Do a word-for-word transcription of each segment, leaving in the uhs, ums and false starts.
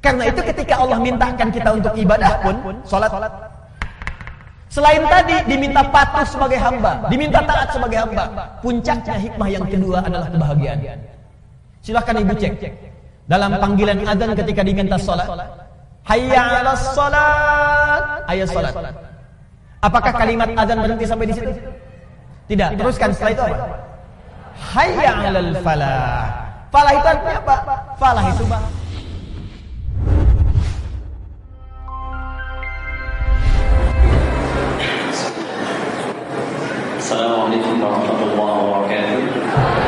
Karena itu ketika Allah mintakan kita untuk ibadah pun, salat, selain tadi diminta patuh sebagai hamba, diminta taat sebagai hamba, puncaknya hikmah yang kedua adalah kebahagiaan. Silahkan ibu cek dalam panggilan adzan ketika diminta salat, hayya 'alas salat, ayo salat. Apakah kalimat adzan berhenti sampai di situ? Tidak. Teruskan setelah itu apa? Hayya 'alal falah. Falah itu artinya apa? Falah itu bahagia. Assalamualaikum warahmatullahi wabarakatuh.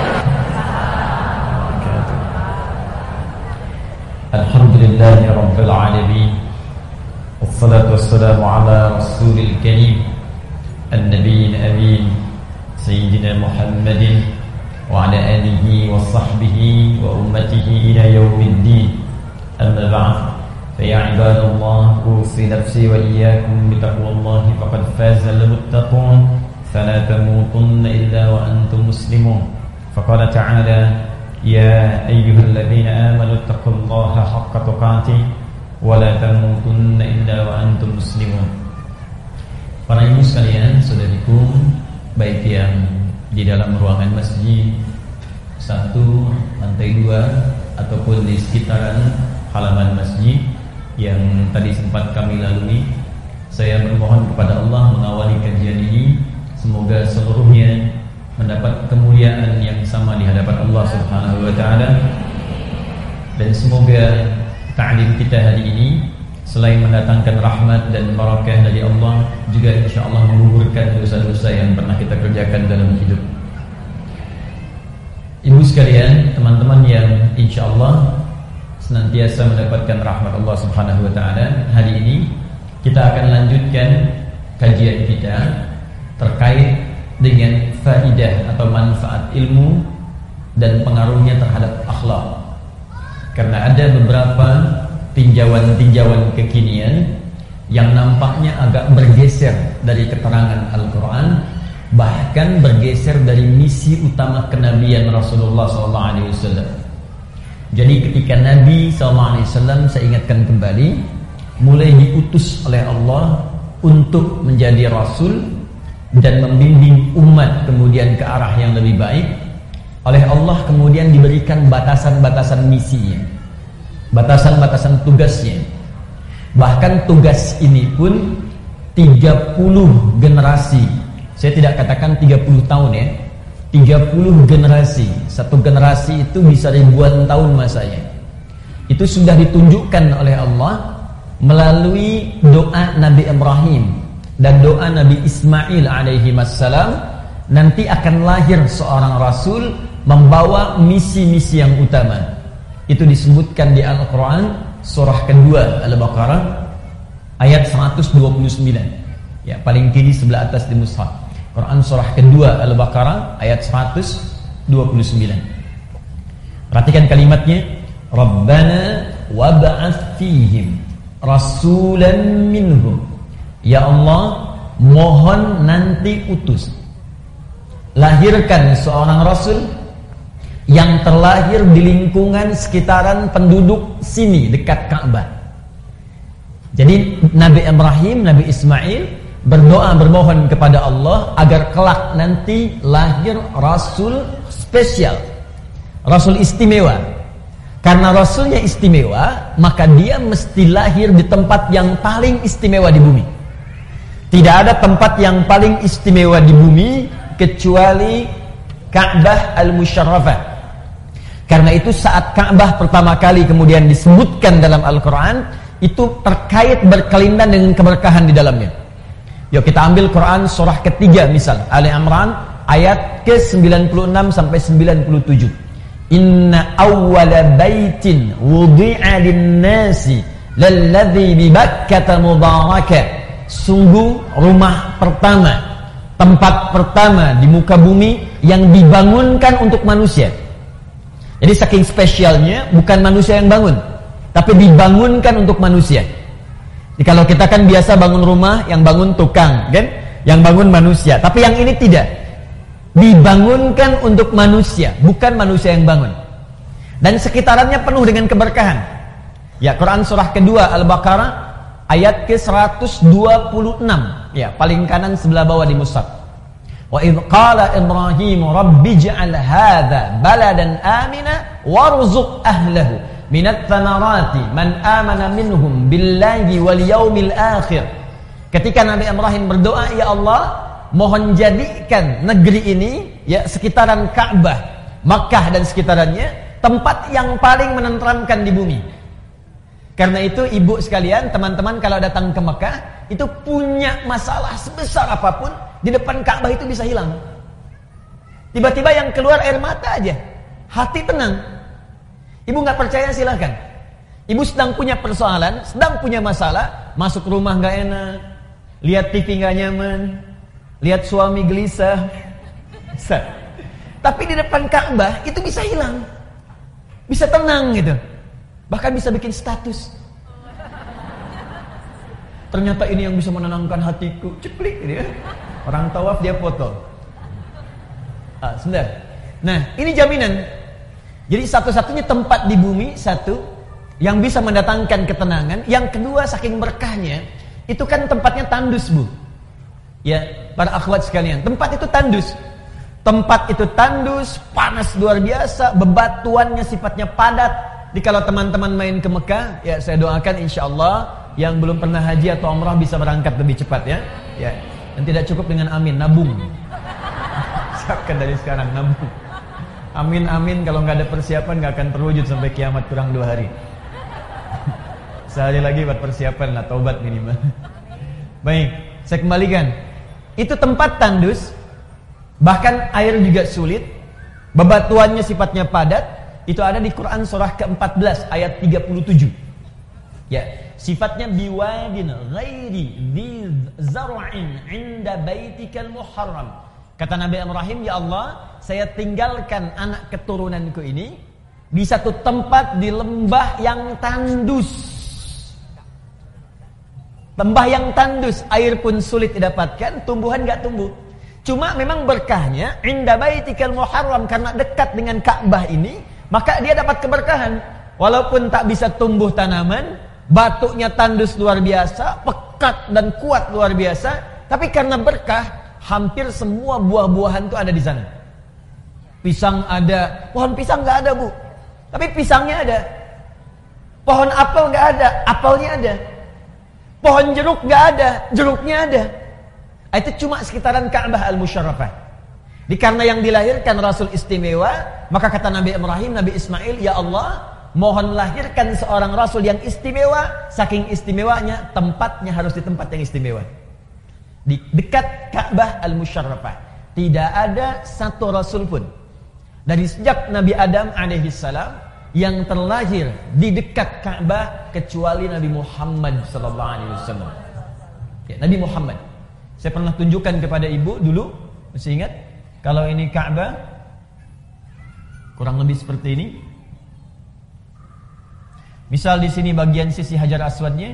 Alhamdulillahi rabbil alamin. Wassalatu wassalamu ala rasulil karim an-nabiyil amin sayyidina Muhammadin wa ala alihi wa sahbihi wa ummatihi ila yaumiddin. Amma ba'd. Fa ya ibadallah, usi nafsi wa iyyakum bi taqwallahi faqad faza al-muttaqun. فلا تموتن إلا وأنتم مسلمون. فقال تعالى يا أيها الذين آمنوا اتقوا الله حق تقاته ولا تموتن إلا وأنتم مسلمون. Para ibu sekalian, saudariku, baik yang di dalam ruangan masjid satu, lantai dua, ataupun di sekitaran halaman masjid yang tadi sempat kami lalui, saya bermohon kepada Allah mengawali kajian ini. Semoga seluruhnya mendapat kemuliaan yang sama di hadapan Allah Subhanahu wa taala. Dan semoga ta'lim kita hari ini selain mendatangkan rahmat dan barakah dari Allah, juga insyaallah menggugurkan dosa-dosa yang pernah kita kerjakan dalam hidup. Ibu sekalian, teman-teman yang insyaallah senantiasa mendapatkan rahmat Allah Subhanahu wa taala, hari ini kita akan lanjutkan kajian kita terkait dengan faidah atau manfaat ilmu dan pengaruhnya terhadap akhlak. Karena ada beberapa tinjauan-tinjauan kekinian yang nampaknya agak bergeser dari keterangan Al-Quran, bahkan bergeser dari misi utama kenabian Rasulullah shallallahu alaihi wasallam. Jadi ketika Nabi shallallahu alaihi wasallam, saya ingatkan kembali, mulai diutus oleh Allah untuk menjadi Rasul dan membimbing umat kemudian ke arah yang lebih baik, oleh Allah kemudian diberikan batasan-batasan misinya, batasan-batasan tugasnya. Bahkan tugas ini pun tiga puluh generasi. Saya tidak katakan tiga puluh tahun ya, tiga puluh generasi. Satu generasi itu bisa ribuan tahun masanya. Itu sudah ditunjukkan oleh Allah melalui doa Nabi Ibrahim dan doa Nabi Ismail alaihi wassalam. Nanti akan lahir seorang Rasul membawa misi-misi yang utama. Itu disebutkan di Al-Quran surah kedua Al-Baqarah ayat seratus dua puluh sembilan. Ya, paling kiri sebelah atas di mushaf. Quran surah kedua Al-Baqarah ayat seratus dua puluh sembilan. Perhatikan kalimatnya, Rabbana wab'ats fihim rasulan minhum. Ya Allah, mohon nanti utus, lahirkan seorang Rasul yang terlahir di lingkungan sekitaran penduduk sini dekat Ka'bah. Jadi Nabi Ibrahim, Nabi Ismail berdoa bermohon kepada Allah agar kelak nanti lahir Rasul spesial, Rasul istimewa. Karena Rasulnya istimewa, maka dia mesti lahir di tempat yang paling istimewa di bumi. Tidak ada tempat yang paling istimewa di bumi kecuali Ka'bah Al-Musyarrafah. Karena itu saat Ka'bah pertama kali kemudian disebutkan dalam Al-Quran, itu terkait berkelindan dengan keberkahan di dalamnya. Yuk kita ambil Quran surah ketiga misal, Ali Imran ayat ke sembilan puluh enam sampai sembilan puluh tujuh. Inna awwala baitin wudi'a lin-nasi lalladzi bi Bakkah mubarakah. Sungguh rumah pertama, tempat pertama di muka bumi yang dibangunkan untuk manusia. Jadi saking spesialnya, bukan manusia yang bangun, tapi dibangunkan untuk manusia. Jadi kalau kita kan biasa bangun rumah, yang bangun tukang, kan? Yang bangun manusia. Tapi yang ini tidak. Dibangunkan untuk manusia, bukan manusia yang bangun. Dan sekitarannya penuh dengan keberkahan. Ya, Quran surah kedua Al-Baqarah ayat ke seratus dua puluh enam. Ya, paling kanan sebelah bawah di mushaf. Wa idz qala Ibrahim rabbi ij'al hadza baladan amina warzuq ahlahu minat thamarati man amana minhum billahi wal yaumil akhir. Ketika Nabi Ibrahim berdoa, ya Allah, mohon jadikan negeri ini, ya sekitaran Ka'bah, Makkah dan sekitarannya, tempat yang paling menenteramkan di bumi. Karena itu ibu sekalian, teman-teman kalau datang ke Mekah, itu punya masalah sebesar apapun, di depan Ka'bah itu bisa hilang. Tiba-tiba yang keluar air mata aja, hati tenang. Ibu gak percaya silahkan. Ibu sedang punya persoalan, sedang punya masalah, masuk rumah gak enak, lihat T V gak nyaman, lihat suami gelisah. Tapi di depan Ka'bah itu bisa hilang, bisa tenang gitu. Bahkan bisa bikin status. Ternyata ini yang bisa menenangkan hatiku. Ceplik gitu ya. Orang tawaf dia foto. Ah, sebentar. Nah, ini jaminan. Jadi satu-satunya tempat di bumi, satu, yang bisa mendatangkan ketenangan. Yang kedua, saking berkahnya, itu kan tempatnya tandus, Bu. Ya, para akhwat sekalian, tempat itu tandus. Tempat itu tandus, panas luar biasa, bebatuannya sifatnya padat. Jadi kalau teman-teman main ke Mekah, ya saya doakan insya Allah yang belum pernah haji atau umrah bisa berangkat lebih cepat ya. Ya, dan tidak cukup dengan amin, nabung. Siapkan dari sekarang nabung. Amin amin, kalau nggak ada persiapan nggak akan terwujud sampai kiamat kurang dua hari. Sehari lagi buat persiapan lah, taubat minimal. Baik, saya kembalikan. Itu tempat tandus, bahkan air juga sulit, bebatuannya sifatnya padat. Itu ada di Quran surah ke empat belas ayat tiga puluh tujuh. Ya, sifatnya biwadin ghairi dzi zar'in 'inda baitikal muharram. Kata Nabi Ibrahim, ya Allah, saya tinggalkan anak keturunanku ini di satu tempat di lembah yang tandus. Lembah yang tandus, air pun sulit didapatkan, tumbuhan enggak tumbuh. Cuma memang berkahnya 'inda baitikal muharram, karena dekat dengan Ka'bah ini, maka dia dapat keberkahan. Walaupun tak bisa tumbuh tanaman, batunya tandus luar biasa, pekat dan kuat luar biasa, tapi karena berkah, hampir semua buah-buahan itu ada di sana. Pisang ada, pohon pisang nggak ada, Bu, tapi pisangnya ada. Pohon apel nggak ada, apelnya ada. Pohon jeruk nggak ada, jeruknya ada. Itu cuma sekitaran Ka'bah Al-Musyarrafah. Karena yang dilahirkan Rasul istimewa, maka kata Nabi Ibrahim, Nabi Ismail, ya Allah, mohon lahirkan seorang Rasul yang istimewa. Saking istimewanya, tempatnya harus di tempat yang istimewa, di dekat Ka'bah Al-Musyarrafah. Tidak ada satu Rasul pun dari sejak Nabi Adam alaihissalam yang terlahir di dekat Ka'bah kecuali Nabi Muhammad sallallahu alaihi wasallam. Ya, Nabi Muhammad. Saya pernah tunjukkan kepada ibu dulu, masih ingat? Kalau ini Ka'bah, kurang lebih seperti ini. Misal di sini bagian sisi Hajar Aswadnya,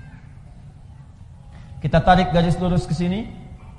kita tarik garis lurus ke sini.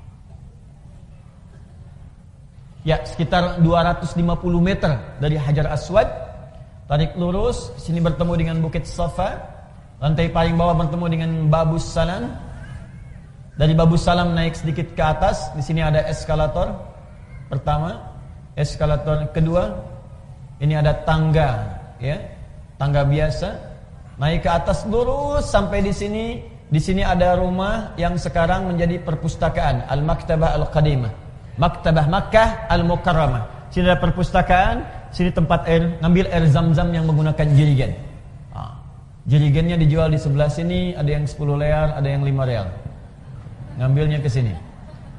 Ya, sekitar dua ratus lima puluh meter dari Hajar Aswad. Tarik lurus, sini bertemu dengan Bukit Safa. Lantai paling bawah bertemu dengan Babus Salam. Dari Babus Salam naik sedikit ke atas, di sini ada eskalator. Pertama, eskalator kedua, ini ada tangga, ya, tangga biasa, naik ke atas lurus sampai di sini. Di sini ada rumah yang sekarang menjadi perpustakaan, Al-Maktabah Al-Qadimah, Maktabah Makkah Al-Mukarramah. Sini ada perpustakaan, sini tempat air, ngambil air zam-zam yang menggunakan jerigen. Ah, jerigennya dijual di sebelah sini, ada yang sepuluh lear, ada yang lima real. Ngambilnya ke sini.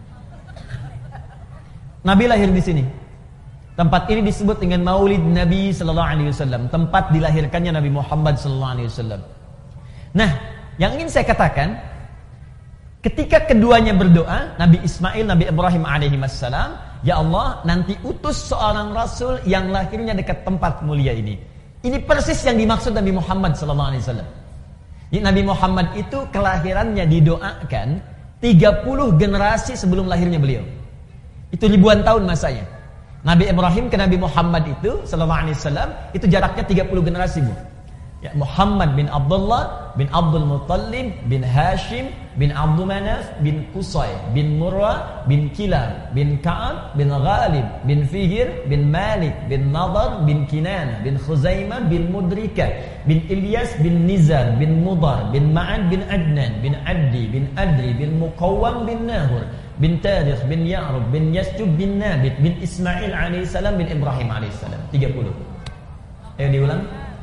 Nabi lahir di sini. Tempat ini disebut dengan Maulid Nabi sallallahu alaihi wasallam, tempat dilahirkannya Nabi Muhammad sallallahu alaihi wasallam. Nah, yang ingin saya katakan, ketika keduanya berdoa, Nabi Ismail, Nabi Ibrahim alaihi wassalam, ya Allah, nanti utus seorang rasul yang lahirnya dekat tempat mulia ini. Ini persis yang dimaksud Nabi Muhammad sallallahu alaihi wasallam. Jadi Nabi Muhammad itu kelahirannya didoakan tiga puluh generasi sebelum lahirnya beliau. Itu ribuan tahun masanya. Nabi Ibrahim ke Nabi Muhammad itu sallallahu alaihi wasallam itu jaraknya tiga puluh generasi, Bu. Ya, Muhammad bin Abdullah bin Abdul Muttalib bin Hashim bin Abdul Manaf bin Qusay bin Murrah bin Kilab bin Ka'ab bin Ghalib bin Fihr bin Malik bin Nadar bin Kinana bin Khuzaimah bin Mudrika bin Ilyas bin Nizar bin Mudar bin Ma'ad bin Adnan bin Addi bin Adri bin Muqawwam bin Nahur bin Tarikh bin Ya'rub bin Yasjub bin Nabit bin Ismail alaihissalam bin Ibrahim alaihissalam. tiga puluh. Ayo diulang.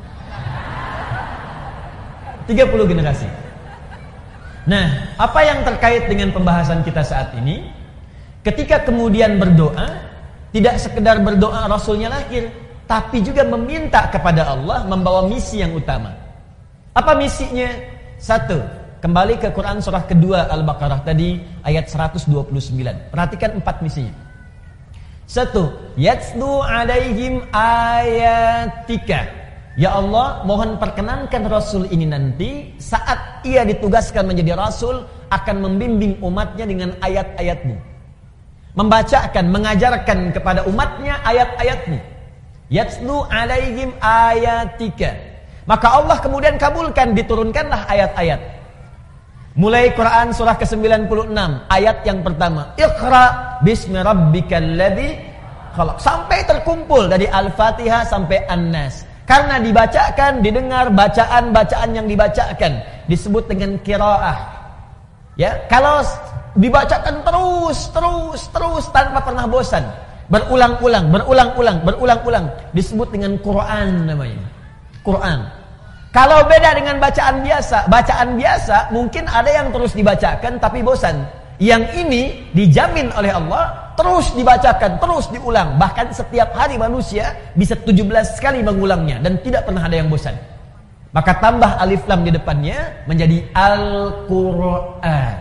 tiga puluh generasi. Nah, apa yang terkait dengan pembahasan kita saat ini? Ketika kemudian berdoa, tidak sekedar berdoa Rasulnya lahir, tapi juga meminta kepada Allah membawa misi yang utama. Apa misinya? Satu, kembali ke Quran surah kedua Al-Baqarah tadi ayat seratus dua puluh sembilan. Perhatikan empat misinya. Satu, yatslu alaihim ayatika. Ya Allah, mohon perkenankan Rasul ini nanti saat ia ditugaskan menjadi Rasul akan membimbing umatnya dengan ayat-ayatmu, membacakan, mengajarkan kepada umatnya ayat-ayatmu. Yatslu alaihim ayatika. Maka Allah kemudian kabulkan, diturunkanlah ayat-ayat. Mulai Quran surah ke sembilan puluh enam ayat yang pertama, Iqra bismi rabbikal ladzi khalaq, sampai terkumpul dari Al-Fatihah sampai An-Nas. Karena dibacakan, didengar bacaan-bacaan yang dibacakan disebut dengan qiraah. Ya, kalau dibacakan terus, terus, terus tanpa pernah bosan, berulang-ulang, berulang-ulang, berulang-ulang, disebut dengan Quran namanya. Quran. Kalau beda dengan bacaan biasa, bacaan biasa mungkin ada yang terus dibacakan tapi bosan. Yang ini dijamin oleh Allah terus dibacakan, terus diulang. Bahkan setiap hari manusia bisa tujuh belas kali mengulangnya dan tidak pernah ada yang bosan. Maka tambah alif lam di depannya menjadi Al-Quran.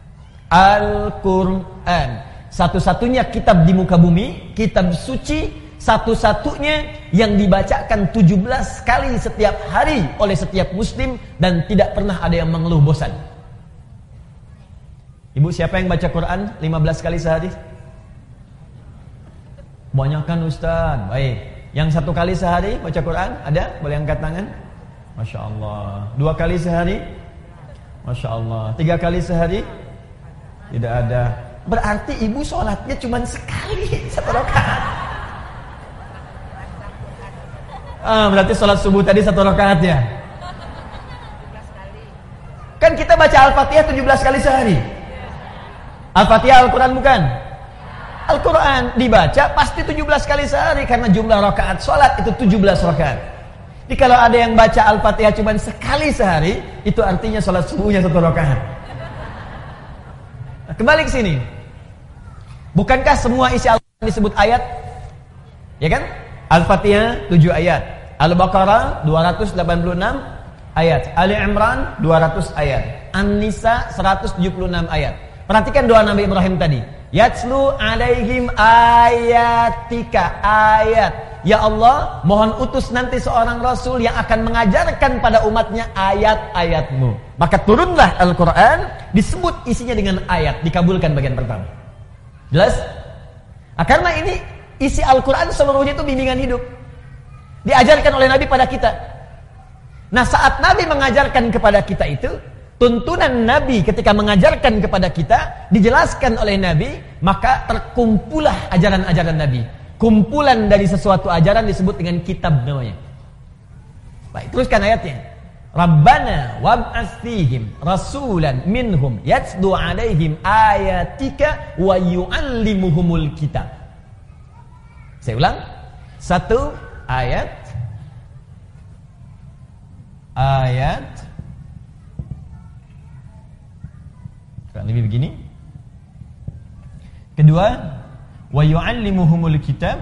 Al-Quran. Satu-satunya kitab di muka bumi, kitab suci, satu-satunya yang dibacakan tujuh belas kali setiap hari oleh setiap muslim dan tidak pernah ada yang mengeluh bosan. Ibu, siapa yang baca Quran lima belas kali sehari? Banyakan Ustaz. Baik. Yang satu kali sehari baca Quran? Ada? Boleh angkat tangan? Masya Allah. Dua kali sehari? Masya Allah. Tiga kali sehari? Tidak ada. Berarti ibu sholatnya cuma sekali, satu rakaat. Ah, berarti sholat subuh tadi satu rakaat ya? Kan kita baca Al-Fatihah tujuh belas kali sehari. Al-Fatihah Al-Quran bukan? Al-Quran dibaca pasti tujuh belas kali sehari karena jumlah rakaat sholat itu tujuh belas rakaat. Jadi kalau ada yang baca Al-Fatihah cuma sekali sehari, itu artinya sholat subuhnya satu rakaat. Nah, kembali ke sini. Bukankah semua isi Al-Quran disebut ayat? Ya kan? Al-Fatihah tujuh ayat, Al-Baqarah dua ratus delapan puluh enam ayat, Ali Imran dua ratus ayat, An-Nisa seratus tujuh puluh enam ayat. Perhatikan doa Nabi Ibrahim tadi. Yatslu alaihim ayatika, ayat. Ya Allah, mohon utus nanti seorang Rasul yang akan mengajarkan pada umatnya ayat-ayatmu. Maka turunlah Al-Quran, disebut isinya dengan ayat, dikabulkan bagian pertama. Jelas? Nah, karena ini isi Al-Quran seluruhnya itu bimbingan hidup, diajarkan oleh Nabi pada kita. Nah, saat Nabi mengajarkan kepada kita itu, tuntunan Nabi ketika mengajarkan kepada kita dijelaskan oleh Nabi, maka terkumpulah ajaran-ajaran Nabi. Kumpulan dari sesuatu ajaran disebut dengan kitab namanya. Baik, teruskan ayatnya. Rabbana wab'ats fihim rasulan minhum yatslu alaihim ayatika wa yu'allimuhumul kitab. Saya ulang. Satu ayat. Ayat lebih begini. Kedua, wa yu'allimuhumul kitab.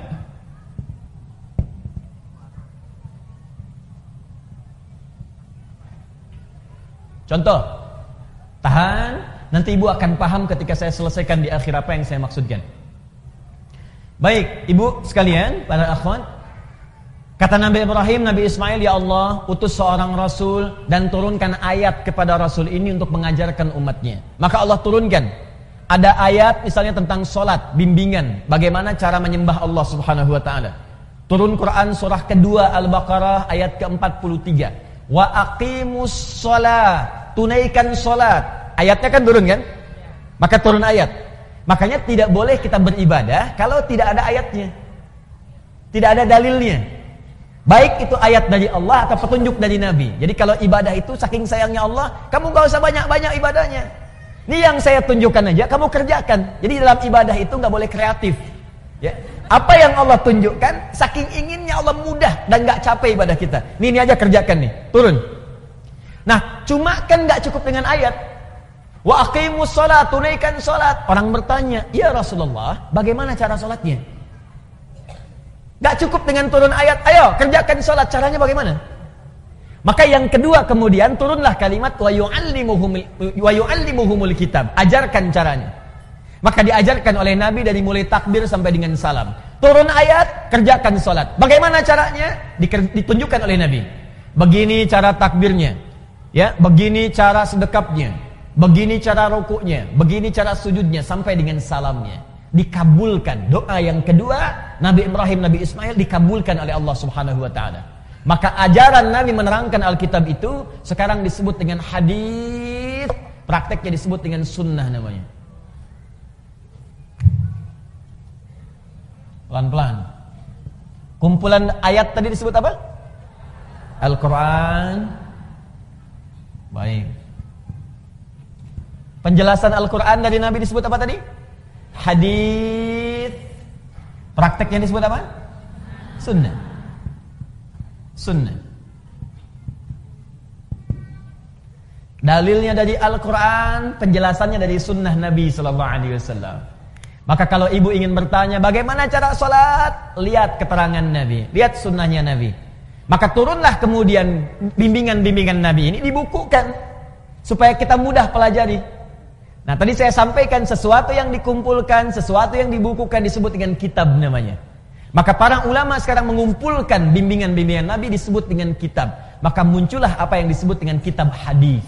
Contoh. Tahan, nanti ibu akan paham ketika saya selesaikan di akhir apa yang saya maksudkan. Baik, ibu sekalian, para akhwat, kata Nabi Ibrahim, Nabi Ismail, ya Allah, utus seorang Rasul dan turunkan ayat kepada Rasul ini untuk mengajarkan umatnya. Maka Allah turunkan. Ada ayat misalnya tentang solat, bimbingan, bagaimana cara menyembah Allah subhanahu wa ta'ala. Turun Quran surah kedua Al-Baqarah ayat ke empat puluh tiga. Wa aqimus shalah, tunaikan salat. Ayatnya kan turun kan? Maka turun ayat. Makanya tidak boleh kita beribadah kalau tidak ada ayatnya. Tidak ada dalilnya. Baik itu ayat dari Allah atau petunjuk dari Nabi. Jadi kalau ibadah itu saking sayangnya Allah, kamu gak usah banyak-banyak ibadahnya. Ini yang saya tunjukkan aja, kamu kerjakan. Jadi dalam ibadah itu gak boleh kreatif. Ya. Apa yang Allah tunjukkan, saking inginnya Allah mudah dan gak capek ibadah kita. Ini, ini aja kerjakan nih, turun. Nah, cuma kan gak cukup dengan ayat. Wa aqimus shalah, tunaikan salat. Orang bertanya, ya Rasulullah, bagaimana cara salatnya? Gak cukup dengan turun ayat, ayo kerjakan salat, caranya bagaimana? Maka yang kedua kemudian turunlah kalimat wa yu'allimuhumul wa yu'allimuhumul kitab, ajarkan caranya. Maka diajarkan oleh Nabi dari mulai takbir sampai dengan salam. Turun ayat, kerjakan salat. Bagaimana caranya? Ditunjukkan oleh Nabi. Begini cara takbirnya. Ya, begini cara sedekapnya. Begini cara rukuknya, begini cara sujudnya sampai dengan salamnya. Dikabulkan doa yang kedua Nabi Ibrahim, Nabi Ismail dikabulkan oleh Allah Subhanahu wa taala. Maka ajaran Nabi menerangkan Alkitab itu sekarang disebut dengan hadis, prakteknya disebut dengan sunnah namanya. Pelan-pelan. Kumpulan ayat tadi disebut apa? Al-Quran. Baik. Penjelasan Al-Quran dari Nabi disebut apa tadi? Hadis. Prakteknya disebut apa? Sunnah. Sunnah. Dalilnya dari Al-Quran, penjelasannya dari sunnah Nabi Sallallahu Alaihi Wasallam. Maka kalau ibu ingin bertanya bagaimana cara sholat, lihat keterangan Nabi, lihat sunnahnya Nabi. Maka turunlah kemudian bimbingan-bimbingan Nabi ini dibukukan supaya kita mudah pelajari. Nah tadi saya sampaikan sesuatu yang dikumpulkan, sesuatu yang dibukukan disebut dengan kitab namanya. Maka para ulama sekarang mengumpulkan bimbingan-bimbingan Nabi disebut dengan kitab. Maka muncullah apa yang disebut dengan kitab hadis.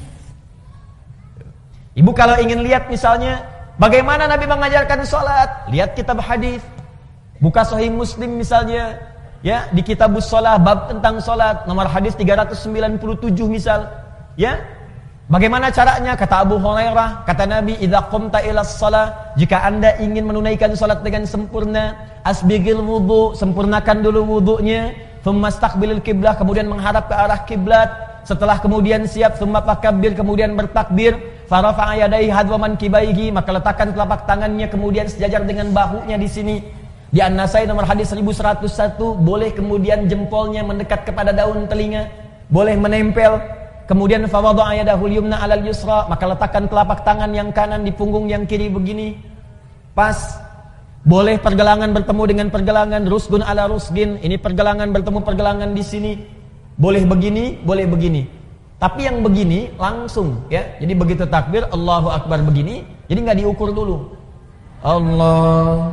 Ibu kalau ingin lihat misalnya bagaimana Nabi mengajarkan sholat, lihat kitab hadis. Buka Sahih Muslim misalnya, ya di Kitabus Shalah bab tentang sholat, nomor hadis tiga ratus sembilan puluh tujuh misal, ya. Bagaimana caranya? Kata Abu Hurairah, kata Nabi, "Idza qumta ilas shalah," jika Anda ingin menunaikan salat dengan sempurna, asbigil wudu, sempurnakan dulu wudunya, thumma istaqbilil qiblah, kemudian menghadap ke arah kiblat, setelah kemudian siap, thumma fakabbir, kemudian bertakbir, farafa'a yadayhi hadwa mankibaihi, maka letakkan telapak tangannya kemudian sejajar dengan bahunya di sini. Di An-Nasai nomor hadis seribu seratus satu, boleh kemudian jempolnya mendekat kepada daun telinga, boleh menempel. Kemudian fawadha'a yadahul yumna 'alal yusra, maka letakkan telapak tangan yang kanan di punggung yang kiri begini. Pas. Boleh pergelangan bertemu dengan pergelangan, rusgun ala rusgin, ini pergelangan bertemu pergelangan di sini. Boleh begini, boleh begini. Tapi yang begini langsung ya. Jadi begitu takbir Allahu Akbar begini, jadi enggak diukur dulu. Allah.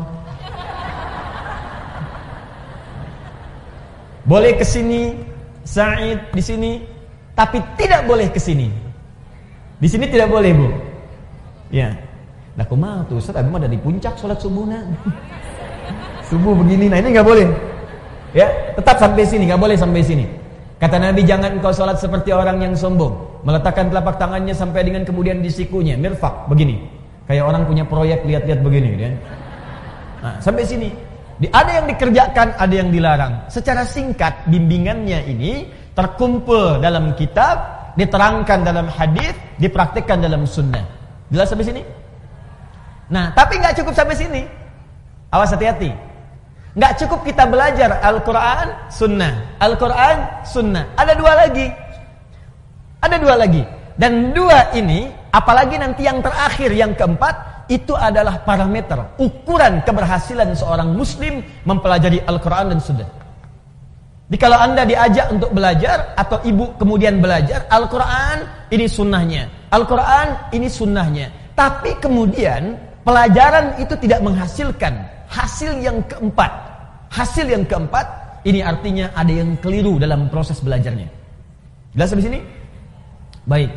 Boleh ke sini, Sa'id di sini. Tapi tidak boleh ke sini. Di sini tidak boleh, Bu. Ya. Nah, kumaha tuh Ustaz, abi mah ada di puncak salat subuhna. Subuh begini. Nah, ini enggak boleh. Ya, tetap sampai sini, enggak boleh sampai sini. Kata Nabi, jangan engkau salat seperti orang yang sombong, meletakkan telapak tangannya sampai dengan kemudian di sikunya, mirfaq begini. Kayak orang punya proyek lihat-lihat begini, ya. Nah, sampai sini. Di, ada yang dikerjakan, ada yang dilarang. Secara singkat bimbingannya ini terkumpul dalam kitab, diterangkan dalam hadis, dipraktikkan dalam sunnah. Jelas sampai sini? Nah, tapi nggak cukup sampai sini. Awas hati-hati. Nggak cukup kita belajar Al-Quran, sunnah. Al-Quran, sunnah. Ada dua lagi. Ada dua lagi. Dan dua ini, apalagi nanti yang terakhir, yang keempat, itu adalah parameter, ukuran keberhasilan seorang muslim mempelajari Al-Quran dan sunnah. Jadi kalau Anda diajak untuk belajar atau ibu kemudian belajar Al-Quran, ini sunnahnya. Al-Quran, ini sunnahnya. Tapi kemudian pelajaran itu tidak menghasilkan hasil yang keempat. Hasil yang keempat, ini artinya ada yang keliru dalam proses belajarnya. Jelas sampai sini? Baik.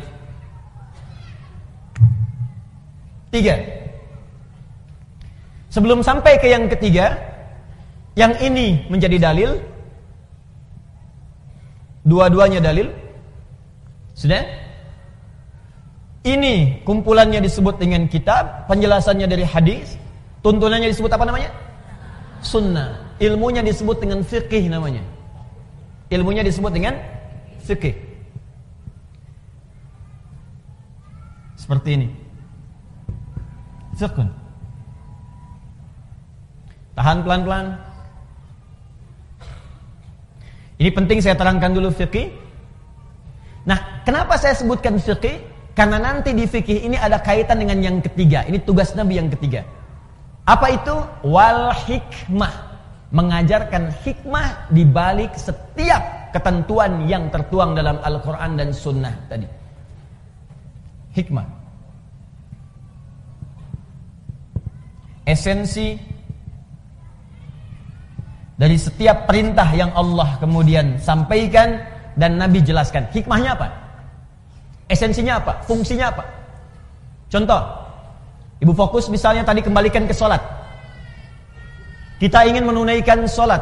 Tiga. Sebelum sampai ke yang ketiga, yang ini menjadi dalil, dua-duanya dalil. Sudah? Ini kumpulannya disebut dengan kitab, penjelasannya dari hadis, tuntunannya disebut apa namanya? Sunnah. Ilmunya disebut dengan fiqih namanya. Ilmunya disebut dengan fiqih. Seperti ini. Fiqh. Tahan pelan-pelan. Ini penting saya terangkan dulu fiqih. Nah, kenapa saya sebutkan fiqih? Karena nanti di fikih ini ada kaitan dengan yang ketiga. Ini tugas Nabi yang ketiga. Apa itu? Wal hikmah. Mengajarkan hikmah di balik setiap ketentuan yang tertuang dalam Al-Quran dan Sunnah tadi. Hikmah. Esensi dari setiap perintah yang Allah kemudian sampaikan dan Nabi jelaskan. Hikmahnya apa? Esensinya apa? Fungsinya apa? Contoh, ibu fokus misalnya tadi kembalikan ke sholat. Kita ingin menunaikan sholat.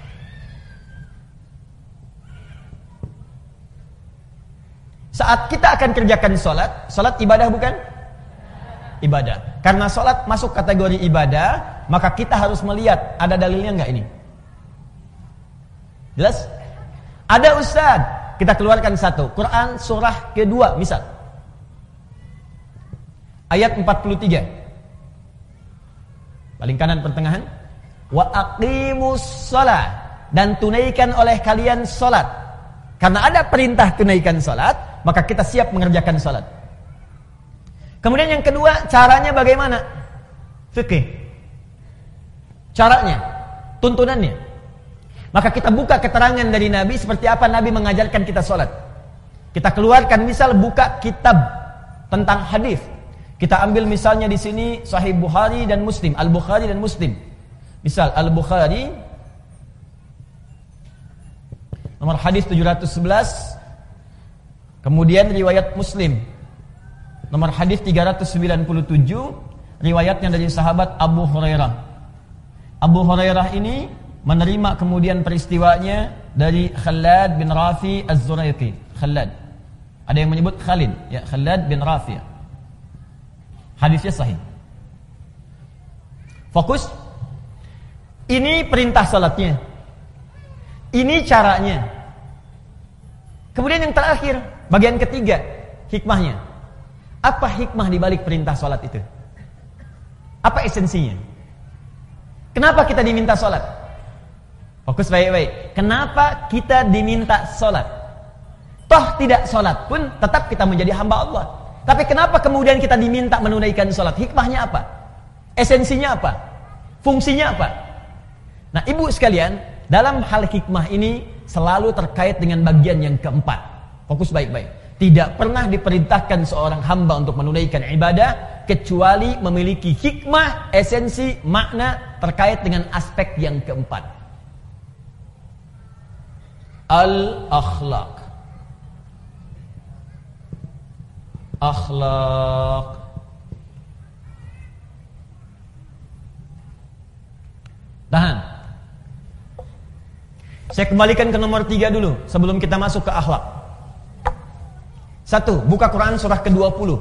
Saat kita akan kerjakan sholat, sholat ibadah bukan? Ibadah. Karena sholat masuk kategori ibadah, maka kita harus melihat ada dalilnya enggak ini. Jelas? Ada ustaz, kita keluarkan satu. Quran surah kedua misal. Ayat empat puluh tiga. Paling kanan pertengahan. Wa aqimus shalah, dan tunaikan oleh kalian salat. Karena ada perintah tunaikan salat, maka kita siap mengerjakan salat. Kemudian yang kedua, caranya bagaimana? Fikih. Caranya, tuntunannya. Maka kita buka keterangan dari Nabi seperti apa Nabi mengajarkan kita sholat. Kita keluarkan misal buka kitab tentang hadis. Kita ambil misalnya di sini Sahih Bukhari dan Muslim, Al-Bukhari dan Muslim. Misal Al-Bukhari nomor hadis tujuh ratus sebelas. Kemudian riwayat Muslim nomor hadis tiga ratus sembilan puluh tujuh, riwayatnya dari sahabat Abu Hurairah. Abu Hurairah ini menerima kemudian peristiwanya dari Khalad bin Rafi Az-Zuraiqi. Khalad. Ada yang menyebut Khalid, ya, Khalad bin Rafi. Hadisnya sahih. Fokus. Ini perintah salatnya. Ini caranya. Kemudian yang terakhir, bagian ketiga, hikmahnya. Apa hikmah di balik perintah salat itu? Apa esensinya? Kenapa kita diminta salat? Fokus baik-baik. Kenapa kita diminta sholat? Toh tidak sholat pun tetap kita menjadi hamba Allah. Tapi kenapa kemudian kita diminta menunaikan sholat? Hikmahnya apa? Esensinya apa? Fungsinya apa? Nah ibu sekalian, dalam hal hikmah ini selalu terkait dengan bagian yang keempat. Fokus baik-baik. Tidak pernah diperintahkan seorang hamba untuk menunaikan ibadah kecuali memiliki hikmah, esensi, makna terkait dengan aspek yang keempat. Al-akhlaq. Akhlaq. Tahan. Saya kembalikan ke nomor tiga dulu sebelum kita masuk ke akhlak. Satu, buka Quran surah ke dua puluh.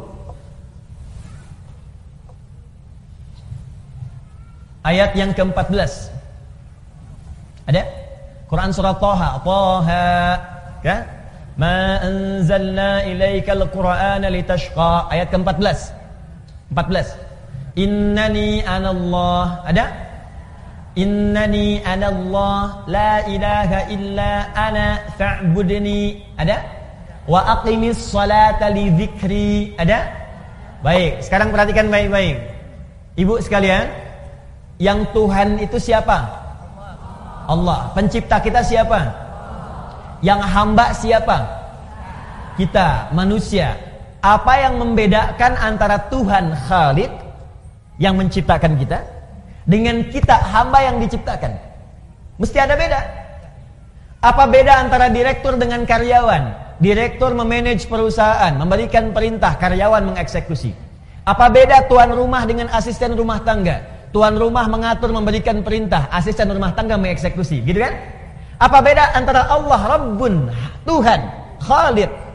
Ayat yang ke empat belas. Ada? Quran surah Taha, Taha, ya? Ma anzalna ilaikal Qur'ana litashqa. Ayat ke empat belas. empat belas. Innani anallah. Ada? Innani anallah la ilaha illa ana fa'budni. Ada? Wa aqimis salata li dzikri. Ada? Baik, sekarang perhatikan baik-baik. Ibu sekalian, yang Tuhan itu siapa? Allah. Pencipta kita siapa? Yang hamba siapa? Kita, manusia. Apa yang membedakan antara Tuhan Khalik yang menciptakan kita dengan kita hamba yang diciptakan? Mesti ada beda. Apa beda antara direktur dengan karyawan? Direktur memanage perusahaan, memberikan perintah, karyawan mengeksekusi. Apa beda tuan rumah dengan asisten rumah tangga? Tuan rumah mengatur, memberikan perintah, asisten rumah tangga mengeksekusi, gitu kan? Apa beda antara Allah Rabbun, Tuhan, Khalid,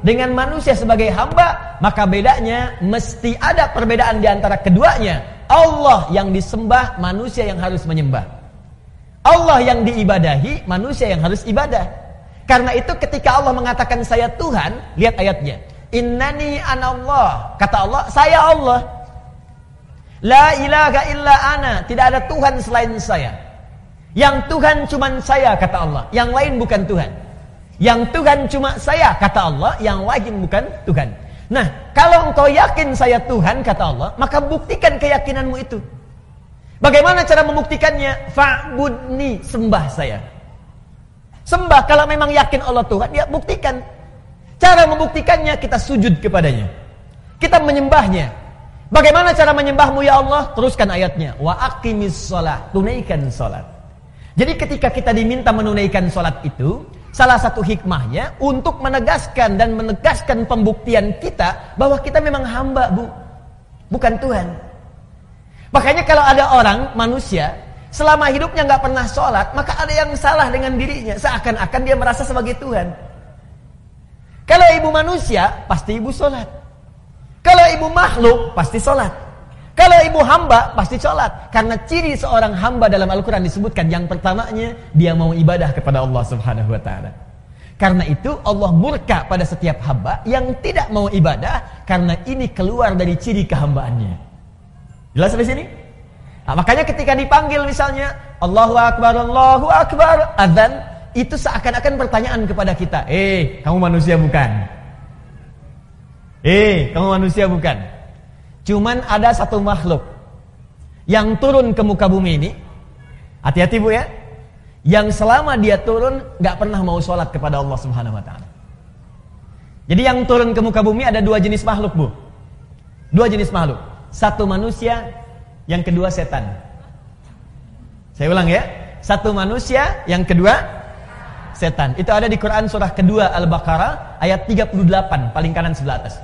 dengan manusia sebagai hamba, maka bedanya mesti ada perbedaan di antara keduanya. Allah yang disembah, manusia yang harus menyembah. Allah yang diibadahi, manusia yang harus ibadah. Karena itu ketika Allah mengatakan saya Tuhan, lihat ayatnya. Innani anallah. Kata Allah, saya Allah. La ilaha illa ana. Tidak ada Tuhan selain saya. Yang Tuhan cuma saya, kata Allah. Yang lain bukan Tuhan. Yang Tuhan cuma saya, kata Allah. Yang lain bukan Tuhan. Nah, kalau engkau yakin saya Tuhan, kata Allah, maka buktikan keyakinanmu itu. Bagaimana cara membuktikannya? Fa'budni, sembah saya. Sembah, kalau memang yakin Allah Tuhan, ya buktikan. Cara membuktikannya, kita sujud kepadanya. Kita menyembahnya. Bagaimana cara menyembahmu ya Allah? Teruskan ayatnya. Wa aqimis sholat, tunaikan sholat. Jadi ketika kita diminta menunaikan sholat itu, salah satu hikmahnya untuk menegaskan dan menegaskan pembuktian kita bahwa kita memang hamba, Bu, bukan Tuhan. Makanya kalau ada orang, manusia, selama hidupnya nggak pernah sholat, maka ada yang salah dengan dirinya. Seakan-akan dia merasa sebagai Tuhan. Kalau ibu manusia, pasti ibu sholat. Kalau ibu makhluk, pasti sholat. Kalau ibu hamba, pasti sholat. Karena ciri seorang hamba dalam Al-Quran disebutkan, yang pertamanya, dia mau ibadah kepada Allah subhanahu wa ta'ala. Karena itu Allah murka pada setiap hamba yang tidak mau ibadah, karena ini keluar dari ciri kehambaannya. Jelas sampai sini? Nah, makanya ketika dipanggil misalnya Allahu Akbar, Allahu Akbar, adzan, itu seakan-akan pertanyaan kepada kita. Eh, kamu manusia bukan? Eh, kamu manusia bukan? Cuman ada satu makhluk yang turun ke muka bumi ini. Hati-hati Bu ya. Yang selama dia turun gak pernah mau sholat kepada Allah subhanahu wa ta'ala. Jadi yang turun ke muka bumi ada dua jenis makhluk, Bu. Dua jenis makhluk. Satu manusia, yang kedua setan. Saya ulang ya. Satu manusia, yang kedua setan. Itu ada di Quran surah kedua Al-Baqarah ayat tiga puluh delapan, paling kanan sebelah atas.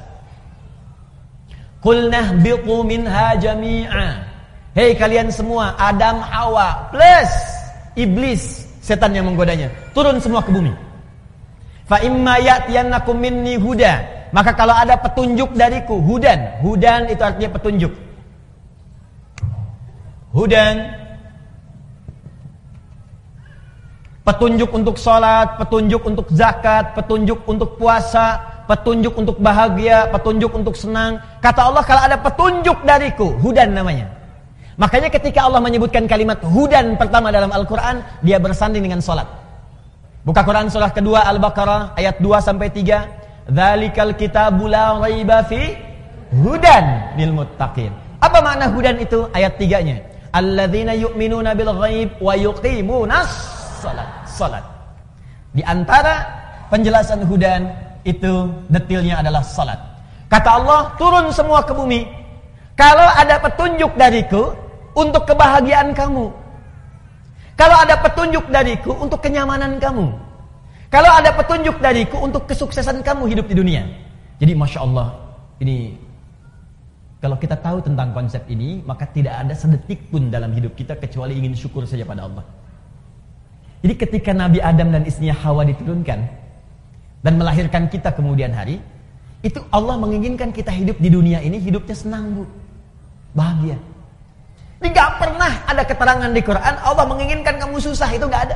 Qul nahbitu minha jami'a. Hei kalian semua, Adam, Hawa plus iblis, setan yang menggodanya, turun semua ke bumi. Fa imma ya'tiyannakum minni huda. Maka kalau ada petunjuk dariku, hudan, hudan itu artinya petunjuk. Hudan, petunjuk untuk sholat, petunjuk untuk zakat, petunjuk untuk puasa, petunjuk untuk bahagia, petunjuk untuk senang. Kata Allah, kalau ada petunjuk dariku, hudan namanya. Makanya ketika Allah menyebutkan kalimat hudan pertama dalam Al-Quran, dia bersanding dengan sholat. Buka Quran surah kedua Al-Baqarah ayat dua sampai tiga. Dzalikal kitabu la raiba fi hudan lil muttaqin. Apa makna hudan itu? Ayat tiganya. Alladzina yu'minuna bil ghaib wa yuqimunas shalat. Salat. Di antara penjelasan hudan itu detilnya adalah salat. Kata Allah, turun semua ke bumi. Kalau ada petunjuk dariku untuk kebahagiaan kamu. Kalau ada petunjuk dariku untuk kenyamanan kamu. Kalau ada petunjuk dariku untuk kesuksesan kamu hidup di dunia. Jadi Masya Allah, ini kalau kita tahu tentang konsep ini, maka tidak ada sedetik pun dalam hidup kita kecuali ingin syukur saja pada Allah. Jadi ketika Nabi Adam dan istrinya Hawa diturunkan dan melahirkan kita kemudian hari, itu Allah menginginkan kita hidup di dunia ini hidupnya senang, Bu, bahagia. Ini gak pernah ada keterangan di Quran Allah menginginkan kamu susah, itu gak ada.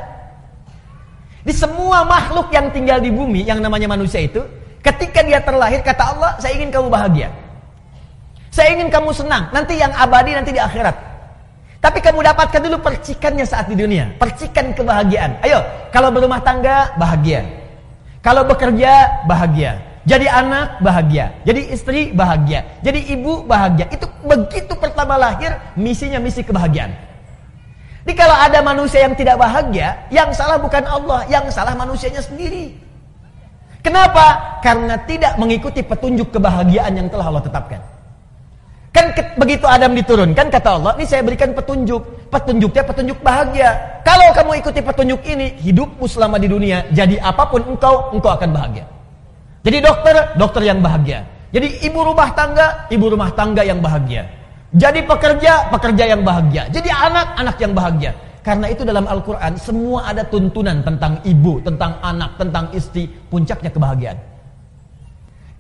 Di semua makhluk yang tinggal di bumi, yang namanya manusia itu, ketika dia terlahir, kata Allah, saya ingin kamu bahagia. Saya ingin kamu senang. Nanti yang abadi, nanti di akhirat. Tapi kamu dapatkan dulu percikannya saat di dunia. Percikan kebahagiaan. Ayo, kalau berumah tangga, bahagia. Kalau bekerja, bahagia. Jadi anak, bahagia. Jadi istri, bahagia. Jadi ibu, bahagia. Itu begitu pertama lahir, misinya misi kebahagiaan. Jadi kalau ada manusia yang tidak bahagia, yang salah bukan Allah, yang salah manusianya sendiri. Kenapa? Karena tidak mengikuti petunjuk kebahagiaan yang telah Allah tetapkan. Kan ke, begitu Adam diturunkan, kata Allah, ini saya berikan petunjuk. Petunjuknya petunjuk bahagia. Kalau kamu ikuti petunjuk ini, hidupmu selama di dunia, jadi apapun engkau, engkau akan bahagia. Jadi dokter, dokter yang bahagia. Jadi ibu rumah tangga, ibu rumah tangga yang bahagia. Jadi pekerja, pekerja yang bahagia. Jadi anak, anak yang bahagia. Karena itu dalam Al-Quran semua ada tuntunan tentang ibu, tentang anak, tentang istri. Puncaknya kebahagiaan.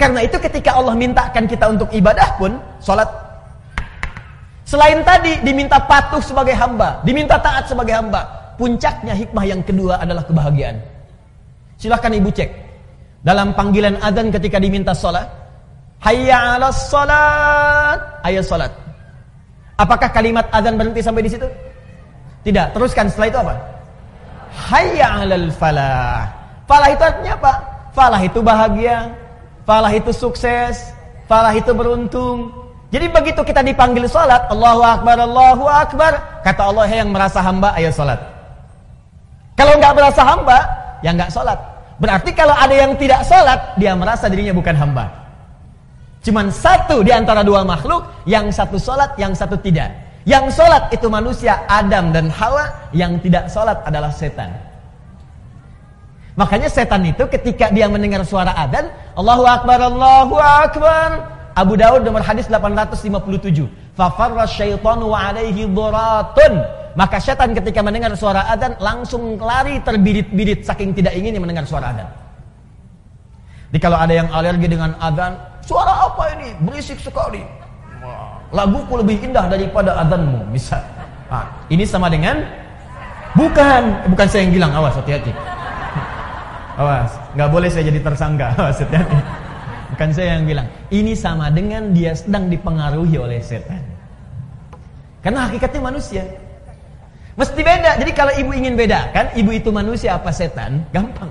Karena itu ketika Allah mintakan kita untuk ibadah pun, sholat, selain tadi diminta patuh sebagai hamba, diminta taat sebagai hamba, puncaknya hikmah yang kedua adalah kebahagiaan. Silahkan ibu cek dalam panggilan adzan ketika diminta sholat, hayya 'alas sholat, ayo sholat. Apakah kalimat adzan berhenti sampai di situ? Tidak. Teruskan setelah itu apa? Hayya 'alal falah. Falah itu artinya apa? Falah itu bahagia, falah itu sukses, falah itu beruntung. Jadi begitu kita dipanggil sholat, Allahu Akbar, Allahu Akbar, kata Allah, yang merasa hamba, ayo sholat. Kalau nggak merasa hamba, ya nggak sholat. Berarti kalau ada yang tidak sholat, dia merasa dirinya bukan hamba. Cuman satu di antara dua makhluk, yang satu sholat, yang satu tidak. Yang sholat itu manusia, Adam dan Hawa. Yang tidak sholat adalah setan. Makanya setan itu ketika dia mendengar suara adzan, Allahu Akbar, Allahu Akbar, Abu Daud nomor hadis delapan ratus lima puluh tujuh. Fafarra syaitanu wa alaihi dhuratun. Maka setan ketika mendengar suara adzan langsung lari terbirit-birit saking tidak ingin mendengar suara adzan. Jadi kalau ada yang alergi dengan adzan, suara apa ini? Berisik sekali. Laguku lebih indah daripada adzanmu, misal. Nah, ini sama dengan bukan, bukan saya yang bilang, awas hati-hati. Awas, nggak boleh saya jadi tersangka. Awas hati-hati. Bukan saya yang bilang. Ini sama dengan dia sedang dipengaruhi oleh setan. Karena hakikatnya manusia. Mesti beda. Jadi kalau ibu ingin bedakan, ibu itu manusia apa setan, gampang.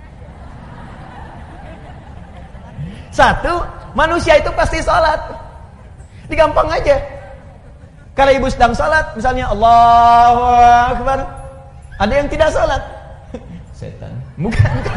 Satu, manusia itu pasti sholat. Ini gampang aja. Kalau ibu sedang sholat, misalnya Allahu Akbar, ada yang tidak sholat, setan. Bukan, bukan.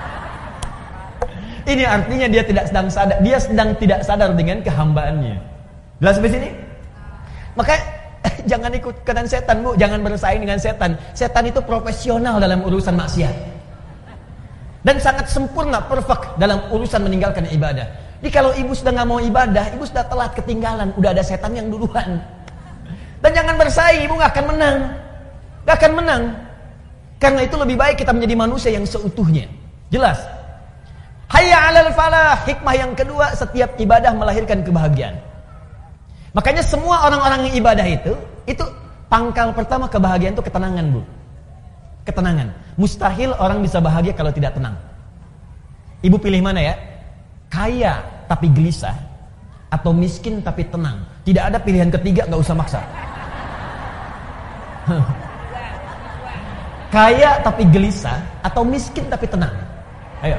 Ini artinya dia tidak sedang sadar. Dia sedang tidak sadar dengan kehambaannya. Jelas sampai sini? Maka jangan ikut-ikutan setan, Bu. Jangan bersaing dengan setan. Setan itu profesional dalam urusan maksiat. Dan sangat sempurna, perfect dalam urusan meninggalkan ibadah. Jadi kalau ibu sudah nggak mau ibadah, ibu sudah telat, ketinggalan. Udah ada setan yang duluan. Dan jangan bersaing, ibu nggak akan menang. Nggak akan menang. Karena itu lebih baik kita menjadi manusia yang seutuhnya. Jelas? Hayya 'alal falah. Hikmah yang kedua, setiap ibadah melahirkan kebahagiaan. Makanya semua orang-orang yang ibadah itu, itu pangkal pertama kebahagiaan itu ketenangan, Bu. Ketenangan. Mustahil orang bisa bahagia kalau tidak tenang. Ibu pilih mana ya? Kaya tapi gelisah, atau miskin tapi tenang. Tidak ada pilihan ketiga, nggak usah maksa. Kaya tapi gelisah, atau miskin tapi tenang. Ayo.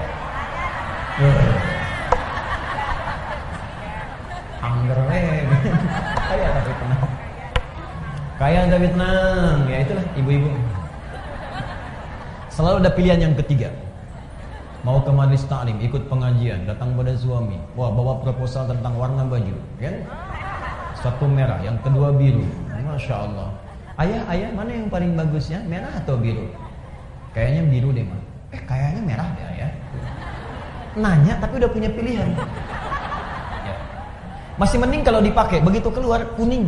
Anggereng. Kaya tapi tenang. Kaya tapi tenang. Ya itulah ibu-ibu. Selalu ada pilihan yang ketiga. Mau ke majelis taklim, ikut pengajian, datang pada suami, wah bawa proposal tentang warna baju, kan? Satu merah, yang kedua biru. Masya Allah. Ayah, ayah mana yang paling bagusnya, merah atau biru? Kayaknya biru deh, Ma. Eh, kayaknya merah deh, ya. Nanya tapi udah punya pilihan. Ya. Masih mending kalau dipakai, begitu keluar kuning.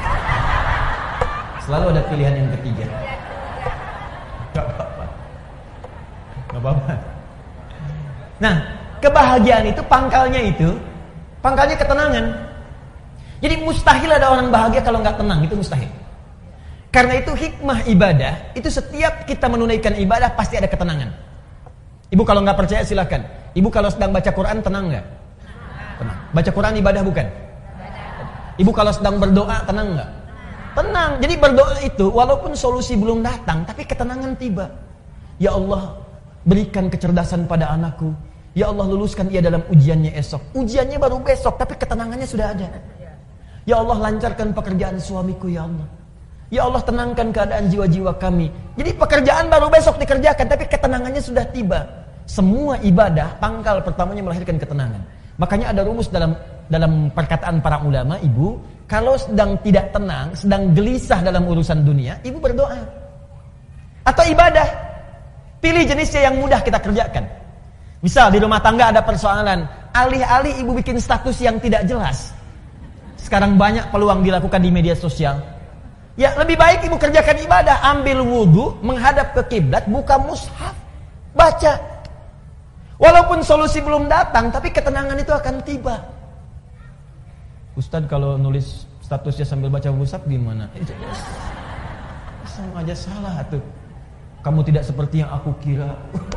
Selalu ada pilihan yang ketiga. Gak apa-apa. Gak apa-apa. Nah, kebahagiaan itu pangkalnya itu, pangkalnya ketenangan. Jadi mustahil ada orang bahagia kalau nggak tenang, itu mustahil. Karena itu hikmah ibadah, itu setiap kita menunaikan ibadah pasti ada ketenangan. Ibu kalau nggak percaya silakan. Ibu kalau sedang baca Quran tenang nggak? Tenang. Baca Quran ibadah bukan? Ibu kalau sedang berdoa tenang nggak? Tenang. Jadi berdoa itu walaupun solusi belum datang, tapi ketenangan tiba. Ya Allah, berikan kecerdasan pada anakku. Ya Allah, luluskan ia dalam ujiannya esok. Ujiannya baru besok, tapi ketenangannya sudah ada. Ya Allah, lancarkan pekerjaan suamiku, ya Allah. Ya Allah, tenangkan keadaan jiwa-jiwa kami. Jadi pekerjaan baru besok dikerjakan, tapi ketenangannya sudah tiba. Semua ibadah, pangkal pertamanya melahirkan ketenangan. Makanya ada rumus dalam dalam perkataan para ulama, ibu, kalau sedang tidak tenang, sedang gelisah dalam urusan dunia, ibu berdoa. Atau ibadah. Pilih jenisnya yang mudah kita kerjakan. Misal di rumah tangga ada persoalan, alih-alih ibu bikin status yang tidak jelas. Sekarang banyak peluang dilakukan di media sosial. Ya lebih baik ibu kerjakan ibadah, ambil wudhu, menghadap ke kiblat, buka mushaf, baca. Walaupun solusi belum datang, tapi ketenangan itu akan tiba. Ustadz kalau nulis statusnya sambil baca WhatsApp gimana? Sama aja salah tuh. Kamu tidak seperti yang aku kira.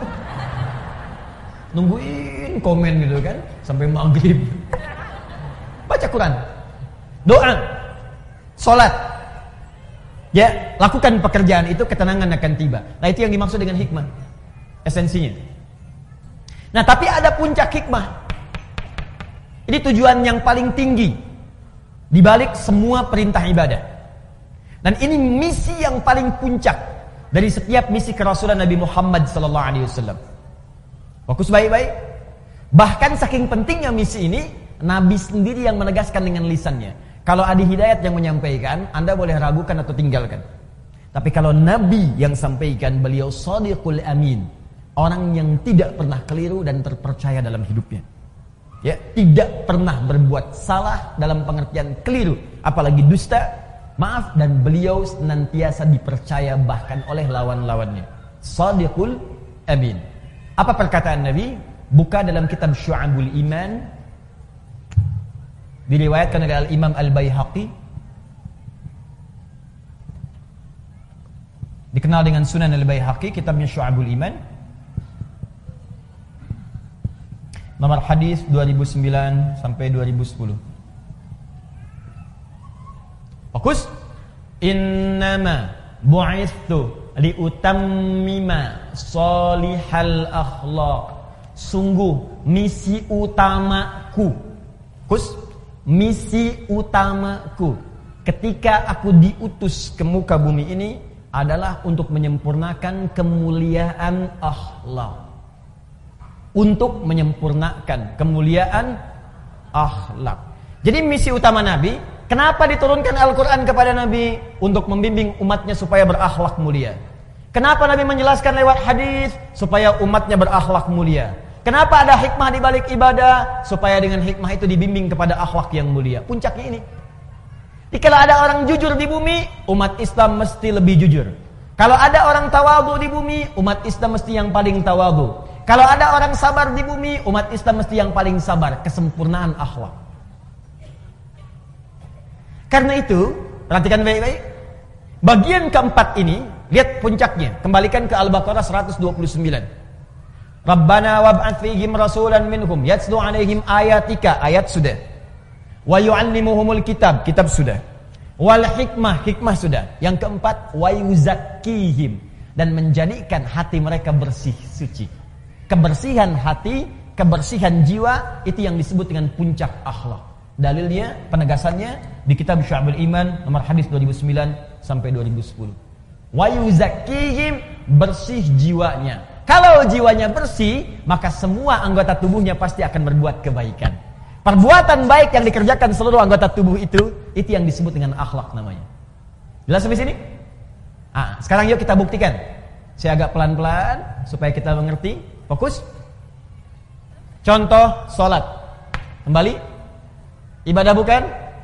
Nungguin komen gitu kan sampai maghrib. Baca Quran, doa, sholat. Ya, lakukan pekerjaan itu, ketenangan akan tiba. Nah, itu yang dimaksud dengan hikmah, esensinya. Nah, tapi ada puncak hikmah. Ini tujuan yang paling tinggi di balik semua perintah ibadah. Dan ini misi yang paling puncak dari setiap misi kerasulan Nabi Muhammad sallallahu alaihi wasallam. Fokus baik-baik. Bahkan saking pentingnya misi ini, Nabi sendiri yang menegaskan dengan lisannya. Kalau Adi Hidayat yang menyampaikan, Anda boleh ragukan atau tinggalkan. Tapi kalau Nabi yang sampaikan, beliau shadiqul amin, orang yang tidak pernah keliru dan terpercaya dalam hidupnya. Ya, tidak pernah berbuat salah dalam pengertian keliru, apalagi dusta. Maaf, dan beliau senantiasa dipercaya bahkan oleh lawan-lawannya. Shadiqul amin. Apa perkataan Nabi? Buka dalam kitab Syu'abul Iman, diriwayatkan oleh Al-Imam Al-Baihaqi, dikenal dengan Sunan Al-Baihaqi, kitabnya Syu'abul Iman, nomor hadis dua ribu sembilan sampai dua ribu sepuluh. Fokus. Innama bu'ithu liutammima salihal akhlaq. Sungguh misi utamaku. Fokus. Misi utamaku ketika aku diutus ke muka bumi ini adalah untuk menyempurnakan kemuliaan akhlak. Untuk menyempurnakan kemuliaan akhlak. Jadi misi utama Nabi, kenapa diturunkan Al-Quran kepada Nabi? Untuk membimbing umatnya supaya berakhlak mulia. Kenapa Nabi menjelaskan lewat hadis? Supaya umatnya berakhlak mulia. Kenapa ada hikmah di balik ibadah? Supaya dengan hikmah itu dibimbing kepada akhlak yang mulia. Puncaknya ini. Jika ada orang jujur di bumi, umat Islam mesti lebih jujur. Kalau ada orang tawadhu di bumi, umat Islam mesti yang paling tawadhu. Kalau ada orang sabar di bumi, umat Islam mesti yang paling sabar. Kesempurnaan akhlak. Karena itu, perhatikan baik-baik. Bagian keempat ini, lihat puncaknya. Kembalikan ke Al-Baqarah seratus dua puluh sembilan. Rabbana wab'ats fihim rasulan minhum yatslu 'alaihim ayatika, ayat sudah. Wa yu'allimuhumul kitab, kitab sudah. Wal hikmah, hikmah sudah. Yang keempat, wa yuzakkihim, dan menjadikan hati mereka bersih, suci. Kebersihan hati, kebersihan jiwa, itu yang disebut dengan puncak akhlak. Dalilnya, penegasannya di kitab Syu'abul Iman nomor hadis dua ribu sembilan sampai dua ribu sepuluh. Wa yuzakkihim, bersih jiwanya. Kalau jiwanya bersih, maka semua anggota tubuhnya pasti akan berbuat kebaikan. Perbuatan baik yang dikerjakan seluruh anggota tubuh itu, itu yang disebut dengan akhlak namanya. Jelas sampai sini? Ah, sekarang yuk kita buktikan. Saya agak pelan-pelan supaya kita mengerti. Fokus. Contoh sholat. Kembali. Ibadah bukan?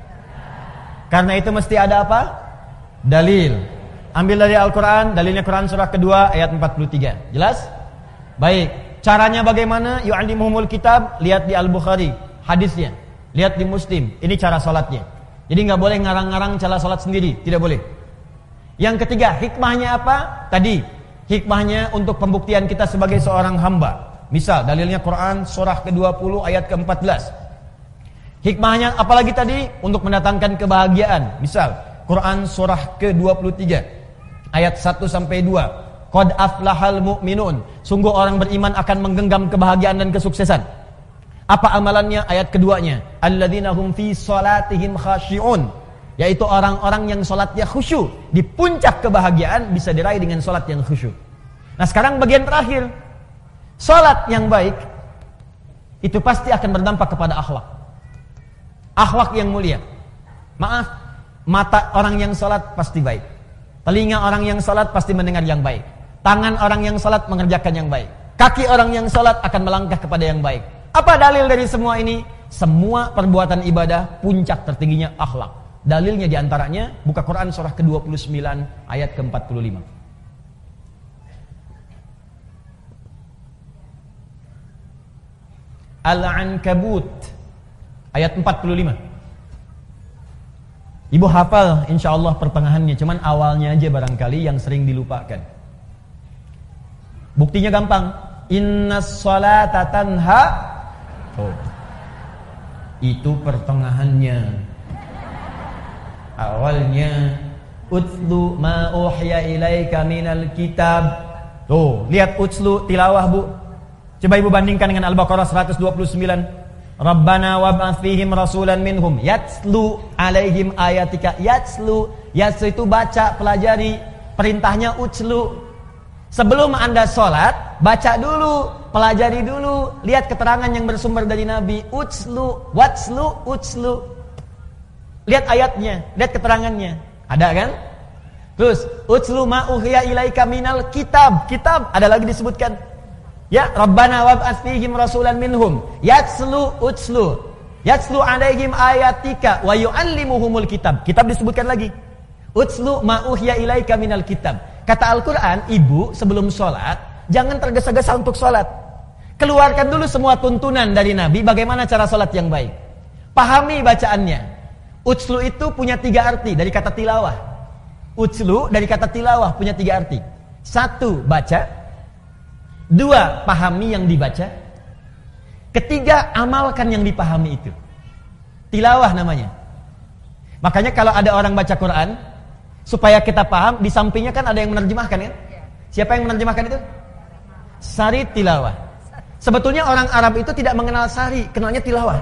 Karena itu mesti ada apa? Dalil. Ambil dari Al-Quran, dalilnya Quran surah kedua ayat empat puluh tiga. Jelas? Baik. Caranya bagaimana? Yu'allimuhumul kitab, lihat di Al-Bukhari hadisnya. Lihat di Muslim, ini cara salatnya. Jadi nggak boleh ngarang-ngarang cara salat sendiri, tidak boleh. Yang ketiga, hikmahnya apa? Tadi, hikmahnya untuk pembuktian kita sebagai seorang hamba. Misal, dalilnya Quran surah ke dua puluh ayat ke empat belas. Hikmahnya apalagi tadi? Untuk mendatangkan kebahagiaan. Misal, Quran surah ke dua puluh tiga ayat satu sampai dua. Qad aflahal mu'minun. Sungguh orang beriman akan menggenggam kebahagiaan dan kesuksesan. Apa amalannya? Ayat keduanya. Alladzina hum fi salatihim khashi'un. Yaitu orang-orang yang salatnya khusyuk. Di puncak kebahagiaan bisa diraih dengan salat yang khusyuk. Nah, sekarang bagian terakhir. Salat yang baik itu pasti akan berdampak kepada akhlak. Akhlak yang mulia. Maaf, mata orang yang salat pasti baik. Telinga orang yang salat pasti mendengar yang baik. Tangan orang yang salat mengerjakan yang baik. Kaki orang yang salat akan melangkah kepada yang baik. Apa dalil dari semua ini? Semua perbuatan ibadah puncak tertingginya akhlak. Dalilnya diantaranya buka Quran surah ke dua puluh sembilan ayat ke empat puluh lima. Al-Ankabut ayat empat puluh lima. Ibu hafal insyaallah pertengahannya, cuman awalnya aja barangkali yang sering dilupakan. Buktinya gampang. Innas sholata tanha. Oh. Itu pertengahannya. Awalnya utlu ma uhya ilaika minal kitab. Tuh, lihat utslu tilawah, Bu. Coba Ibu bandingkan dengan Al-Baqarah seratus dua puluh sembilan. Rabbana wab'ats fihim rasulan minhum yatslu alaihim ayatika. Yatslu, yatslu itu baca, pelajari. Perintahnya utslu. Sebelum Anda sholat, baca dulu, pelajari dulu, lihat keterangan yang bersumber dari Nabi. Utslu, watslu, utslu. Lihat ayatnya, lihat keterangannya. Ada kan? Terus utslu ma uhiya ilaika minal kitab. Kitab ada lagi disebutkan. Ya, Rabbana wab'ats fihim rasulan minhum yatslu utslu yatslu alaihim ayatika wa yu'allimuhumul kitab. Kitab disebutkan lagi. Utslu ma uhiya ilaika minal kitab. Kata Al-Qur'an, ibu sebelum sholat jangan tergesa-gesa untuk sholat. Keluarkan dulu semua tuntunan dari Nabi bagaimana cara sholat yang baik. Pahami bacaannya. Utslu itu punya tiga arti dari kata tilawah. Utslu dari kata tilawah punya tiga arti. Satu, baca. Dua, pahami yang dibaca. Ketiga, amalkan yang dipahami itu. Tilawah namanya. Makanya kalau ada orang baca Quran, supaya kita paham, di sampingnya kan ada yang menerjemahkan kan? Siapa yang menerjemahkan itu? Sari tilawah. Sebetulnya orang Arab itu tidak mengenal sari, kenalnya tilawah.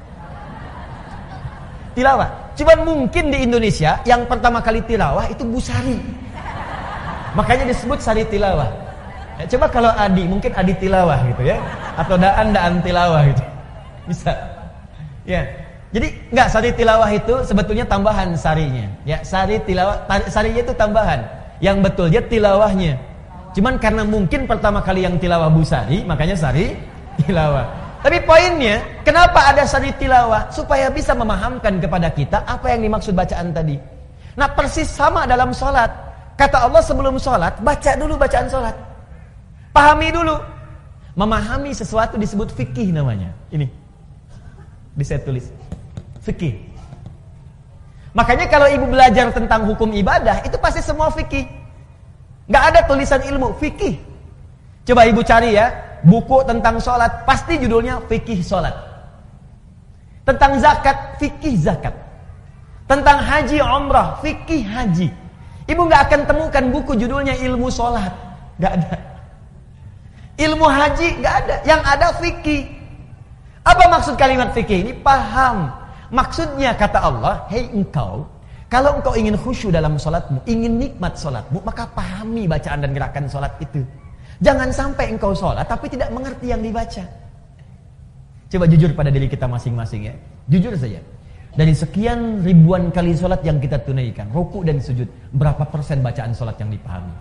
Tilawah. Cuma mungkin di Indonesia yang pertama kali tilawah itu Bu Sari. Makanya disebut sari tilawah. Ya, coba kalau Adi, mungkin Adi tilawah gitu ya, atau Daan Daan tilawah gitu, bisa. Ya, jadi nggak, sari tilawah itu sebetulnya tambahan sarinya. Ya, sari tilawah, sarinya itu tambahan. Yang betulnya tilawahnya. Cuman karena mungkin pertama kali yang tilawah Bu Sari, makanya sari tilawah. Tapi poinnya, kenapa ada sari tilawah? Supaya bisa memahamkan kepada kita apa yang dimaksud bacaan tadi. Nah, persis sama dalam sholat. Kata Allah sebelum sholat, baca dulu bacaan sholat. Pahami dulu. Memahami sesuatu disebut fikih namanya. Ini bisa tulis. Fikih. Makanya kalau ibu belajar tentang hukum ibadah, itu pasti semua fikih. Gak ada tulisan ilmu, fikih. Coba ibu cari ya, buku tentang sholat, pasti judulnya fikih sholat. Tentang zakat, fikih zakat. Tentang haji umrah, fikih haji. Ibu gak akan temukan buku judulnya ilmu sholat. Gak ada. Ilmu haji gak ada, yang ada fikih. Apa maksud kalimat fikih ini? Paham. Maksudnya kata Allah, hei engkau, kalau engkau ingin khusyuk dalam sholatmu, ingin nikmat sholatmu, maka pahami bacaan dan gerakan sholat itu. Jangan sampai engkau sholat tapi tidak mengerti yang dibaca. Coba jujur pada diri kita masing-masing ya. Jujur saja. Dari sekian ribuan kali sholat yang kita tunaikan, ruku dan sujud, berapa persen bacaan sholat yang dipahami?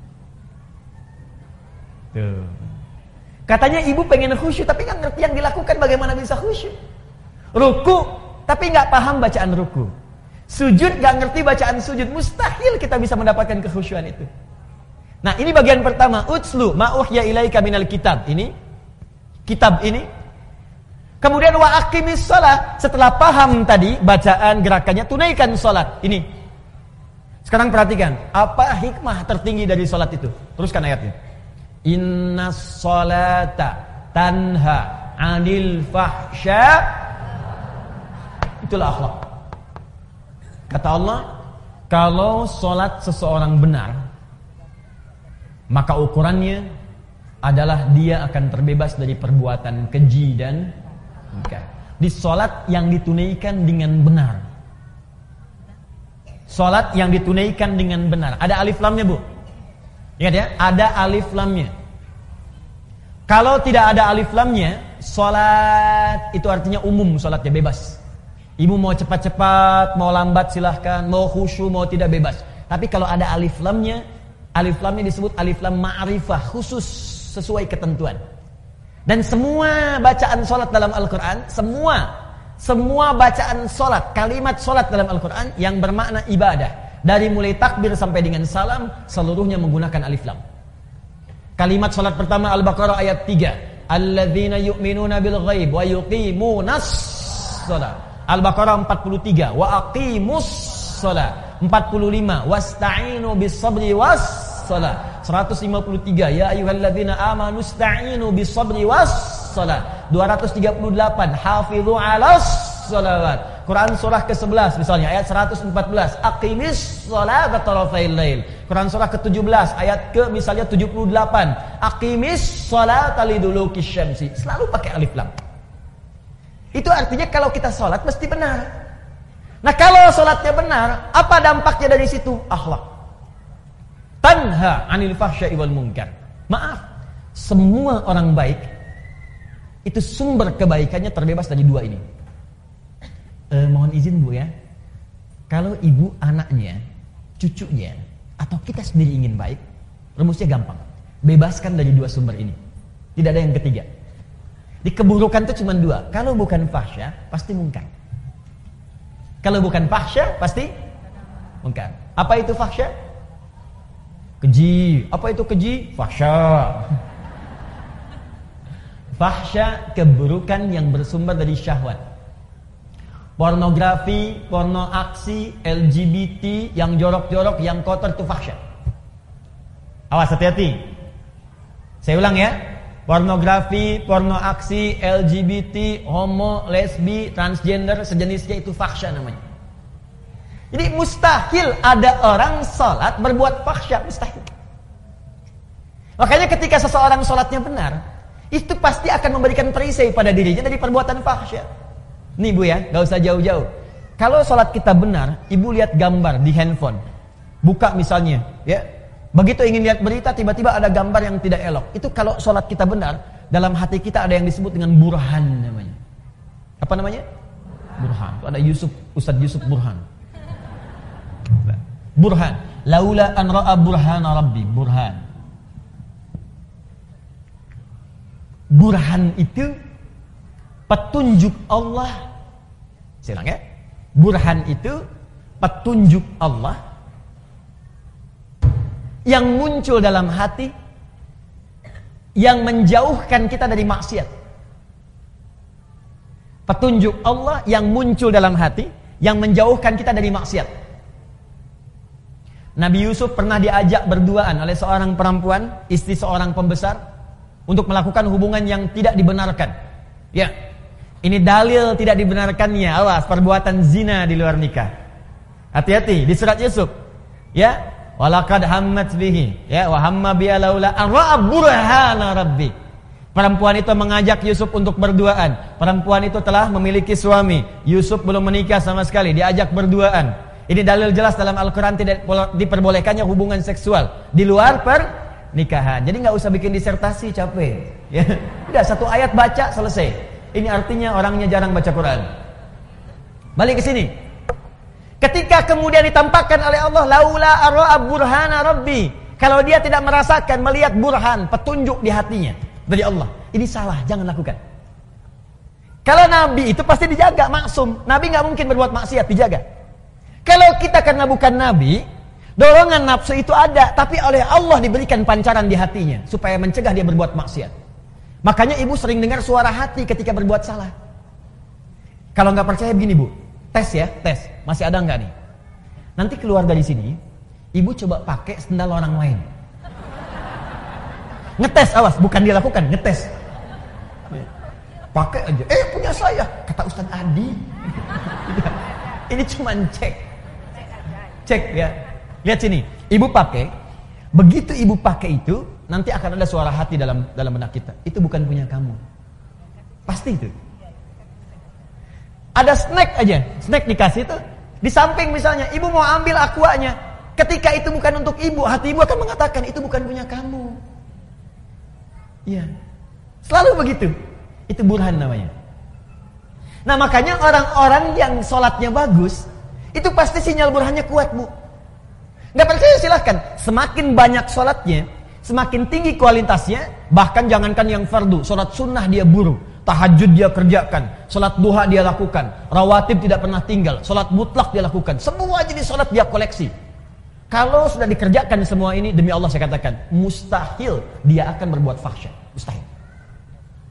Tuh. Katanya ibu pengen khusyuk tapi nggak ngerti yang dilakukan, bagaimana bisa khusyuk? Ruku tapi nggak paham bacaan ruku. Sujud nggak ngerti bacaan sujud, mustahil kita bisa mendapatkan kekhusyuan itu. Nah, ini bagian pertama, utslu ma uhya ilaika minal kitab. Ini kitab ini. Kemudian wa aqimis shalah, setelah paham tadi bacaan gerakannya, tunaikan salat. Ini. Sekarang perhatikan, apa hikmah tertinggi dari salat itu? Teruskan ayatnya. Innas sholata tanha 'anil fahsya. Itulah akhlak. Kata Allah, kalau sholat seseorang benar, maka ukurannya adalah dia akan terbebas dari perbuatan keji dan mungkar. Di sholat yang ditunaikan dengan benar. Sholat yang ditunaikan dengan benar. Ada alif lamnya, Bu. Ingat ya, ada alif lamnya. Kalau tidak ada alif lamnya, sholat itu artinya umum, sholatnya bebas. Ibu mau cepat-cepat, mau lambat silahkan, mau khusyuk, mau tidak bebas. Tapi kalau ada alif lamnya, alif lamnya disebut alif lam ma'rifah, khusus sesuai ketentuan. Dan semua bacaan sholat dalam Al-Quran, semua, semua bacaan sholat, kalimat sholat dalam Al-Quran yang bermakna ibadah, dari mulai takbir sampai dengan salam, seluruhnya menggunakan alif lam. Kalimat sholat pertama Al-Baqarah ayat tiga. Alladzina yu'minuna bil ghaib wa yuqimunas shalah. Al-Baqarah empat puluh tiga, wa aqimus shalah. empat puluh lima, wasta'inu bis sabri was shalah. seratus lima puluh tiga, ya ayyuhalladzina amanu ista'inu bis sabri was shalah. dua ratus tiga puluh delapan, hafizu 'alas shalawat. Quran surah ke sebelas misalnya ayat seratus empat belas, aqimis shalata tarafail lail. Quran surah ke tujuh belas ayat ke misalnya tujuh puluh delapan, aqimis shalata liduluki syamsi. Selalu pakai alif lam. Itu artinya kalau kita sholat mesti benar. Nah kalau sholatnya benar, apa dampaknya dari situ? Akhlak. Tanha anil fahsya'i wal munkar. Maaf, semua orang baik itu sumber kebaikannya terbebas dari dua ini. Eh, mohon izin Bu ya, kalau ibu anaknya, cucunya, atau kita sendiri ingin baik, rumusnya gampang. Bebaskan dari dua sumber ini. Tidak ada yang ketiga. Di keburukan itu cuma dua. Kalau bukan fahsya, pasti munkar. Kalau bukan fahsya, pasti munkar. Apa itu fahsya? Keji. Apa itu keji? Fahsya. Fahsya, keburukan yang bersumber dari syahwat. Pornografi, porno aksi, L G B T, yang jorok-jorok, yang kotor itu fahsya. Awas, hati-hati. Saya ulang ya. Pornografi, porno aksi, L G B T, homo, lesbi, transgender, sejenisnya itu fahsya namanya. Jadi mustahil ada orang sholat berbuat fahsya, mustahil. Makanya ketika seseorang sholatnya benar, itu pasti akan memberikan perisai pada dirinya dari perbuatan fahsya. Nih Bu ya, gak usah jauh-jauh. Kalau sholat kita benar, ibu lihat gambar di handphone, buka misalnya, ya. Begitu ingin lihat berita, tiba-tiba ada gambar yang tidak elok. Itu kalau sholat kita benar, dalam hati kita ada yang disebut dengan burhan namanya. Apa namanya? Burhan. Itu ada Yusuf, Ustaz Yusuf Burhan. Burhan. Laula an ra'a burhana rabbi. Burhan. Burhan itu petunjuk Allah. Saya ulang ya. Burhan itu petunjuk Allah yang muncul dalam hati, yang menjauhkan kita dari maksiat. Petunjuk Allah yang muncul dalam hati, yang menjauhkan kita dari maksiat. Nabi Yusuf pernah diajak berduaan oleh seorang perempuan, istri seorang pembesar, untuk melakukan hubungan yang tidak dibenarkan. Ya, ini dalil tidak dibenarkannya. Awas, perbuatan zina di luar nikah. Hati-hati di surat Yusuf. Ya, walaqad hammat bihi, ya, wa hamma biha laula an ra'a burhana rabbi. Perempuan itu mengajak Yusuf untuk berduaan. Perempuan itu telah memiliki suami. Yusuf belum menikah sama sekali, diajak berduaan. Ini dalil jelas dalam Al-Quran tidak diperbolehkannya hubungan seksual di luar pernikahan. Jadi nggak usah bikin disertasi, capek. Ya, udah satu ayat baca selesai. Ini artinya orangnya jarang baca Quran. Balik ke sini. Ketika kemudian ditampakkan oleh Allah, laula ara'a burhana rabbi. Kalau dia tidak merasakan, melihat burhan, petunjuk di hatinya dari Allah, ini salah, jangan lakukan. Kalau Nabi itu pasti dijaga, maksum. Nabi nggak mungkin berbuat maksiat, dijaga. Kalau kita karena bukan Nabi, dorongan nafsu itu ada, tapi oleh Allah diberikan pancaran di hatinya supaya mencegah dia berbuat maksiat. Makanya ibu sering dengar suara hati ketika berbuat salah. Kalau nggak percaya begini Bu, tes ya, tes. Masih ada nggak nih? Nanti keluar dari sini, ibu coba pakai sendal orang lain. Ngetes, awas, bukan dia lakukan, ngetes. Pakai aja. Eh, punya saya, kata Ustaz Adi. Ini cuma cek. Cek ya. Lihat sini, ibu pakai. Begitu ibu pakai itu, nanti akan ada suara hati dalam dalam benak kita. Itu bukan punya kamu. Pasti itu. Ada snack aja, snack dikasih tuh. Di samping misalnya, ibu mau ambil aquanya. Ketika itu bukan untuk ibu, hati ibu akan mengatakan, itu bukan punya kamu. Iya. Selalu begitu. Itu burhan namanya. Nah makanya orang-orang yang sholatnya bagus, itu pasti sinyal burhannya kuat Bu. Gak percaya silahkan. Semakin banyak sholatnya, semakin tinggi kualitasnya. Bahkan jangankan yang fardu, sholat sunnah dia buru, tahajud dia kerjakan, sholat duha dia lakukan, rawatib tidak pernah tinggal, sholat mutlak dia lakukan, semua jenis sholat dia koleksi. Kalau sudah dikerjakan semua ini, demi Allah saya katakan, mustahil dia akan berbuat fahsyat. Mustahil.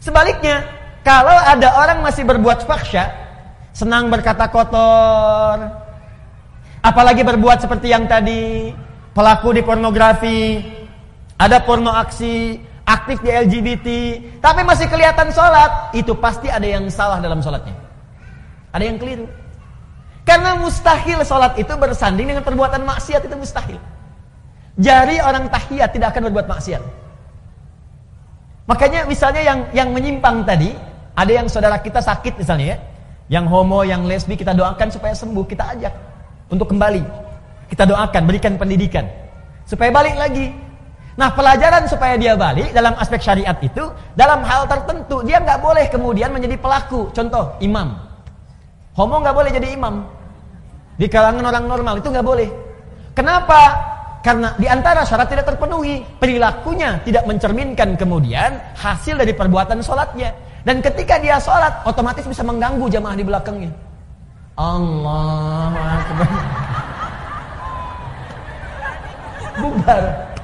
Sebaliknya, kalau ada orang masih berbuat fahsya, senang berkata kotor, apalagi berbuat seperti yang tadi, pelaku di pornografi, ada porno aksi, aktif di L G B T, tapi masih kelihatan sholat, itu pasti ada yang salah dalam sholatnya. Ada yang keliru. Karena mustahil sholat itu bersanding dengan perbuatan maksiat, itu mustahil. Jari orang tahiyat tidak akan berbuat maksiat. Makanya misalnya yang yang menyimpang tadi, ada yang saudara kita sakit misalnya ya, yang homo, yang lesbi, kita doakan supaya sembuh, kita ajak untuk kembali. Kita doakan, berikan pendidikan supaya balik lagi. Nah, pelajaran supaya dia balik dalam aspek syariat itu, dalam hal tertentu dia nggak boleh kemudian menjadi pelaku. Contoh, imam. Homo nggak boleh jadi imam di kalangan orang normal, itu nggak boleh. Kenapa? Karena di antara syarat tidak terpenuhi, perilakunya tidak mencerminkan kemudian hasil dari perbuatan sholatnya. Dan ketika dia sholat, otomatis bisa mengganggu jamaah di belakangnya. Allahu Akbar. Bubar.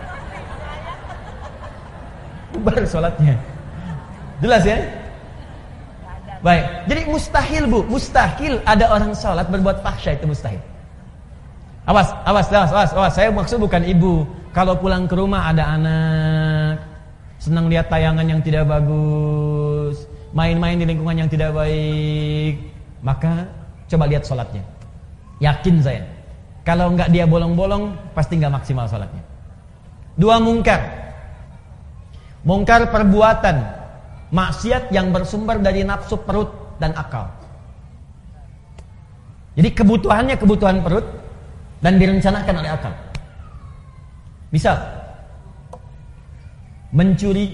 Bubar sholatnya. Jelas ya? Baik, jadi mustahil bu, mustahil ada orang sholat berbuat fahsya, itu mustahil. Awas, awas, awas, awas, awas. Saya maksud bukan ibu. Kalau pulang ke rumah ada anak, senang lihat tayangan yang tidak bagus, main-main di lingkungan yang tidak baik, maka coba lihat sholatnya. Yakin saya, kalau enggak dia bolong-bolong, pasti enggak maksimal sholatnya. Dua, mungkar. Mungkar perbuatan maksiat yang bersumber dari nafsu perut dan akal. Jadi kebutuhannya kebutuhan perut dan direncanakan oleh akal. Misal mencuri,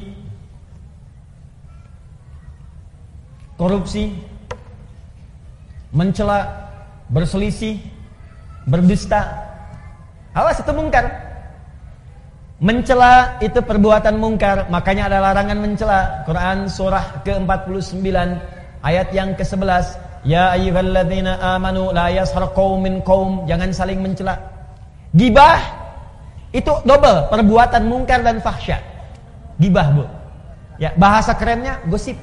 korupsi, mencela, berselisih, berdusta. Awas, itu mungkar. Mencela itu perbuatan mungkar, makanya ada larangan mencela. Quran surah ke empat puluh sembilan ayat yang ke sebelas. Ya ayyuhalladzina amanu la yashar qaumin qaum, jangan saling mencela. Gibah itu double, perbuatan mungkar dan fahsya. Gibah, Bu. Ya, bahasa kerennya gosip.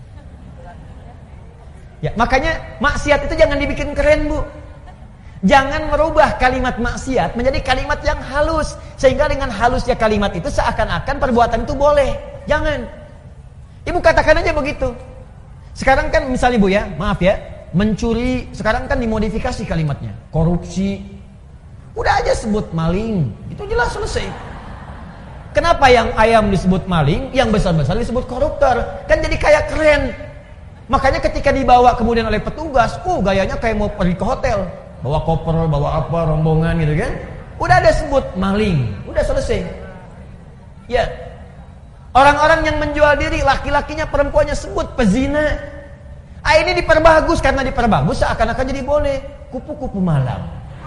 Ya, makanya maksiat itu jangan dibikin keren, Bu. Jangan merubah kalimat maksiat menjadi kalimat yang halus, sehingga dengan halusnya kalimat itu seakan-akan perbuatan itu boleh. Jangan. Ibu katakan aja begitu. Sekarang kan misalnya Bu ya, maaf ya, mencuri sekarang kan dimodifikasi kalimatnya. Korupsi, udah aja sebut maling, itu jelas selesai. Kenapa yang ayam disebut maling, yang besar-besar disebut koruptor? Kan jadi kayak keren. Makanya ketika dibawa kemudian oleh petugas, uh gayanya kayak mau pergi ke hotel. Bawa koper, bawa apa, rombongan gitu kan. Udah ada sebut maling, udah selesai. Ya. Orang-orang yang menjual diri, laki-lakinya, perempuannya sebut pezina. Ah, ini diperbagus, karena diperbagus seakan-akan jadi boleh. Kupu-kupu malam.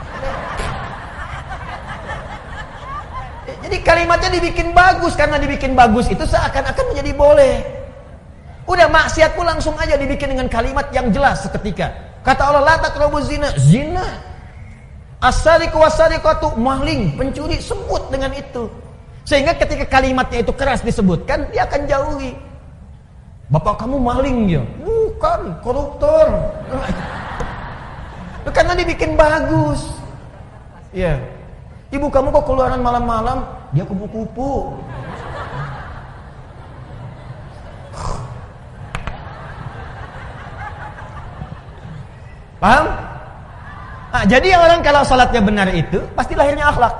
Jadi kalimatnya dibikin bagus, karena dibikin bagus itu seakan-akan menjadi boleh. Udah, maksiat pun langsung aja dibikin dengan kalimat yang jelas seketika. Kata Allah, la taqrabuz zina, zina. As-sariqu was-sariqatu, maling, pencuri, sebut dengan itu. Sehingga ketika kalimatnya itu keras disebutkan, dia akan jauhi. Bapak kamu maling ya? Bukan, koruptor. Karena dibikin bagus. Ya. Ibu kamu kok keluaran malam-malam? Dia kupu-kupu. Paham? Nah, jadi orang kalau salatnya benar itu pasti lahirnya akhlak.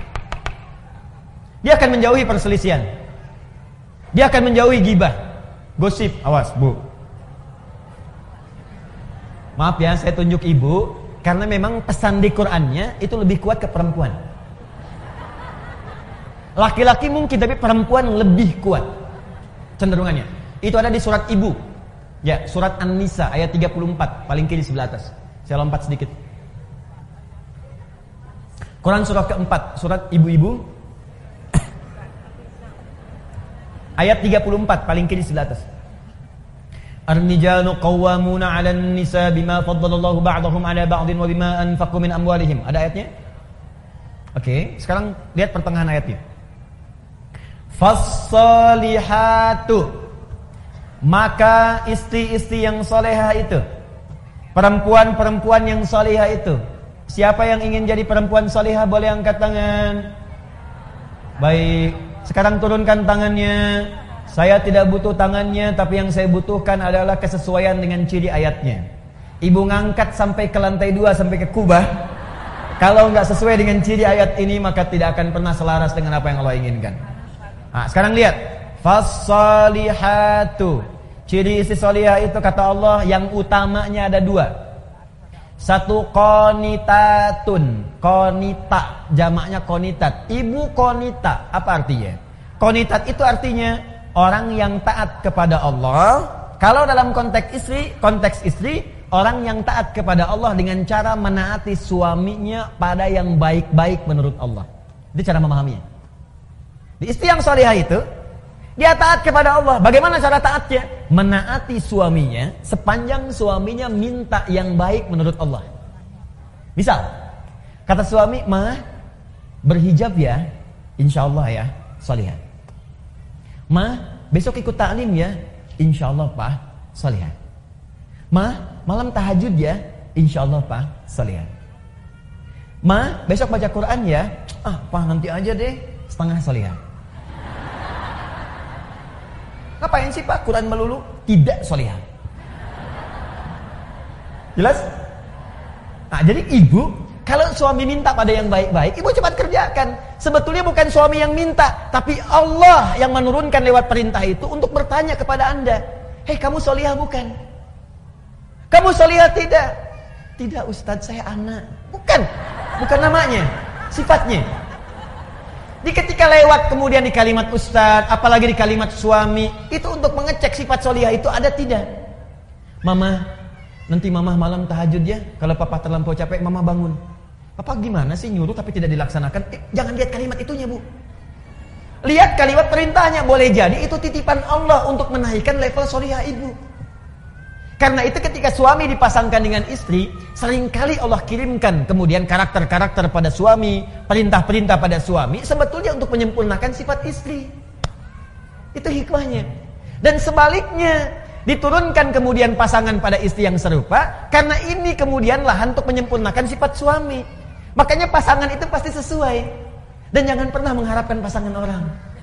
Dia akan menjauhi perselisihan. Dia akan menjauhi gibah, gosip. Awas, Bu. Maaf ya, saya tunjuk ibu karena memang pesan di Qur'annya itu lebih kuat ke perempuan. Laki-laki mungkin, tapi perempuan lebih kuat cenderungannya. Itu ada di surat Ibu. Ya, surat An-Nisa ayat tiga puluh empat, paling kiri sebelah atas. Saya lompat sedikit. Quran surah keempat, surat Ibu-ibu. Ayat tiga puluh empat, paling kiri sebelah atas. Ar-rijalu qawwamuna 'alan nisa bima faddalallahu ba'dahum 'ala ba'din wa bima anfaqu min amwalihim. Ada ayatnya? Oke, sekarang lihat pertengahan ayatnya. Fas-salihatu Maka istri-istri yang solehah itu, perempuan-perempuan yang solehah itu, siapa yang ingin jadi perempuan solehah boleh angkat tangan. Baik, sekarang turunkan tangannya. Saya tidak butuh tangannya, tapi yang saya butuhkan adalah kesesuaian dengan ciri ayatnya. Ibu ngangkat sampai ke lantai dua, sampai ke kubah. Kalau nggak sesuai dengan ciri ayat ini, maka tidak akan pernah selaras dengan apa yang Allah inginkan. Nah, sekarang lihat, fas-salihatu. Ciri istri solihah itu kata Allah yang utamanya ada dua. Satu qanitatun, qanita, jamaknya qanitat. Ibu qanita, apa artinya? Qanitat itu artinya orang yang taat kepada Allah. Kalau dalam konteks istri, konteks istri, orang yang taat kepada Allah dengan cara menaati suaminya pada yang baik-baik menurut Allah. Itu cara memahaminya. Di istri yang solihah itu, dia taat kepada Allah. Bagaimana cara taatnya? Menaati suaminya sepanjang suaminya minta yang baik menurut Allah. Misal, kata suami, "Ma, berhijab ya, insya Allah ya, salihah. Ma, besok ikut ta'lim ya, insya Allah Pak, salihah. Ma, malam tahajud ya, insya Allah Pak, salihah. Ma, besok baca Quran ya, ah Pak nanti aja deh, setengah salihah." Ngapain sih Pak Quran melulu? Tidak solihah. Jelas? Nah, jadi ibu, kalau suami minta pada yang baik-baik, ibu cepat kerjakan. Sebetulnya bukan suami yang minta, tapi Allah yang menurunkan lewat perintah itu untuk bertanya kepada Anda. Hei, kamu solihah bukan? Kamu solihah tidak? Tidak Ustadz, saya anak. Bukan, bukan namanya, sifatnya. Di ketika lewat kemudian di kalimat ustaz, apalagi di kalimat suami, itu untuk mengecek sifat solihah itu ada tidak. Mama, nanti mama malam tahajud ya. Kalau papa terlampau capek, mama bangun. Papa gimana sih nyuruh tapi tidak dilaksanakan? Eh, jangan lihat kalimat itunya bu. Lihat kalimat perintahnya. Boleh jadi itu titipan Allah untuk menaikkan level solihah ibu. Karena itu ketika suami dipasangkan dengan istri, seringkali Allah kirimkan kemudian karakter-karakter pada suami, perintah-perintah pada suami, sebetulnya untuk menyempurnakan sifat istri. Itu hikmahnya. Dan sebaliknya, diturunkan kemudian pasangan pada istri yang serupa, karena ini kemudian lahan untuk menyempurnakan sifat suami. Makanya pasangan itu pasti sesuai. Dan jangan pernah mengharapkan pasangan orang.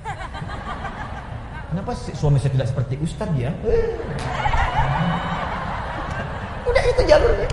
Kenapa suami saya tidak seperti ustadz ya? Udah itu jalurnya.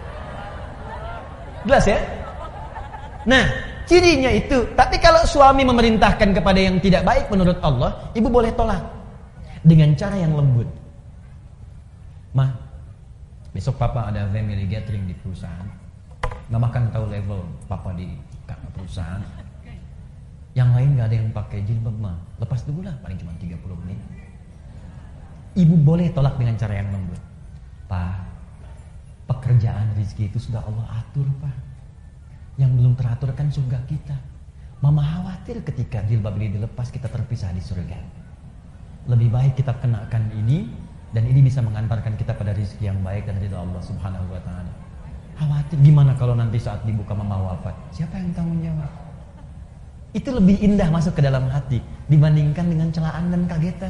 Jelas ya? Nah, cirinya itu. Tapi kalau suami memerintahkan kepada yang tidak baik menurut Allah, ibu boleh tolak dengan cara yang lembut. Ma, besok papa ada family gathering di perusahaan. Mama kan tahu level papa di perusahaan. Yang lain gak ada yang pakai jilbab, ma. Lepas dulu lah, paling cuma tiga puluh menit. Ibu boleh tolak dengan cara yang lembut. Pa, pekerjaan rezeki itu sudah Allah atur, Pak. Yang belum teratur kan surga kita. Mama khawatir ketika jilbab ini dilepas kita terpisah di surga. Lebih baik kita kenakan ini, dan ini bisa mengantarkan kita pada rezeki yang baik dan ridha Allah Subhanahu wa taala. Khawatir gimana kalau nanti saat dibuka mama wafat? Siapa yang tanggung jawab? Itu lebih indah masuk ke dalam hati dibandingkan dengan celaan dan kagetan.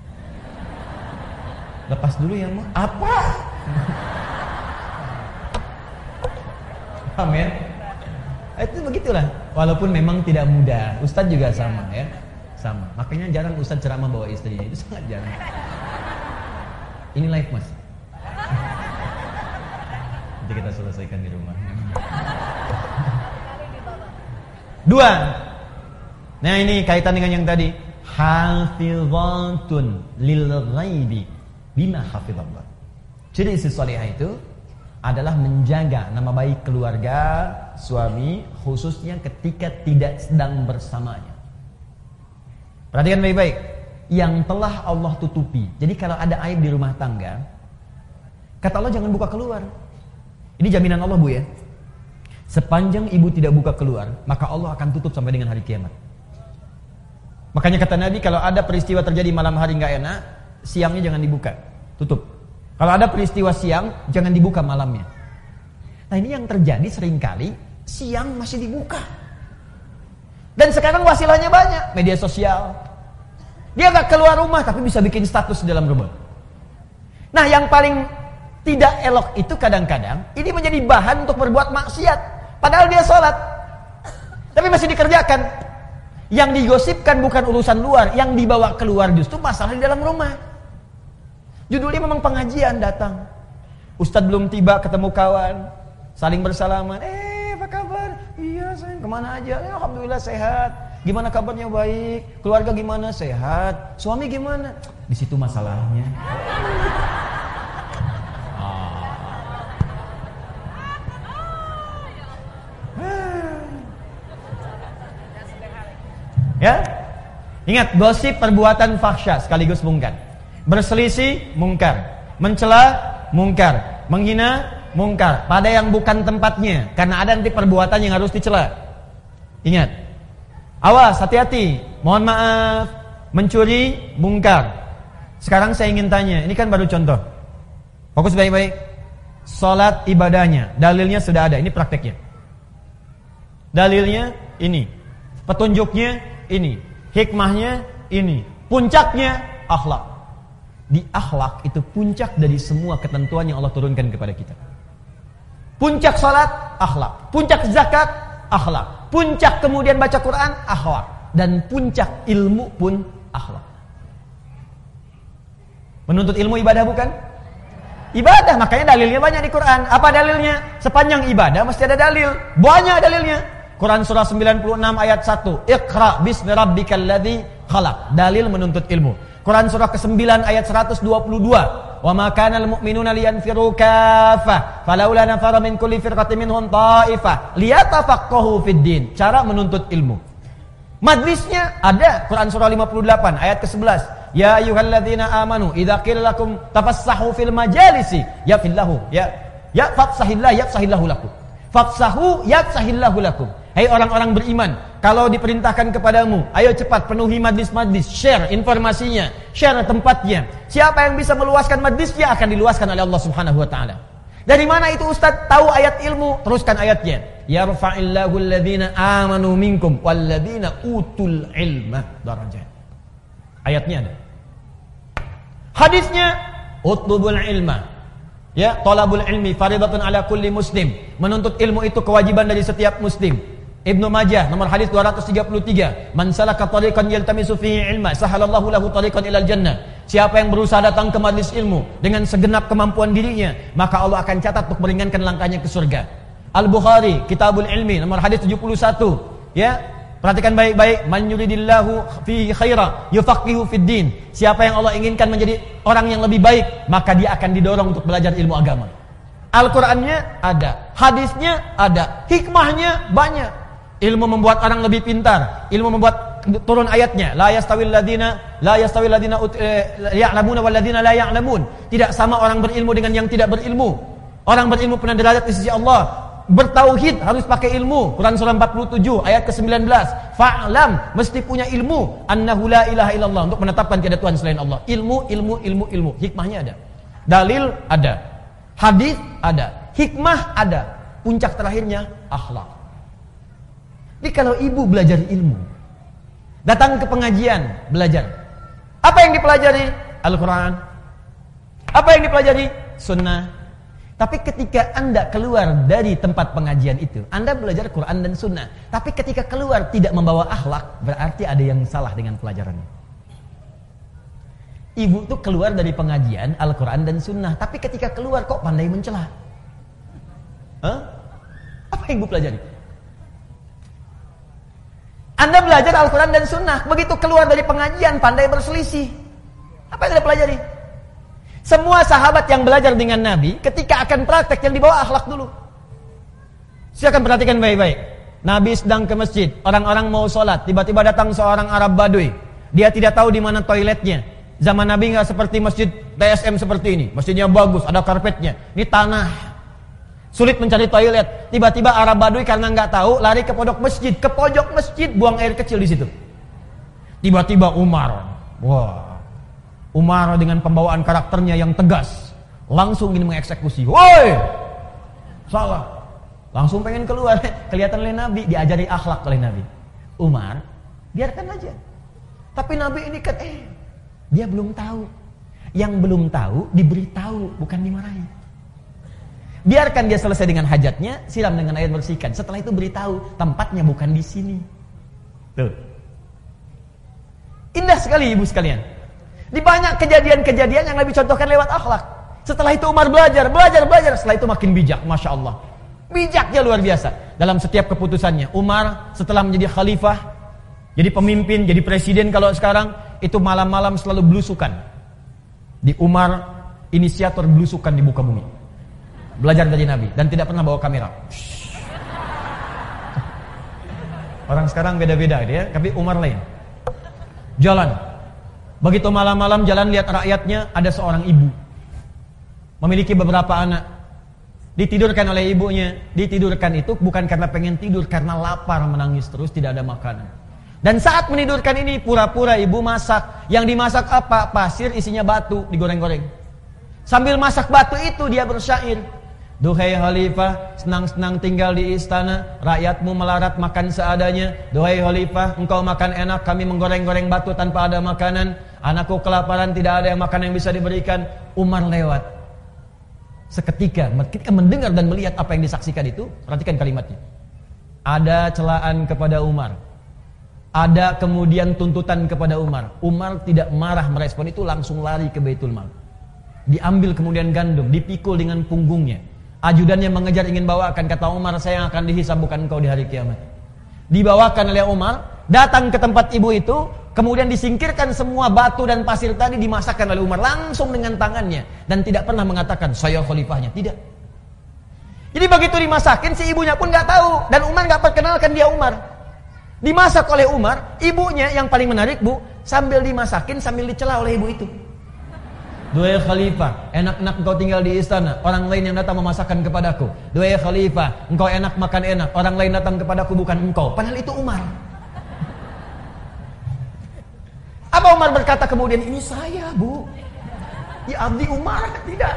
Lepas dulu ya, Ma. Apa? Paham ya? Itu begitulah. Walaupun memang tidak mudah. Ustadz juga sama ya. Sama. Makanya jarang Ustadz ceramah bawa istrinya. Itu sangat jarang. Ini live mas. Nanti kita selesaikan di rumah. Dua. Nah ini kaitan dengan yang tadi. Hafizatun lil ghaibi bima hafizallah. Jadi istri salihah itu adalah menjaga nama baik keluarga, suami, khususnya ketika tidak sedang bersamanya. Perhatikan baik-baik. Yang telah Allah tutupi. Jadi kalau ada aib di rumah tangga, kata Allah jangan buka keluar. Ini jaminan Allah bu ya. Sepanjang ibu tidak buka keluar, maka Allah akan tutup sampai dengan hari kiamat. Makanya kata Nabi, kalau ada peristiwa terjadi malam hari nggak enak, siangnya jangan dibuka, tutup. Kalau ada peristiwa siang, jangan dibuka malamnya. Nah ini yang terjadi seringkali, siang masih dibuka. Dan sekarang wasilahnya banyak, media sosial. Dia nggak keluar rumah, tapi bisa bikin status di dalam rumah. Nah, yang paling tidak elok itu kadang-kadang ini menjadi bahan untuk berbuat maksiat. Padahal dia sholat, tapi masih dikerjakan. Yang digosipkan bukan urusan luar, yang dibawa keluar justru masalah di dalam rumah. Judulnya memang pengajian, datang. Ustadz belum tiba, ketemu kawan, saling bersalaman. Eh, apa kabar? Iya, sayang, kemana aja? Eh, alhamdulillah sehat. Gimana kabarnya? Baik. Keluarga gimana? Sehat. Suami gimana? Di situ masalahnya. Ya, ingat, gosip perbuatan fahsya sekaligus mungkar. Berselisih mungkar, mencela mungkar, menghina mungkar pada yang bukan tempatnya, karena ada nanti perbuatan yang harus dicela. Ingat, awas, hati-hati. Mohon maaf, mencuri mungkar. Sekarang saya ingin tanya, ini kan baru contoh. Fokus baik-baik. Salat ibadahnya, dalilnya sudah ada, ini prakteknya. Dalilnya ini, petunjuknya ini, hikmahnya ini, puncaknya akhlak. Di akhlak itu puncak dari semua ketentuan yang Allah turunkan kepada kita. Puncak salat, akhlak. Puncak zakat, akhlak. Puncak kemudian baca Quran, akhlak. Dan puncak ilmu pun akhlak. Menuntut ilmu ibadah bukan? Ibadah, makanya dalilnya banyak di Quran. Apa dalilnya? Sepanjang ibadah mesti ada dalil. Banyak dalilnya. Quran surah sembilan puluh enam ayat satu. Iqra bismi rabbikal ladzi khalaq. Dalil menuntut ilmu. Quran surah kesembilan ayat seratus dua puluh dua. Wa ma kana al mu'minuna liyanfiru kaffah falaula nafara min kulli firqatin minhum ta'ifah liyatafaqahu fid din. Cara menuntut ilmu. Majlisnya ada. Quran surah lima puluh delapan ayat ke sebelas. Ya ayyuhalladzina amanu idza qila lakum tafassahu fil majalisi yafillahu ya ya fafsahillah yafsahillahu lakum. Fafsahu yafsahillahu lakum. Hai orang-orang beriman, kalau diperintahkan kepadamu, ayo cepat penuhi majlis-majlis, share informasinya, share tempatnya. Siapa yang bisa meluaskan majlisnya akan diluaskan oleh Allah Subhanahu wa taala. Dari mana itu Ustaz tahu ayat ilmu? Teruskan ayatnya. Yarfa'illahu alladhina amanu minkum walladhina utul ilma darajat. Ayatnya ada. Hadisnya utlubul ilma. Ya, talabul ilmi faridatun ala kulli muslim. Menuntut ilmu itu kewajiban dari setiap muslim. Ibnu Majah nomor hadis dua ratus tiga puluh tiga. Man salaka tariqan yaltamisu fihi ilma sahalallahu lahu tariqan ilal jannah. Siapa yang berusaha datang ke majlis ilmu dengan segenap kemampuan dirinya, maka Allah akan catat untuk meringankan langkahnya ke surga. Al-Bukhari Kitabul Ilmi nomor hadis tujuh puluh satu. Ya, perhatikan baik-baik. Man yuridillahu fihi khaira yufaqihu fid din. Siapa yang Allah inginkan menjadi orang yang lebih baik, maka dia akan didorong untuk belajar ilmu agama. Al-Qur'annya ada, hadisnya ada, hikmahnya banyak. Ilmu membuat orang lebih pintar, ilmu membuat turun ayatnya. La yastawil ladina la yastawil ladina ya'lamuna wal ladina la ya'lamun. Tidak sama orang berilmu dengan yang tidak berilmu. Orang berilmu punya derajat di sisi Allah. Bertauhid harus pakai ilmu. Quran surah empat puluh tujuh ayat ke sembilan belas. Fa'lam, mesti punya ilmu. Annahu la ilaha illallah, untuk menetapkan tiada Tuhan selain Allah. Ilmu, ilmu, ilmu, ilmu. Hikmahnya ada. Dalil ada. Hadis ada. Hikmah ada. Puncak terakhirnya akhlak. Jadi kalau ibu belajar ilmu, datang ke pengajian, belajar. Apa yang dipelajari? Al-Quran. Apa yang dipelajari? Sunnah. Tapi ketika Anda keluar dari tempat pengajian itu, Anda belajar Quran dan Sunnah. Tapi ketika keluar tidak membawa akhlak, berarti ada yang salah dengan pelajarannya. Ibu tuh keluar dari pengajian Al-Quran dan Sunnah, tapi ketika keluar kok pandai mencela. Hah? Apa yang ibu pelajari? Anda belajar Al-Quran dan Sunnah, begitu keluar dari pengajian pandai berselisih. Apa yang Anda pelajari? Semua sahabat yang belajar dengan Nabi, ketika akan praktek yang dibawa akhlak dulu. Silakan perhatikan baik-baik. Nabi sedang ke masjid, orang-orang mau sholat, tiba-tiba datang seorang Arab Badui. Dia tidak tahu di mana toiletnya. Zaman Nabi nggak seperti masjid T S M seperti ini. Masjidnya bagus, ada karpetnya. Ini tanah. Sulit mencari toilet. Tiba-tiba Arab Badui karena nggak tahu, lari ke pojok masjid, ke pojok masjid, buang air kecil di situ. Tiba-tiba Umar, wah, Umar dengan pembawaan karakternya yang tegas, langsung ingin mengeksekusi. Woi, salah. Langsung pengen keluar. Kelihatan oleh Nabi, diajari akhlak oleh Nabi. Umar, biarkan aja. Tapi Nabi ini kan, eh, dia belum tahu. Yang belum tahu diberitahu, bukan dimarahi. Biarkan dia selesai dengan hajatnya, siram dengan air bersihkan. Setelah itu beritahu, tempatnya bukan di sini. Tuh. Indah sekali ibu sekalian. Di banyak kejadian-kejadian yang Nabi contohkan lewat akhlak. Setelah itu Umar belajar, belajar, belajar. Setelah itu makin bijak, Masya Allah. Bijaknya luar biasa. Dalam setiap keputusannya. Umar setelah menjadi khalifah, jadi pemimpin, jadi presiden kalau sekarang, itu malam-malam selalu belusukan. Di Umar, inisiator belusukan di muka bumi. Belajar dari Nabi. Dan tidak pernah bawa kamera. Orang sekarang beda-beda dia, tapi Umar lain. Jalan. Begitu malam-malam jalan lihat rakyatnya, ada seorang ibu. Memiliki beberapa anak. Ditidurkan oleh ibunya. Ditidurkan itu bukan karena pengen tidur, karena lapar, menangis terus, tidak ada makanan. Dan saat menidurkan ini, pura-pura ibu masak. Yang dimasak apa? Pasir isinya batu, digoreng-goreng. Sambil masak batu itu dia bersyair. Duhai khalifah, senang-senang tinggal di istana, rakyatmu melarat makan seadanya. Duhai khalifah, engkau makan enak, kami menggoreng-goreng batu tanpa ada makanan. Anakku kelaparan, tidak ada yang makan yang bisa diberikan. Umar lewat. Seketika, ketika mendengar dan melihat apa yang disaksikan itu, perhatikan kalimatnya. Ada celaan kepada Umar. Ada kemudian tuntutan kepada Umar. Umar tidak marah merespon itu, langsung lari ke Baitul Mal. Diambil kemudian gandum, dipikul dengan punggungnya. Ajudannya mengejar ingin bawakan, kata Umar, saya yang akan dihisab bukan engkau di hari kiamat. Dibawakan oleh Umar, datang ke tempat ibu itu, kemudian disingkirkan semua batu dan pasir tadi, dimasakkan oleh Umar langsung dengan tangannya, dan tidak pernah mengatakan saya khalifahnya, tidak. Jadi begitu dimasakin, si ibunya pun nggak tahu, dan Umar nggak perkenalkan dia Umar. Dimasak oleh Umar, ibunya yang paling menarik bu, sambil dimasakin sambil dicela oleh ibu itu. Duhai khalifah, enak-enak engkau tinggal di istana, orang lain yang datang memasakkan kepadaku. Duhai khalifah, engkau enak makan enak, orang lain datang kepadaku bukan engkau. Padahal itu Umar. Apa Umar berkata kemudian, ini saya bu, ya abdi Umar, tidak.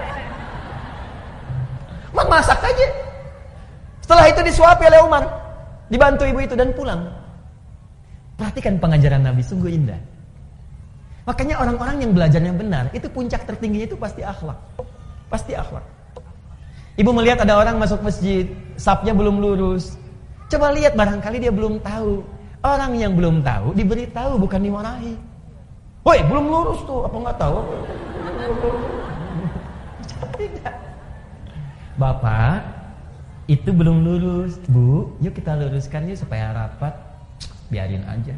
Umar masak aja. Setelah itu disuapi oleh Umar, dibantu ibu itu dan pulang. Perhatikan pengajaran Nabi, sungguh indah. Makanya orang-orang yang belajarnya benar, itu puncak tertingginya itu pasti akhlak. Pasti akhlak. Ibu melihat ada orang masuk masjid, safnya belum lurus. Coba lihat, barangkali dia belum tahu. Orang yang belum tahu diberitahu, bukan dimarahi. Woi, belum lurus tuh, apa nggak tahu? Tidak. Bapak, itu belum lurus. Bu, yuk kita luruskan yuk supaya rapat. Biarin aja.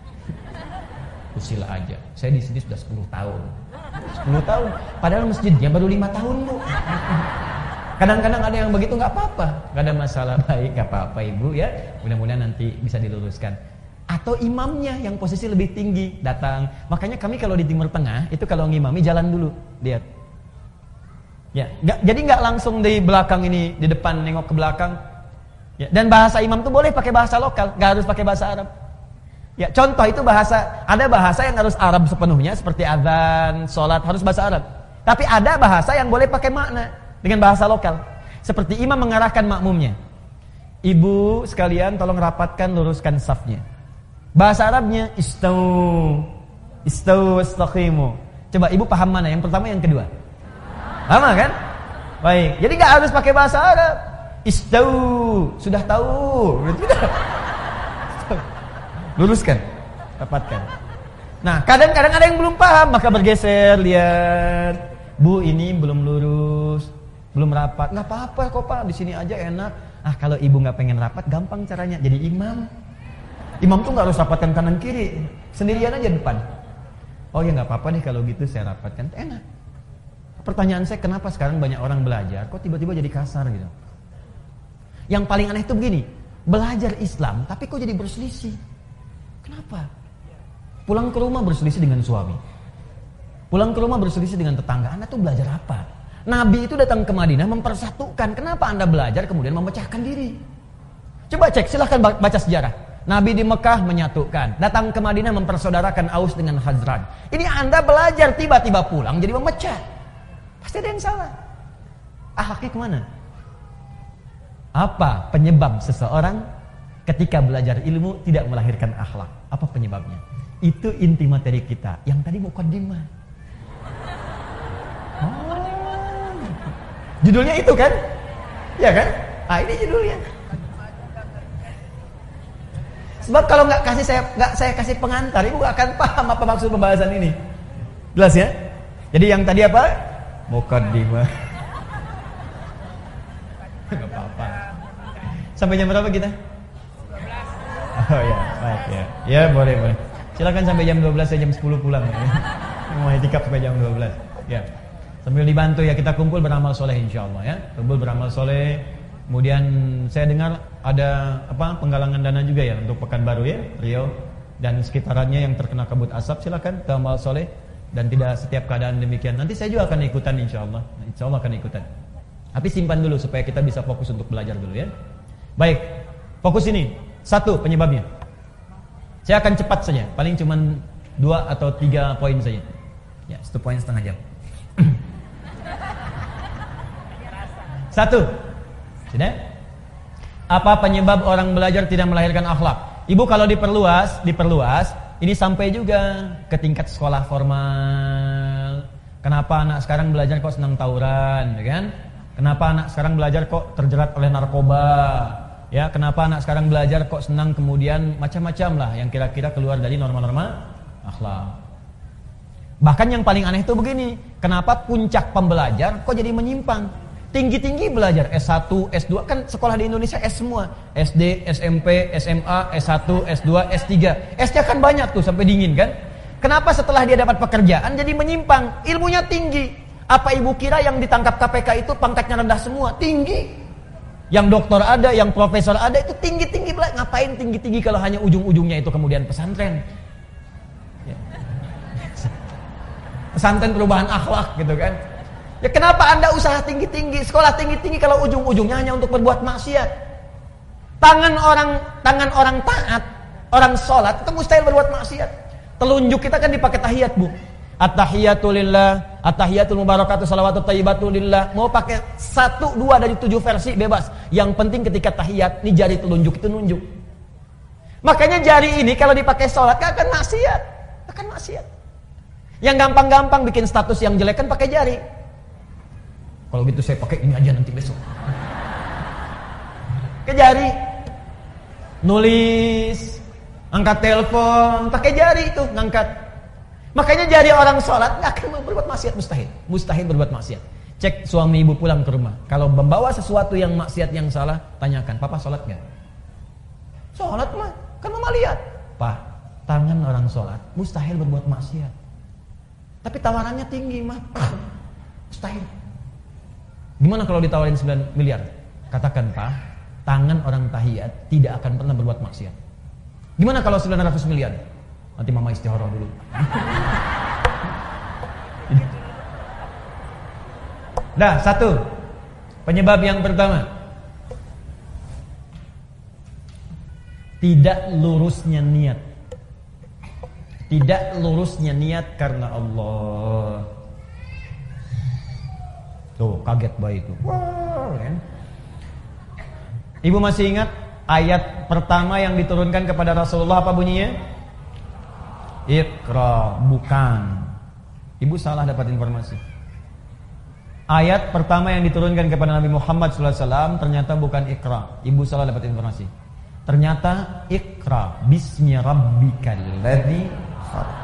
Usil aja. Saya di sini sudah sepuluh tahun. sepuluh tahun. Padahal masjidnya baru lima tahun, Bu. Kadang-kadang ada yang begitu, nggak apa-apa. Nggak ada masalah, baik, nggak apa-apa Ibu ya. Mudah-mudahan nanti bisa diluruskan. Atau imamnya yang posisi lebih tinggi datang. Makanya kami kalau di Timur Tengah itu kalau ngimami jalan dulu, lihat. Ya, nggak, jadi nggak langsung di belakang ini, di depan nengok ke belakang. Ya, dan bahasa imam tuh boleh pakai bahasa lokal, nggak harus pakai bahasa Arab. Ya, contoh itu bahasa, ada bahasa yang harus Arab sepenuhnya seperti azan, sholat harus bahasa Arab. Tapi ada bahasa yang boleh pakai makna dengan bahasa lokal. Seperti imam mengarahkan makmumnya. Ibu sekalian tolong rapatkan, luruskan safnya. Bahasa Arabnya istau, istau istaqimu. Coba ibu paham mana? Yang pertama, yang kedua? Sama kan? Baik. Jadi nggak harus pakai bahasa Arab. Istau, sudah tahu. Tidak. Luruskan, rapatkan. Nah, kadang-kadang ada yang belum paham, maka bergeser, lihat. Bu, ini belum lurus, belum rapat. Nggak apa-apa kok Pak, di sini aja enak. Ah, kalau ibu nggak pengen rapat, gampang caranya. Jadi imam. Imam tuh nggak harus rapatkan kanan kiri, sendirian aja depan. Oh ya nggak apa-apa deh kalau gitu saya rapatkan, enak. Pertanyaan saya, kenapa sekarang banyak orang belajar, kok tiba-tiba jadi kasar gitu? Yang paling aneh itu begini, belajar Islam, tapi kok jadi berselisih? Kenapa? Pulang ke rumah berselisih dengan suami, pulang ke rumah berselisih dengan tetangga. Anda tuh belajar apa? Nabi itu datang ke Madinah mempersatukan. Kenapa Anda belajar kemudian memecahkan diri? Coba cek, silahkan baca sejarah. Nabi di Mekah menyatukan, datang ke Madinah mempersaudarakan Aus dengan Khazraj. Ini Anda belajar, tiba-tiba pulang jadi memecah. Pasti ada yang salah. Akhlaknya kemana? Apa penyebab seseorang ketika belajar ilmu tidak melahirkan akhlak? Apa penyebabnya? Itu inti materi kita yang tadi mukaddimah. Judulnya itu kan? Ya kan? Ah, ini judulnya. Sebab kalau nggak kasih saya nggak saya kasih pengantar, ibu nggak akan paham apa maksud pembahasan ini. Jelas ya? Jadi yang tadi apa? Muqaddimah. Nggak apa-apa. Sampai jam berapa kita? Oh ya, baik ya. Ya boleh boleh. Silakan sampai jam dua belas, saya jam sepuluh pulang. Mau itikaf sampai jam dua belas. Ya. Sambil dibantu ya, kita kumpul beramal soleh insyaallah ya. Kumpul beramal soleh. Kemudian saya dengar ada apa penggalangan dana juga ya untuk Pekanbaru ya, Riau dan sekitarannya yang terkena kabut asap. Silakan ke amal soleh dan tidak setiap keadaan demikian. Nanti saya juga akan ikutan insyaallah. Insyaallah akan ikutan. Tapi simpan dulu supaya kita bisa fokus untuk belajar dulu ya. Baik, fokus ini. Satu penyebabnya. Saya akan cepat saja, paling cuma dua atau tiga poin saja. Ya, satu poin setengah jam. Satu. Sudah? Apa penyebab orang belajar tidak melahirkan akhlak? Ibu kalau diperluas, diperluas, ini sampai juga ke tingkat sekolah formal. Kenapa anak sekarang belajar kok senang tawuran, ya kan? Kenapa anak sekarang belajar kok terjerat oleh narkoba? Ya, kenapa anak sekarang belajar kok senang kemudian macam-macam lah yang kira-kira keluar dari norma-norma akhlak. Bahkan yang paling aneh itu begini, kenapa puncak pembelajar kok jadi menyimpang? Tinggi-tinggi belajar S satu, S dua, kan sekolah di Indonesia S semua. S D, S M P, S M A, S satu, S dua, S tiga. S-nya kan banyak tuh sampai dingin kan? Kenapa setelah dia dapat pekerjaan jadi menyimpang? Ilmunya tinggi. Apa ibu kira yang ditangkap K P K itu pangkatnya rendah semua? Tinggi. Yang doktor ada, yang profesor ada, itu tinggi-tinggi belajar. Ngapain tinggi-tinggi kalau hanya ujung-ujungnya itu kemudian pesantren? Ya. Pesantren perubahan akhlak gitu kan? Ya kenapa anda usaha tinggi-tinggi, sekolah tinggi-tinggi kalau ujung-ujungnya hanya untuk berbuat maksiat? Tangan orang tangan orang taat, orang sholat itu mustahil berbuat maksiat. Telunjuk kita kan dipakai tahiyat, Bu. At-tahiyatu lillah, at-tahiyatul mubarakatuh, salawatut thayyibatu lillah. Mau pakai satu, dua dari tujuh versi bebas. Yang penting ketika tahiyat, ini jari telunjuk itu nunjuk. Makanya jari ini kalau dipakai sholat kan akan maksiat, akan maksiat. Yang gampang-gampang bikin status yang jelek kan pakai jari. Kalau gitu saya pakai ini aja nanti besok. Pakai jari. Nulis, angkat telepon, pakai jari itu ngangkat. Makanya jari orang sholat nggak akan berbuat maksiat, mustahil. Mustahil berbuat maksiat. Cek suami ibu pulang ke rumah. Kalau membawa sesuatu yang maksiat yang salah, tanyakan, Papa sholat nggak? Sholat mah, kan mama lihat. Pak, tangan orang sholat mustahil berbuat maksiat. Tapi tawarannya tinggi mah, mustahil. Gimana kalau ditawarin sembilan miliar? Katakan, Pak, tangan orang tahiyat tidak akan pernah berbuat maksiat. Gimana kalau sembilan ratus miliar? Nanti mama istihoroh dulu. Nah, satu penyebab yang pertama, tidak lurusnya niat. Tidak lurusnya niat karena Allah. Tuh, kaget bayi itu. Wow, kan? Ibu masih ingat ayat pertama yang diturunkan kepada Rasulullah apa bunyinya? Iqra, bukan. Ibu salah dapat informasi. Ayat pertama yang diturunkan kepada Nabi Muhammad shallallahu alaihi wasallam ternyata bukan Iqra. Ibu salah dapat informasi. Ternyata Iqra bismi rabbikal ladzi khalaq.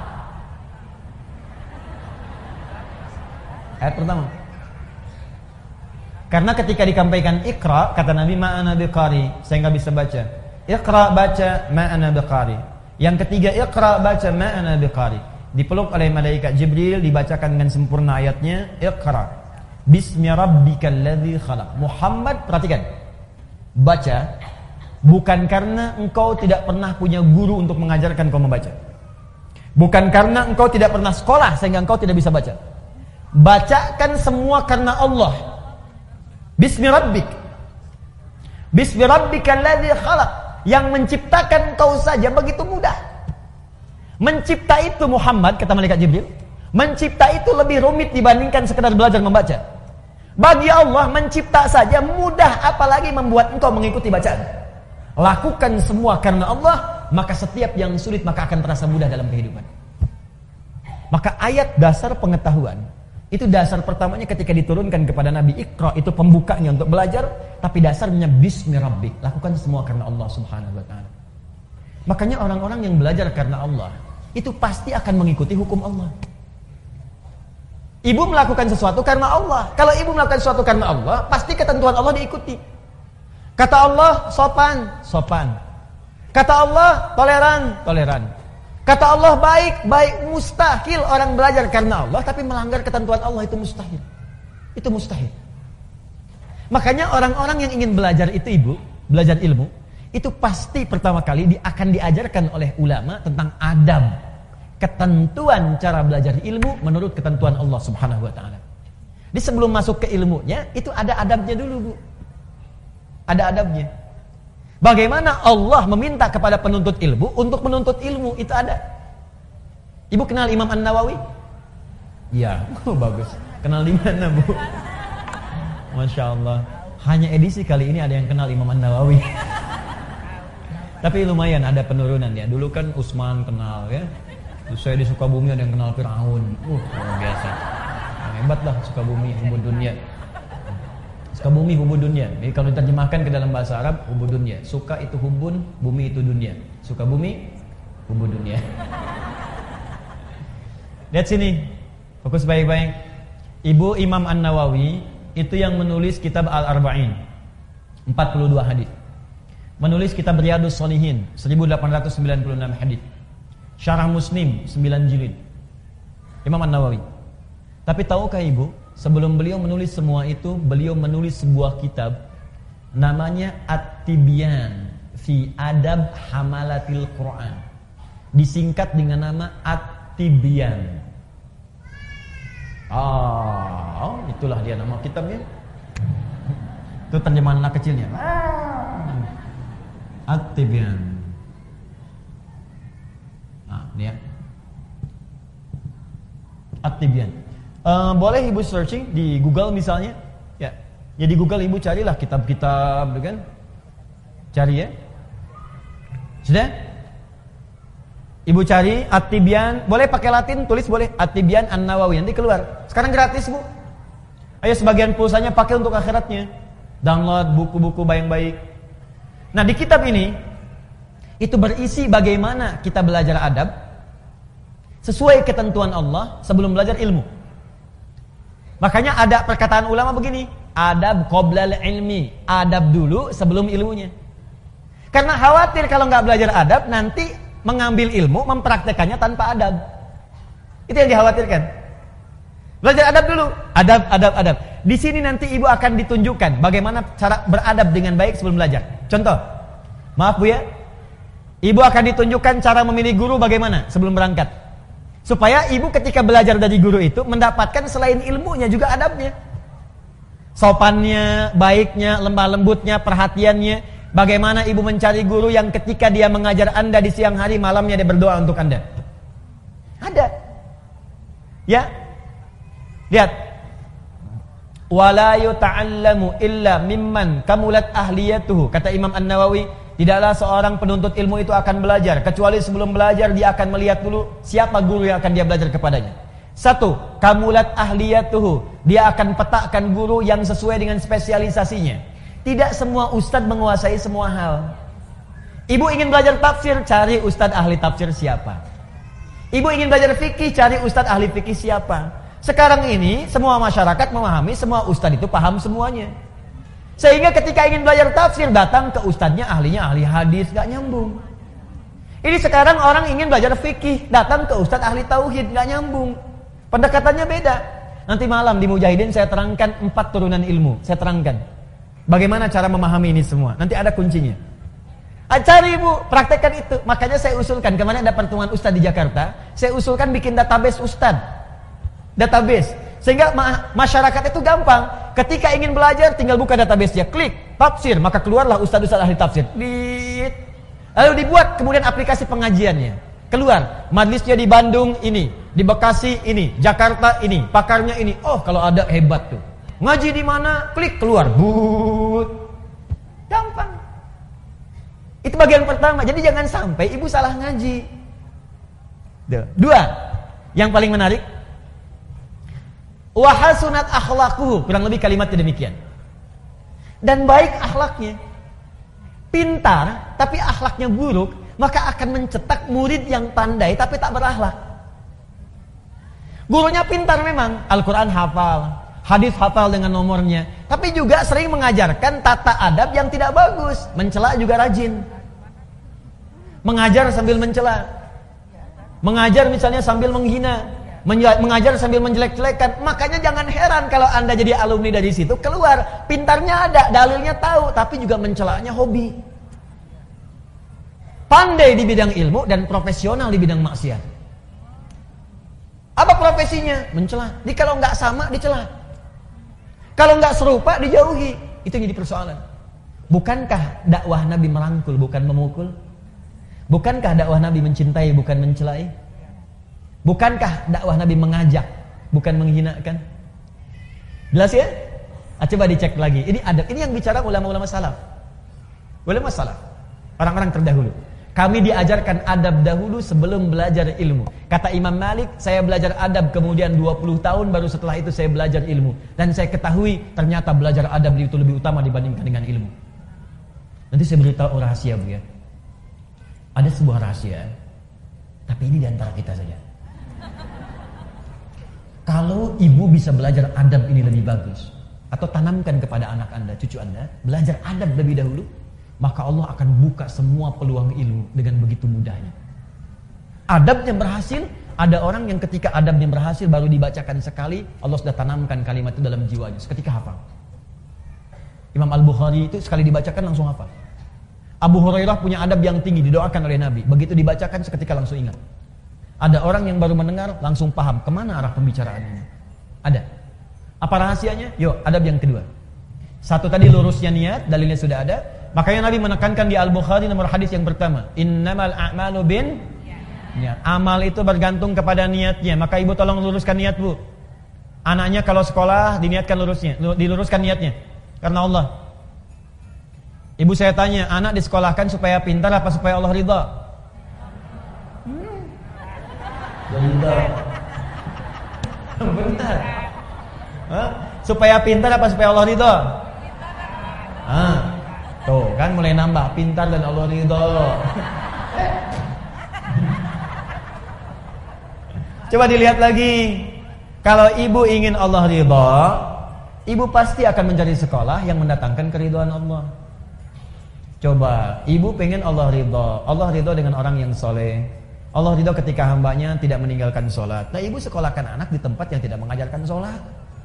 Ayat pertama. Karena ketika dikampaikan Iqra, kata Nabi, ma'ana biqari, saya nggak bisa baca. Iqra baca, ma'ana biqari. Yang ketiga, Iqra baca, ma'ana biqari. Dipeluk oleh malaikat Jibril, dibacakan dengan sempurna ayatnya, Iqra bismi rabbikal ladzi khalaq. Muhammad, perhatikan, baca bukan karena engkau tidak pernah punya guru untuk mengajarkan kau membaca. Bukan karena engkau tidak pernah sekolah sehingga engkau tidak bisa baca. Bacakan semua karena Allah. Bismi rabbik, bismi rabbikal ladzi khalaq. Yang menciptakan kau saja begitu mudah. Mencipta itu Muhammad, kata malaikat Jibril, mencipta itu lebih rumit dibandingkan sekedar belajar membaca. Bagi Allah mencipta saja mudah, apalagi membuat engkau mengikuti bacaan. Lakukan semua karena Allah, maka setiap yang sulit maka akan terasa mudah dalam kehidupan. Maka ayat dasar pengetahuan, Itu dasar pertamanya ketika diturunkan kepada Nabi Iqra, itu pembukanya untuk belajar, tapi dasarnya bismi rabbik, lakukan semua karena Allah Subhanahu wa taala. Makanya orang-orang yang belajar karena Allah itu pasti akan mengikuti hukum Allah. Ibu melakukan sesuatu karena Allah. Kalau ibu melakukan sesuatu karena Allah, pasti ketentuan Allah diikuti. Kata Allah sopan, sopan. Kata Allah toleran, toleran. Kata Allah baik, baik. Mustahil orang belajar karena Allah tapi melanggar ketentuan Allah, itu mustahil. Itu mustahil. Makanya orang-orang yang ingin belajar itu ibu, belajar ilmu, itu pasti pertama kali akan diajarkan oleh ulama tentang adab, ketentuan cara belajar ilmu menurut ketentuan Allah Subhanahu wa taala. Jadi sebelum masuk ke ilmunya, itu ada adabnya dulu, Bu. Ada adabnya. Bagaimana Allah meminta kepada penuntut ilmu untuk menuntut ilmu, itu ada. Ibu kenal Imam An-Nawawi? Iya, oh, bagus. Kenal di mana, Bu? Masya Allah. Hanya edisi kali ini ada yang kenal Imam An-Nawawi. Tapi lumayan ada penurunan ya. Dulu kan Utsman kenal ya. Terus saya di Sukabumi ada yang kenal Firaun. Uh, luar biasa. Nah, hebat lah Sukabumi, hubud dunia. Sukabumi hubud dunia. Jadi kalau diterjemahkan ke dalam bahasa Arab, hubud dunia. Suka itu hubun, bumi itu dunia. Sukabumi, hubud dunia. Lihat sini. Fokus baik-baik. Ibu Imam An-Nawawi itu yang menulis kitab Al-Arba'in. empat puluh dua hadis. Menulis kitab Riyadhus Shalihin seribu delapan ratus sembilan puluh enam hadis. Syarah Muslim sembilan jilid. Imam An-Nawawi. Tapi tahukah ibu, sebelum beliau menulis semua itu, beliau menulis sebuah kitab namanya At-Tibyan fi Adab Hamalatil Quran. Disingkat dengan nama At-Tibyan. Oh, itulah dia nama kitabnya. Itu terjemahan anak kecilnya. At-Tibyan. Nah, ini ya. At-Tibyan. Uh, boleh ibu searching di Google misalnya. Ya. Ya di Google ibu carilah kitab-kitab, kan? Cari ya. Sudah? Ibu cari At-Tibyan, boleh pakai Latin, tulis boleh At-Tibyan An-Nawawi, nanti keluar. Sekarang gratis, Bu. Ayo sebagian pulsanya pakai untuk akhiratnya. Download buku-buku baik-baik. Nah, di kitab ini itu berisi bagaimana kita belajar adab sesuai ketentuan Allah sebelum belajar ilmu. Makanya ada perkataan ulama begini, adab qoblal ilmi, adab dulu sebelum ilmunya. Karena khawatir kalau nggak belajar adab nanti mengambil ilmu mempraktekannya tanpa adab. Itu yang dikhawatirkan. Belajar adab dulu, adab, adab, adab. Di sini nanti ibu akan ditunjukkan bagaimana cara beradab dengan baik sebelum belajar. Contoh, maaf Bu ya, ibu akan ditunjukkan cara memilih guru bagaimana sebelum berangkat. Supaya ibu ketika belajar dari guru itu mendapatkan selain ilmunya juga adabnya. Sopannya, baiknya, lemah lembutnya, perhatiannya. Bagaimana ibu mencari guru yang ketika dia mengajar anda di siang hari, malamnya dia berdoa untuk anda. Ada. Ya. Lihat. Wala yuta'allamu illa mimman kamulat ahliyatuhu. Kata Imam An-Nawawi, tidaklah seorang penuntut ilmu itu akan belajar kecuali sebelum belajar dia akan melihat dulu siapa guru yang akan dia belajar kepadanya. Satu, kamulat ahliyatuhu. Dia akan petakkan guru yang sesuai dengan spesialisasinya. Tidak semua ustadz menguasai semua hal. Ibu ingin belajar tafsir, cari ustadz ahli tafsir siapa. Ibu ingin belajar fikih, cari ustadz ahli fikih siapa. Sekarang ini semua masyarakat memahami semua ustadz itu paham semuanya. Sehingga ketika ingin belajar tafsir datang ke ustadznya ahlinya ahli hadis, gak nyambung. Ini sekarang orang ingin belajar fikih datang ke ustadz ahli tauhid, gak nyambung. Pendekatannya beda. Nanti malam di Mujahidin saya terangkan empat turunan ilmu. Saya terangkan bagaimana cara memahami ini semua. Nanti ada kuncinya. Cari ibu, praktekkan itu. Makanya saya usulkan, kemarin ada pertemuan ustadz di Jakarta, saya usulkan bikin database ustadz. Database. Sehingga ma- masyarakat itu gampang. Ketika ingin belajar tinggal buka database dia, klik tafsir, maka keluarlah ustadz-ustadz ahli tafsir. Dit. Lalu dibuat kemudian aplikasi pengajiannya. Keluar, majlisnya di Bandung ini, di Bekasi ini, Jakarta ini, pakarnya ini. Oh, kalau ada hebat tuh. Ngaji di mana? Klik keluar. But. Gampang. Itu bagian pertama. Jadi jangan sampai ibu salah ngaji. Dua. Yang paling menarik, wa hasunat akhlaquhu, kurang lebih kalimatnya demikian. Dan baik akhlaknya. Pintar tapi akhlaknya buruk, maka akan mencetak murid yang pandai tapi tak berakhlak. Gurunya pintar memang, Al-Quran hafal, hadis hafal dengan nomornya, tapi juga sering mengajarkan tata adab yang tidak bagus. Mencela juga rajin. Mengajar sambil mencela. Mengajar misalnya sambil menghina, mengajar sambil menjelek-jelekan. Makanya jangan heran kalau Anda jadi alumni dari situ, keluar pintarnya ada, dalilnya tahu, tapi juga mencelanya hobi. Pandai di bidang ilmu dan profesional di bidang maksiat. Apa profesinya? Mencela. Jadi kalau nggak sama dicela. Kalau nggak serupa dijauhi. Itu yang jadi persoalan. Bukankah dakwah Nabi merangkul bukan memukul? Bukankah dakwah Nabi mencintai bukan mencelai? Bukankah dakwah Nabi mengajak bukan menghinakan? Jelas ya? Ah, coba dicek lagi. Ini adab. Ini yang bicara ulama-ulama salaf. Ulama salaf. Orang-orang terdahulu. Kami diajarkan adab dahulu sebelum belajar ilmu. Kata Imam Malik, saya belajar adab kemudian dua puluh tahun baru setelah itu saya belajar ilmu. Dan saya ketahui ternyata belajar adab itu lebih utama dibandingkan dengan ilmu. Nanti saya beritahu rahasia, Bu ya. Ada sebuah rahasia, tapi ini diantara kita saja. Kalau ibu bisa belajar adab ini lebih bagus, atau tanamkan kepada anak Anda, cucu Anda, belajar adab lebih dahulu, maka Allah akan buka semua peluang ilmu dengan begitu mudahnya. Adabnya berhasil, ada orang yang ketika adabnya berhasil baru dibacakan sekali, Allah sudah tanamkan kalimat itu dalam jiwanya, seketika hafal. Imam Al-Bukhari itu sekali dibacakan langsung hafal. Abu Hurairah punya adab yang tinggi, didoakan oleh Nabi, begitu dibacakan seketika langsung ingat. Ada orang yang baru mendengar langsung paham kemana arah pembicaraan ini. Ada. Apa rahasianya? Yuk, adab yang kedua. Satu tadi lurusnya niat, dalilnya sudah ada. Makanya Nabi menekankan di Al-Bukhari nomor hadis yang pertama, innamal a'malu bin niat. Amal itu bergantung kepada niatnya. Maka ibu tolong luruskan niat, Bu. Anaknya kalau sekolah diniatkan lurusnya, diluruskan niatnya karena Allah. Ibu saya tanya, anak disekolahkan supaya pintar apa supaya Allah ridha? Hmm. Ridha. Benar. Hah? Supaya pintar apa supaya Allah ridha? Ah. Tuh kan mulai nambah, pintar dan Allah ridho. Coba dilihat lagi. Kalau ibu ingin Allah ridho, ibu pasti akan mencari sekolah yang mendatangkan keridhaan Allah. Coba, ibu pengen Allah ridho. Allah ridho dengan orang yang soleh. Allah ridho ketika hambanya tidak meninggalkan sholat. Nah, ibu sekolahkan anak di tempat yang tidak mengajarkan sholat.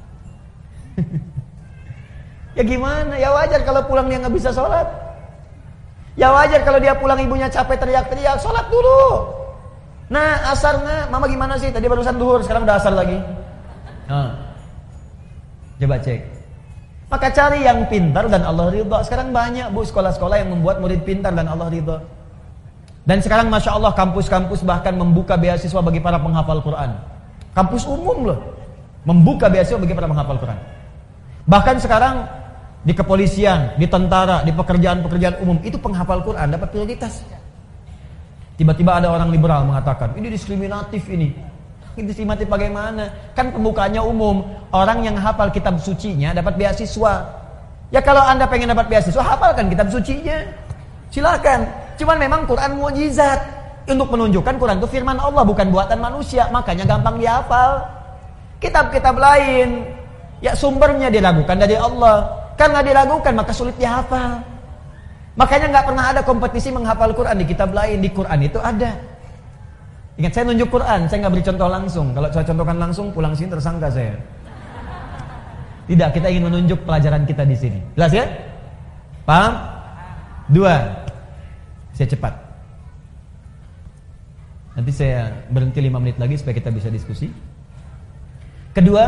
Ya gimana? Ya wajar kalau pulang dia nggak bisa sholat. Ya wajar kalau dia pulang ibunya capek teriak-teriak, sholat dulu. Nah, asarnya, mama gimana sih? Tadi barusan duhur, sekarang udah asar lagi. Nah, coba cek. Maka cari yang pintar dan Allah ridha. Sekarang banyak, Bu, sekolah-sekolah yang membuat murid pintar dan Allah ridha. Dan sekarang Masya Allah kampus-kampus bahkan membuka beasiswa bagi para penghafal Quran. Kampus umum loh, membuka beasiswa bagi para penghafal Quran. Bahkan sekarang di kepolisian, di tentara, di pekerjaan-pekerjaan umum itu penghafal Quran dapat prioritas. Tiba-tiba ada orang liberal mengatakan ini diskriminatif ini. Ini diskriminatif bagaimana? Kan pembukaannya umum, orang yang hafal kitab sucinya dapat beasiswa. Ya kalau Anda pengen dapat beasiswa, hafalkan kitab sucinya. Silakan. Cuman memang Quran mukjizat untuk menunjukkan Quran itu firman Allah bukan buatan manusia, makanya gampang dihafal. Kitab-kitab lain ya sumbernya diragukan dari Allah. Karena diragukan maka sulit dihafal. Makanya nggak pernah ada kompetisi menghafal Quran di kitab lain. Di Quran itu ada. Ingat saya nunjuk Quran, saya nggak beri contoh langsung. Kalau saya contohkan langsung pulang sini tersangka saya. Tidak, kita ingin menunjuk pelajaran kita di sini. Jelas ya? Paham? Dua. Saya cepat. Nanti saya berhenti lima menit lagi supaya kita bisa diskusi. Kedua,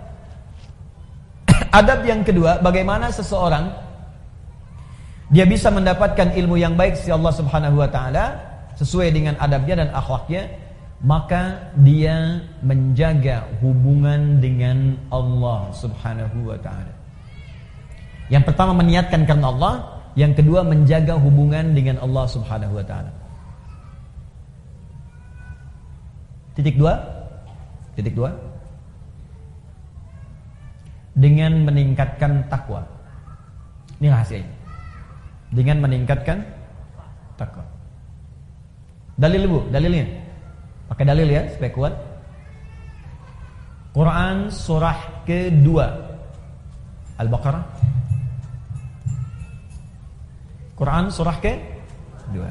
adab yang kedua, bagaimana seseorang dia bisa mendapatkan ilmu yang baik dari Allah Subhanahu wa taala sesuai dengan adabnya dan akhlaknya, maka dia menjaga hubungan dengan Allah Subhanahu wa taala. Yang pertama meniatkan karena Allah, yang kedua menjaga hubungan dengan Allah Subhanahu wa taala. Titik dua. Titik dua. dengan meningkatkan takwa. Ini rahasianya. Dengan meningkatkan takwa. Dalil Bu, dalilnya. Pakai dalil ya supaya kuat. Quran surah kedua Al-Baqarah. Quran surah kedua.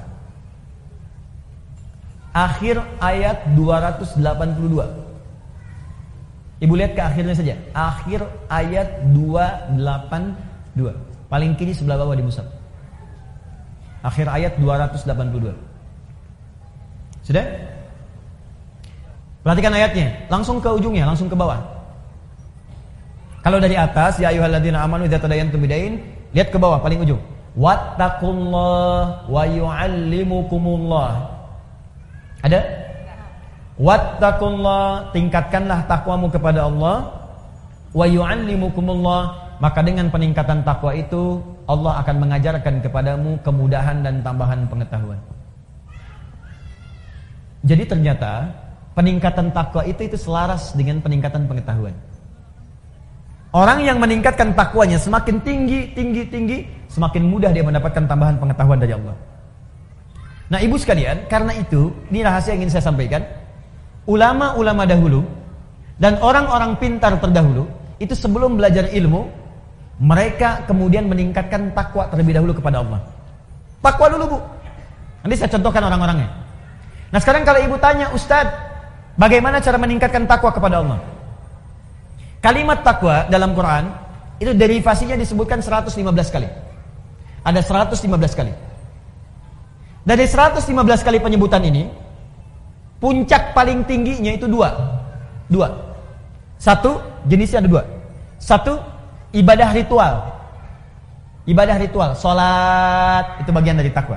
Akhir ayat dua ratus delapan puluh dua. Ibu lihat ke akhirnya saja. Akhir ayat dua ratus delapan puluh dua. Paling kiri sebelah bawah di mushaf. Akhir ayat dua ratus delapan puluh dua. Sudah? Perhatikan ayatnya. Langsung ke ujungnya, langsung ke bawah. Kalau dari atas, ya ayyuhalladzina amanu idza tadayantum bidain, lihat ke bawah paling ujung. Wattaqullah wa yu'allimukumullah. Ada? Wattaqullah, tingkatkanlah takwamu kepada Allah. Wa yu'allimukumullah, maka dengan peningkatan takwa itu Allah akan mengajarkan kepadamu kemudahan dan tambahan pengetahuan. Jadi ternyata peningkatan takwa itu itu selaras dengan peningkatan pengetahuan. Orang yang meningkatkan takwanya semakin tinggi, tinggi, tinggi, semakin mudah dia mendapatkan tambahan pengetahuan dari Allah. Nah ibu sekalian, karena itu, ini rahasia yang ingin saya sampaikan. Ulama-ulama dahulu dan orang-orang pintar terdahulu itu sebelum belajar ilmu, mereka kemudian meningkatkan takwa terlebih dahulu kepada Allah. Takwa dulu Bu. Nanti saya contohkan orang-orangnya. Nah sekarang kalau ibu tanya, Ustadz, bagaimana cara meningkatkan takwa kepada Allah? Kalimat takwa dalam Quran itu derivasinya disebutkan seratus lima belas kali. Ada seratus lima belas kali. Dari seratus lima belas kali penyebutan ini, puncak paling tingginya itu dua. Dua. Satu, jenisnya ada dua. Satu, ibadah ritual. Ibadah ritual, salat itu bagian dari takwa.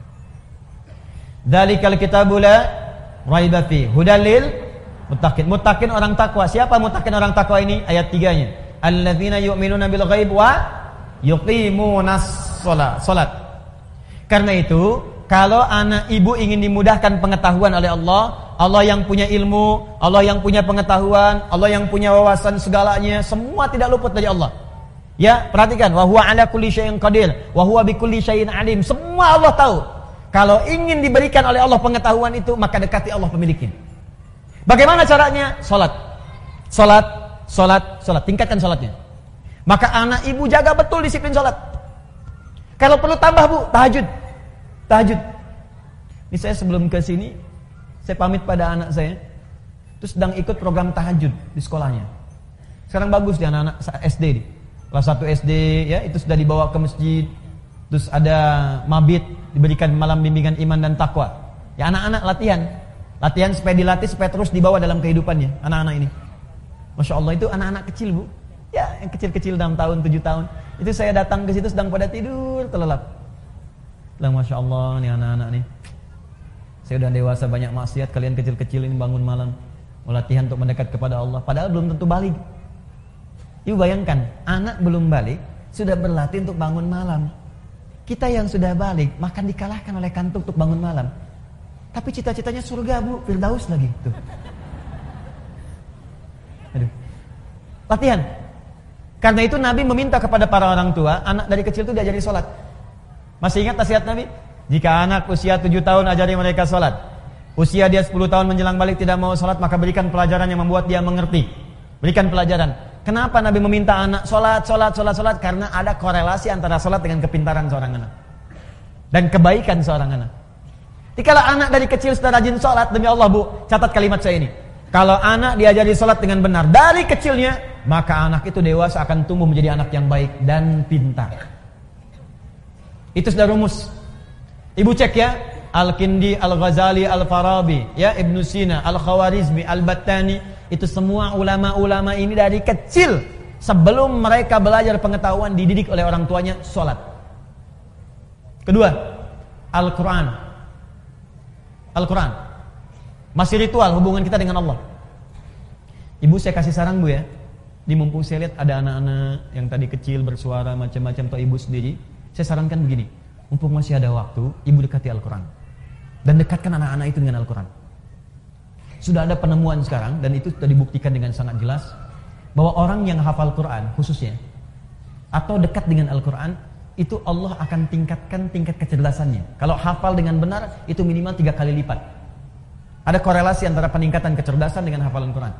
Dzalikal kitabu la raiba fi hudal lil muttaqin. Muttaqin orang takwa. Siapa muttaqin orang takwa ini? Ayat tiga-nya. Alladzina yu'minuna bil ghaib wa yuqimunas shalah. Salat. Karena itu, kalau anak ibu ingin dimudahkan pengetahuan oleh Allah, Allah yang punya ilmu, Allah yang punya pengetahuan, Allah yang punya wawasan segalanya, semua tidak luput dari Allah. Ya, perhatikan, wa huwa ala kulli syai'in qadir, wa huwa bikulli syai'in alim. Semua Allah tahu. Kalau ingin diberikan oleh Allah pengetahuan itu, maka dekati Allah pemiliknya. Bagaimana caranya? Salat. Salat, salat, salat. Tingkatkan salatnya. Maka anak ibu jaga betul disiplin salat. Kalau perlu tambah Bu, tahajud. Tahajud. Ini saya sebelum ke sini, saya pamit pada anak saya. Terus sedang ikut program tahajud di sekolahnya. Sekarang bagus di anak-anak S D. Kelas satu S D ya, itu sudah dibawa ke masjid. Terus ada mabit, diberikan malam bimbingan iman dan takwa. Ya anak-anak latihan. Latihan supaya dilatih, supaya terus dibawa dalam kehidupannya. Anak-anak ini. Masya Allah, itu anak-anak kecil Bu. Ya yang kecil-kecil enam tahun, tujuh tahun. Itu saya datang ke situ sedang pada tidur, terlelap. Bilang Masya Allah nih anak-anak nih. Saya udah dewasa banyak maksiat, kalian kecil-kecil ini bangun malam. Mau latihan untuk mendekat kepada Allah. Padahal belum tentu balik. Ibu bayangkan, anak belum balik, sudah berlatih untuk bangun malam. Kita yang sudah balik, makan dikalahkan oleh kantuk untuk bangun malam. Tapi cita-citanya surga Bu, Firdaus lagi. Tuh. Aduh. Latihan. Karena itu Nabi meminta kepada para orang tua, anak dari kecil itu diajari sholat. Masih ingat nasihat Nabi? Jika anak usia tujuh tahun ajari mereka sholat. Usia dia sepuluh tahun menjelang balik tidak mau sholat, maka berikan pelajaran yang membuat dia mengerti. Berikan pelajaran. Kenapa Nabi meminta anak sholat, sholat, sholat, sholat? Karena ada korelasi antara sholat dengan kepintaran seorang anak. Dan kebaikan seorang anak. Jadi kalau anak dari kecil sudah rajin sholat, demi Allah Bu, catat kalimat saya ini. Kalau anak diajari sholat dengan benar dari kecilnya, maka anak itu dewasa akan tumbuh menjadi anak yang baik dan pintar. Itu sudah rumus. Ibu cek ya, Al-Kindi, Al-Ghazali, Al-Farabi, ya Ibnu Sina, Al-Khawarizmi, Al-Battani. Itu semua ulama-ulama ini dari kecil, sebelum mereka belajar pengetahuan, dididik oleh orang tuanya sholat. Kedua, Al-Quran. Al-Quran masih ritual hubungan kita dengan Allah. Ibu saya kasih saran Bu ya, di mumpung saya lihat ada anak-anak yang tadi kecil bersuara macam-macam, atau ibu sendiri, saya sarankan begini, mumpung masih ada waktu, ibu dekati Al-Quran dan dekatkan anak-anak itu dengan Al-Quran. Sudah ada penemuan sekarang, dan itu sudah dibuktikan dengan sangat jelas. bahwa orang yang hafal Quran khususnya atau dekat dengan Al-Quran, itu Allah akan tingkatkan tingkat kecerdasannya. Kalau hafal dengan benar, itu minimal tiga kali lipat. Ada korelasi antara peningkatan kecerdasan dengan hafalan Quran.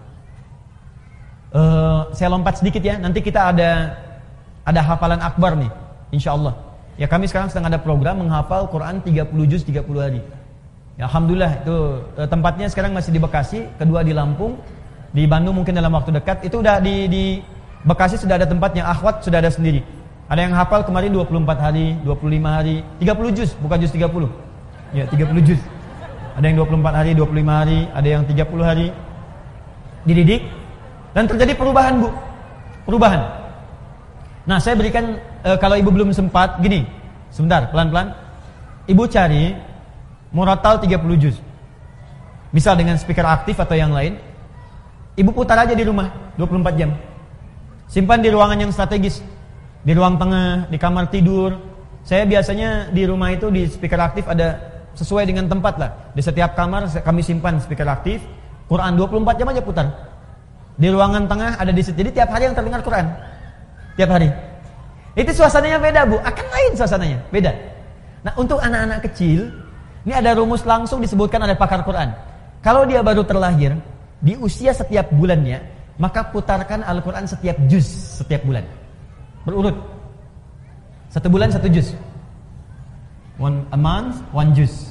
Uh, saya lompat sedikit ya. Nanti kita ada ada hafalan akbar nih, insya Allah. Ya, kami sekarang sedang ada program menghafal Quran tiga puluh juz tiga puluh hari. Ya, alhamdulillah itu uh, tempatnya sekarang masih di Bekasi, kedua di Lampung, di Bandung mungkin dalam waktu dekat. Itu udah di di Bekasi sudah ada tempatnya, akhwat sudah ada sendiri. Ada yang hafal kemarin dua puluh empat hari, dua puluh lima hari, tiga puluh juz, bukan juz tiga puluh. Ya, tiga puluh juz. Ada yang dua puluh empat hari, dua puluh lima hari, ada yang tiga puluh hari. Dididik dan terjadi perubahan, Bu. Perubahan. Nah, saya berikan e, kalau Ibu belum sempat gini. Sebentar, pelan-pelan. Ibu cari murattal tiga puluh juz. Misal dengan speaker aktif atau yang lain. Ibu putar aja di rumah dua puluh empat jam. Simpan di ruangan yang strategis, di ruang tengah, di kamar tidur. Saya biasanya di rumah itu di speaker aktif ada sesuai dengan tempat lah. Di setiap kamar kami simpan speaker aktif. Quran dua puluh empat jam aja putar. Di ruangan tengah ada di situ. Jadi tiap hari yang terdengar Quran. Tiap hari. Itu suasananya beda, Bu. Akan lain suasananya, beda. Nah, untuk anak-anak kecil, ini ada rumus langsung disebutkan oleh pakar Quran. Kalau dia baru terlahir, di usia setiap bulannya, maka putarkan Al-Quran setiap juz setiap bulan, berurut. Satu bulan satu juz. One a month, one juz.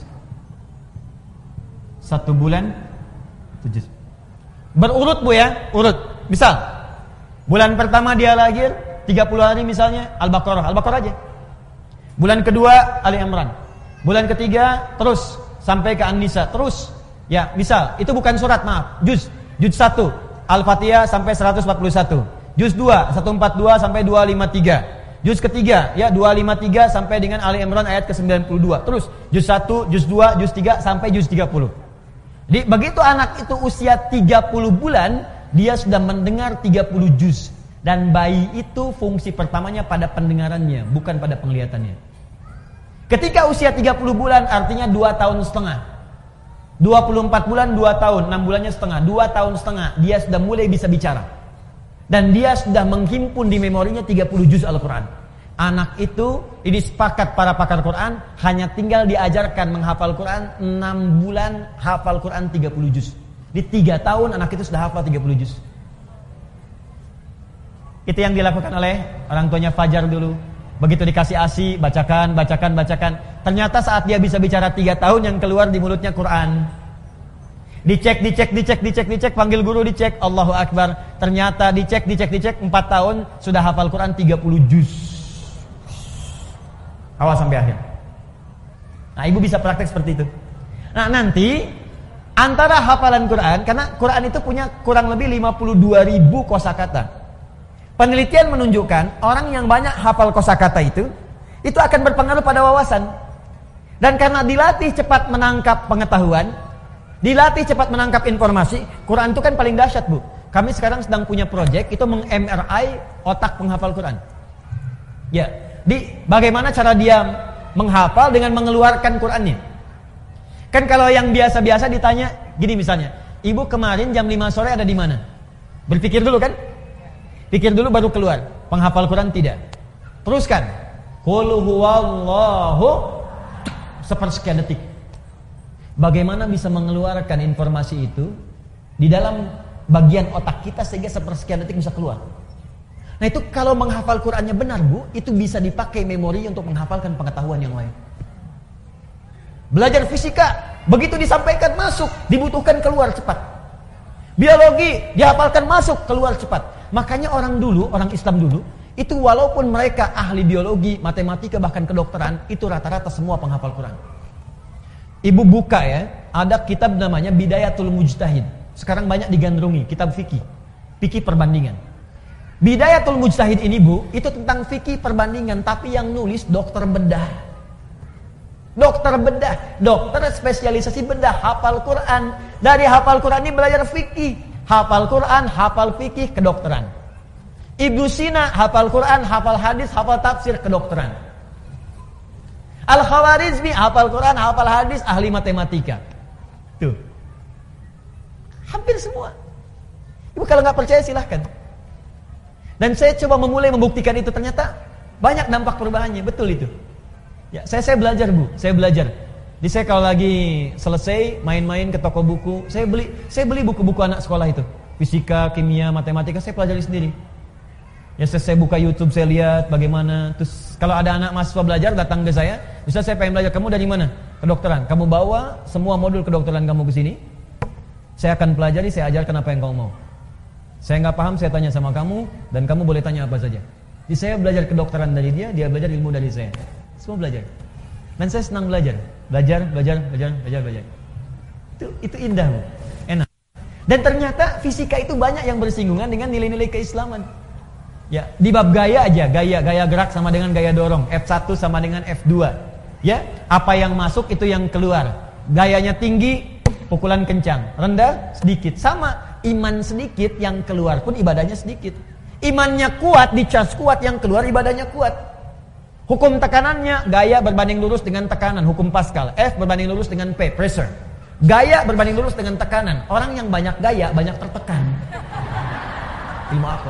Satu bulan satu juz. Berurut, Bu ya, urut. Misal bulan pertama dia lahir tiga puluh hari misalnya Al-Baqarah, Al-Baqarah aja. Bulan kedua Ali Imran. Bulan ketiga terus sampai ke An-Nisa, terus. Ya, misal itu bukan surat, maaf, juz. Juz satu Al-Fatihah sampai seratus empat puluh satu. Juz dua, seratus empat puluh dua sampai dua ratus lima puluh tiga. Juz ketiga, ya dua ratus lima puluh tiga sampai dengan Ali Imran ayat ke sembilan puluh dua. Terus juz satu, juz dua, juz tiga sampai juz tiga puluh. Jadi begitu anak itu usia tiga puluh bulan, dia sudah mendengar tiga puluh juz. Dan bayi itu fungsi pertamanya pada pendengarannya, bukan pada penglihatannya. Ketika usia tiga puluh bulan artinya dua tahun setengah. dua puluh empat bulan, dua tahun, enam bulannya setengah, dua tahun setengah, dia sudah mulai bisa bicara. Dan dia sudah menghimpun di memorinya tiga puluh juz Al-Quran. Anak itu, ini sepakat para pakar Quran, hanya tinggal diajarkan menghafal Quran, enam bulan hafal Quran tiga puluh juz. Di tiga tahun anak itu sudah hafal tiga puluh juz. Itu yang dilakukan oleh orang tuanya Fajar dulu. Begitu dikasih asi, bacakan, bacakan, bacakan. Ternyata saat dia bisa bicara tiga tahun, yang keluar di mulutnya Quran. Dicek, dicek, dicek, dicek, dicek, panggil guru dicek, Allahu Akbar. Ternyata dicek, dicek, dicek, empat tahun sudah hafal Quran tiga puluh juz. Awal sampai akhir. Nah, ibu bisa praktek seperti itu. Nah, nanti antara hafalan Quran, karena Quran itu punya kurang lebih lima puluh dua ribu kosakata. Penelitian menunjukkan orang yang banyak hafal kosakata itu, itu akan berpengaruh pada wawasan. Dan karena dilatih cepat menangkap pengetahuan, dilatih cepat menangkap informasi, Quran itu kan paling dahsyat, Bu. Kami sekarang sedang punya proyek itu meng-M R I otak penghafal Quran. Ya, di bagaimana cara dia menghafal dengan mengeluarkan Qurannya. Kan kalau yang biasa-biasa ditanya gini misalnya, Ibu kemarin jam lima sore ada di mana? Berpikir dulu kan? Pikir dulu baru keluar. Penghafal Quran tidak. Teruskan. Qul huwallahu sepersekian detik. Bagaimana bisa mengeluarkan informasi itu di dalam bagian otak kita sehingga sepersekian detik bisa keluar. Nah, itu kalau menghafal Qurannya benar, Bu, itu bisa dipakai memori untuk menghafalkan pengetahuan yang lain. Belajar fisika, begitu disampaikan masuk, dibutuhkan keluar cepat. Biologi, dihafalkan masuk, keluar cepat. Makanya orang dulu, orang Islam dulu, itu walaupun mereka ahli biologi, matematika, bahkan kedokteran, itu rata-rata semua penghafal Quran. Ibu buka ya, ada kitab namanya Bidayatul Mujtahid. Sekarang banyak digandrungi, kitab fikih. Fikih perbandingan. Bidayatul Mujtahid ini, Bu, itu tentang fikih perbandingan, tapi yang nulis dokter bedah. Dokter bedah, dokter spesialisasi bedah, hafal Quran. Dari hafal Quran ini belajar fikih. Hafal Quran, hafal fikih, kedokteran. Ibnu Sina hafal Quran, hafal hadis, hafal tafsir, kedokteran. Al-Khawarizmi hafal Quran, hafal hadis, ahli matematika. Tuh. Hampir semua. Ibu kalau nggak percaya silahkan. Dan saya coba memulai membuktikan itu, ternyata banyak dampak perubahannya, betul itu. Ya, saya saya belajar Bu, saya belajar. Jadi saya kalau lagi selesai main-main ke toko buku, saya beli saya beli buku-buku anak sekolah itu, fisika, kimia, matematika, saya pelajari sendiri. Ya saya, saya buka YouTube, saya lihat bagaimana. Terus kalau ada anak mahasiswa belajar datang ke saya, bisa saya pengen belajar, kamu dari mana? Kedokteran. Kamu bawa semua modul kedokteran kamu ke sini. Saya akan pelajari, saya ajarkan apa yang kamu mau. Saya nggak paham, saya tanya sama kamu, dan kamu boleh tanya apa saja. Jadi saya belajar kedokteran dari dia, dia belajar ilmu dari saya. Semua belajar. Dan saya senang belajar. Belajar, belajar, belajar, belajar, belajar. Itu, itu indah, Bu. Enak. Dan ternyata fisika itu banyak yang bersinggungan dengan nilai-nilai keislaman. Ya, di bab gaya aja, gaya, gaya gerak sama dengan gaya dorong, F satu sama dengan F dua. Ya, apa yang masuk itu yang keluar. Gayanya tinggi, pukulan kencang. Rendah, sedikit. Sama. Iman sedikit, yang keluar pun ibadahnya sedikit. Imannya kuat, dicas kuat, yang keluar ibadahnya kuat. Hukum tekanannya, gaya berbanding lurus dengan tekanan, hukum Pascal. F berbanding lurus dengan P, pressure. Gaya berbanding lurus dengan tekanan. Orang yang banyak gaya, banyak tertekan. Ilmu apa?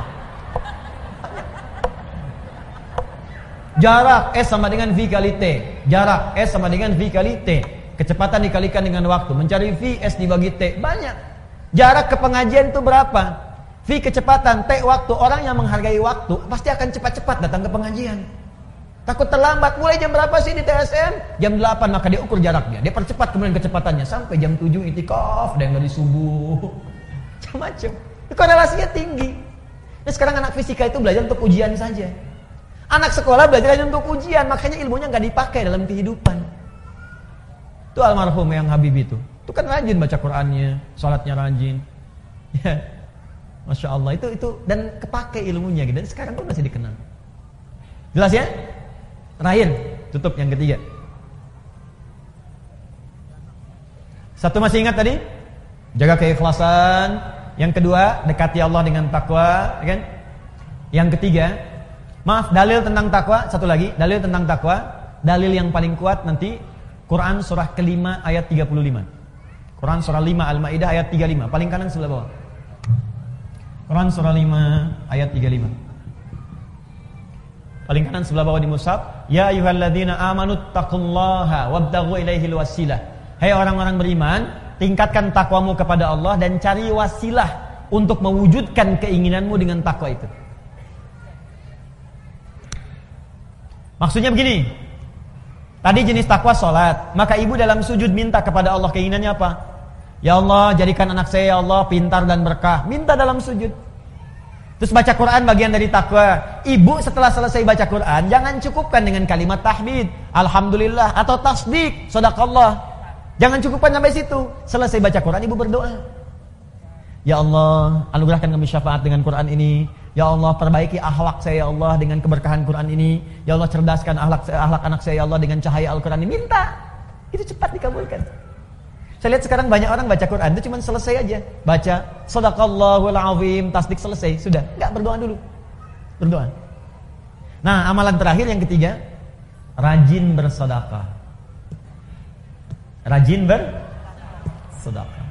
Jarak, S sama dengan V kali T. Jarak, S sama dengan V kali T. Kecepatan dikalikan dengan waktu. Mencari V, S dibagi T. Banyak. Jarak ke pengajian itu berapa? V kecepatan, T waktu. Orang yang menghargai waktu pasti akan cepat-cepat datang ke pengajian. Takut terlambat. Mulai jam berapa sih di T S M? Jam delapan, maka dia ukur jaraknya. Dia percepat kemudian kecepatannya sampai jam tujuh itikaf, dan dari subuh. Macam-macam. Korelasinya tinggi. Nah, sekarang anak fisika itu belajar untuk ujian saja. Anak sekolah belajar hanya untuk ujian, makanya ilmunya nggak dipakai dalam kehidupan. Itu almarhum yang Habib itu. Itu kan rajin baca Qur'annya, sholatnya rajin. Ya. Masya Allah, itu itu dan kepake ilmunya gitu. Dan sekarang pun masih dikenal. Jelas ya? Terakhir, tutup yang ketiga. Satu masih ingat tadi? Jaga keikhlasan. Yang kedua, dekati Allah dengan takwa, kan? Yang ketiga, maaf, dalil tentang takwa, satu lagi, dalil tentang takwa, dalil yang paling kuat nanti Quran surah kelima ayat tiga puluh lima. Quran surah lima Al-Maidah ayat tiga puluh lima, paling kanan sebelah bawah. Quran surah lima ayat tiga puluh lima. Paling kanan sebelah bawah di mushaf, ya ayyuhalladzina amanu taqullaha wabtaghu ilaihil wasilah. Hai orang-orang beriman, tingkatkan takwamu kepada Allah dan cari wasilah untuk mewujudkan keinginanmu dengan takwa itu. Maksudnya begini. Tadi jenis takwa salat, maka ibu dalam sujud minta kepada Allah keinginannya apa? Ya Allah, jadikan anak saya ya Allah pintar dan berkah. Minta dalam sujud. Terus baca Quran bagian dari takwa. Ibu setelah selesai baca Quran jangan cukupkan dengan kalimat tahmid, alhamdulillah atau tasdik, shadaqallah. Jangan cukupkan sampai situ. Selesai baca Quran ibu berdoa. Ya Allah, anugerahkan kami syafaat dengan Quran ini. Ya Allah, perbaiki akhlak saya ya Allah dengan keberkahan Quran ini. Ya Allah, cerdaskan akhlak akhlak anak saya ya Allah dengan cahaya Al-Quran ini. Minta. Itu cepat dikabulkan. Saya lihat sekarang banyak orang baca Quran itu cuma selesai aja. Baca shadaqallahul azim, tasdik, selesai, sudah. Enggak berdoa dulu. Berdoa. Nah, amalan terakhir yang ketiga, rajin bersedekah. Rajin bersedekah.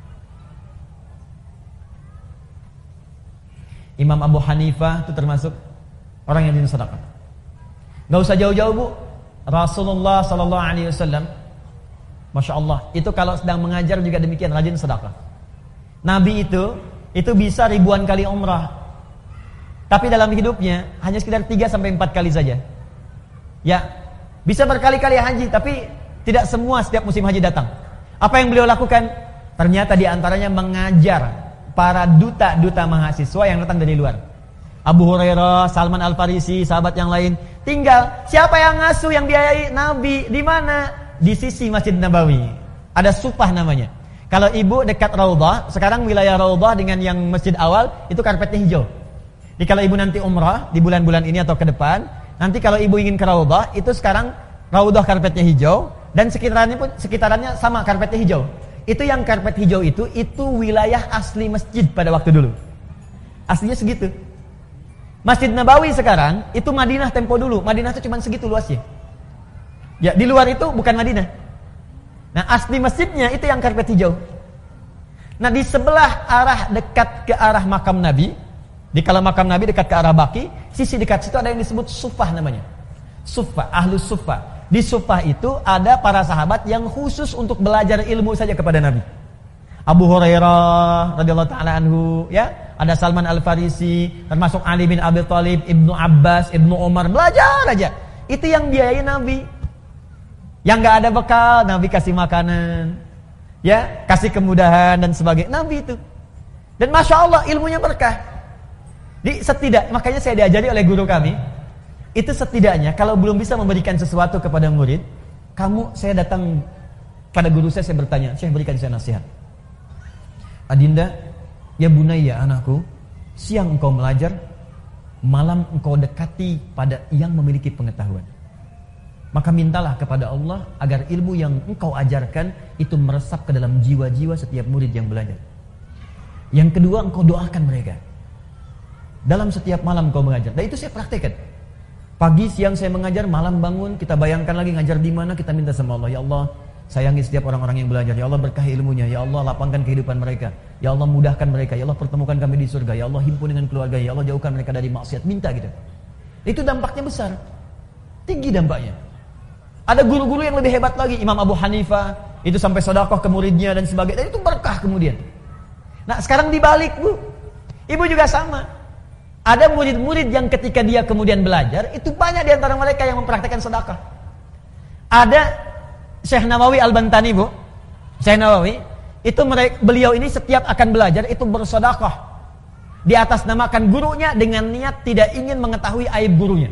Imam Abu Hanifah itu termasuk orang yang rajin sedekah. Enggak usah jauh-jauh, Bu. Rasulullah sallallahu alaihi wasallam, Masya Allah, itu kalau sedang mengajar juga demikian, rajin sedekah. Nabi itu itu bisa ribuan kali umrah. Tapi dalam hidupnya hanya sekitar tiga sampai empat kali saja. Ya, bisa berkali-kali haji, tapi tidak semua setiap musim haji datang. Apa yang beliau lakukan? Ternyata di antaranya mengajar para duta-duta mahasiswa yang datang dari luar. Abu Hurairah, Salman Al-Farisi, sahabat yang lain. Tinggal siapa yang ngasuh, yang biayai? Nabi. Di mana? Di sisi Masjid Nabawi. Ada supah namanya. Kalau ibu dekat Raudhah, sekarang wilayah Raudhah dengan yang masjid awal itu karpetnya hijau. Jadi kalau ibu nanti umrah di bulan-bulan ini atau ke depan, nanti kalau ibu ingin ke Raudhah, itu sekarang Raudhah karpetnya hijau dan sekitarannya pun sekitarannya sama karpetnya hijau. Itu yang karpet hijau itu itu wilayah asli masjid pada waktu dulu. Aslinya segitu. Masjid Nabawi sekarang itu Madinah tempo dulu. Madinah itu cuma segitu luasnya. Ya, di luar itu bukan Madinah. Nah, asli masjidnya itu yang karpet hijau. Nah, di sebelah arah dekat ke arah makam Nabi, Di kala makam Nabi dekat ke arah Baqi, sisi dekat situ ada yang disebut Suffah namanya. Suffah, Ahlus Suffah. Di Suffah itu ada para sahabat yang khusus untuk belajar ilmu saja kepada Nabi. Abu Hurairah radhiyallahu taala anhu, ya, ada Salman Al-Farisi, termasuk Ali bin Abi Thalib, Ibnu Abbas, Ibnu Umar, belajar aja. Itu yang biayai Nabi. Yang enggak ada bekal, Nabi kasih makanan. Ya, kasih kemudahan dan sebagainya. Nabi itu. Dan Masya Allah ilmunya berkah. Di setidak, makanya saya diajari oleh guru kami, itu setidaknya kalau belum bisa memberikan sesuatu kepada murid, kamu, saya datang pada guru saya, saya bertanya, Syekh berikan saya nasihat. Adinda, ya bunayya anakku, siang engkau belajar, malam engkau dekati pada yang memiliki pengetahuan. Maka mintalah kepada Allah agar ilmu yang engkau ajarkan itu meresap ke dalam jiwa-jiwa setiap murid yang belajar. Yang kedua, engkau doakan mereka. Dalam setiap malam engkau mengajar. Dan itu saya praktekkan. Pagi, siang saya mengajar, malam bangun, kita bayangkan lagi ngajar di mana, kita minta sama Allah, ya Allah, sayangi setiap orang-orang yang belajar. Ya Allah, berkahi ilmunya. Ya Allah, lapangkan kehidupan mereka. Ya Allah, mudahkan mereka. Ya Allah, pertemukan kami di surga. Ya Allah, himpun dengan keluarga. Ya Allah, jauhkan mereka dari maksiat. Minta gitu. Itu dampaknya besar. Tinggi dampaknya. Ada guru-guru yang lebih hebat lagi. Imam Abu Hanifah, itu sampai sedekah ke muridnya dan sebagainya. Dan itu berkah kemudian. Nah, sekarang dibalik, Bu. Ibu juga sama. Ada murid-murid yang ketika dia kemudian belajar, itu banyak di antara mereka yang mempraktikkan sedekah. Ada Syekh Nawawi Al-Bantani, Bu. Syekh Nawawi, itu mereka, beliau ini setiap akan belajar itu bersedekah. Di atas namakan gurunya dengan niat tidak ingin mengetahui aib gurunya.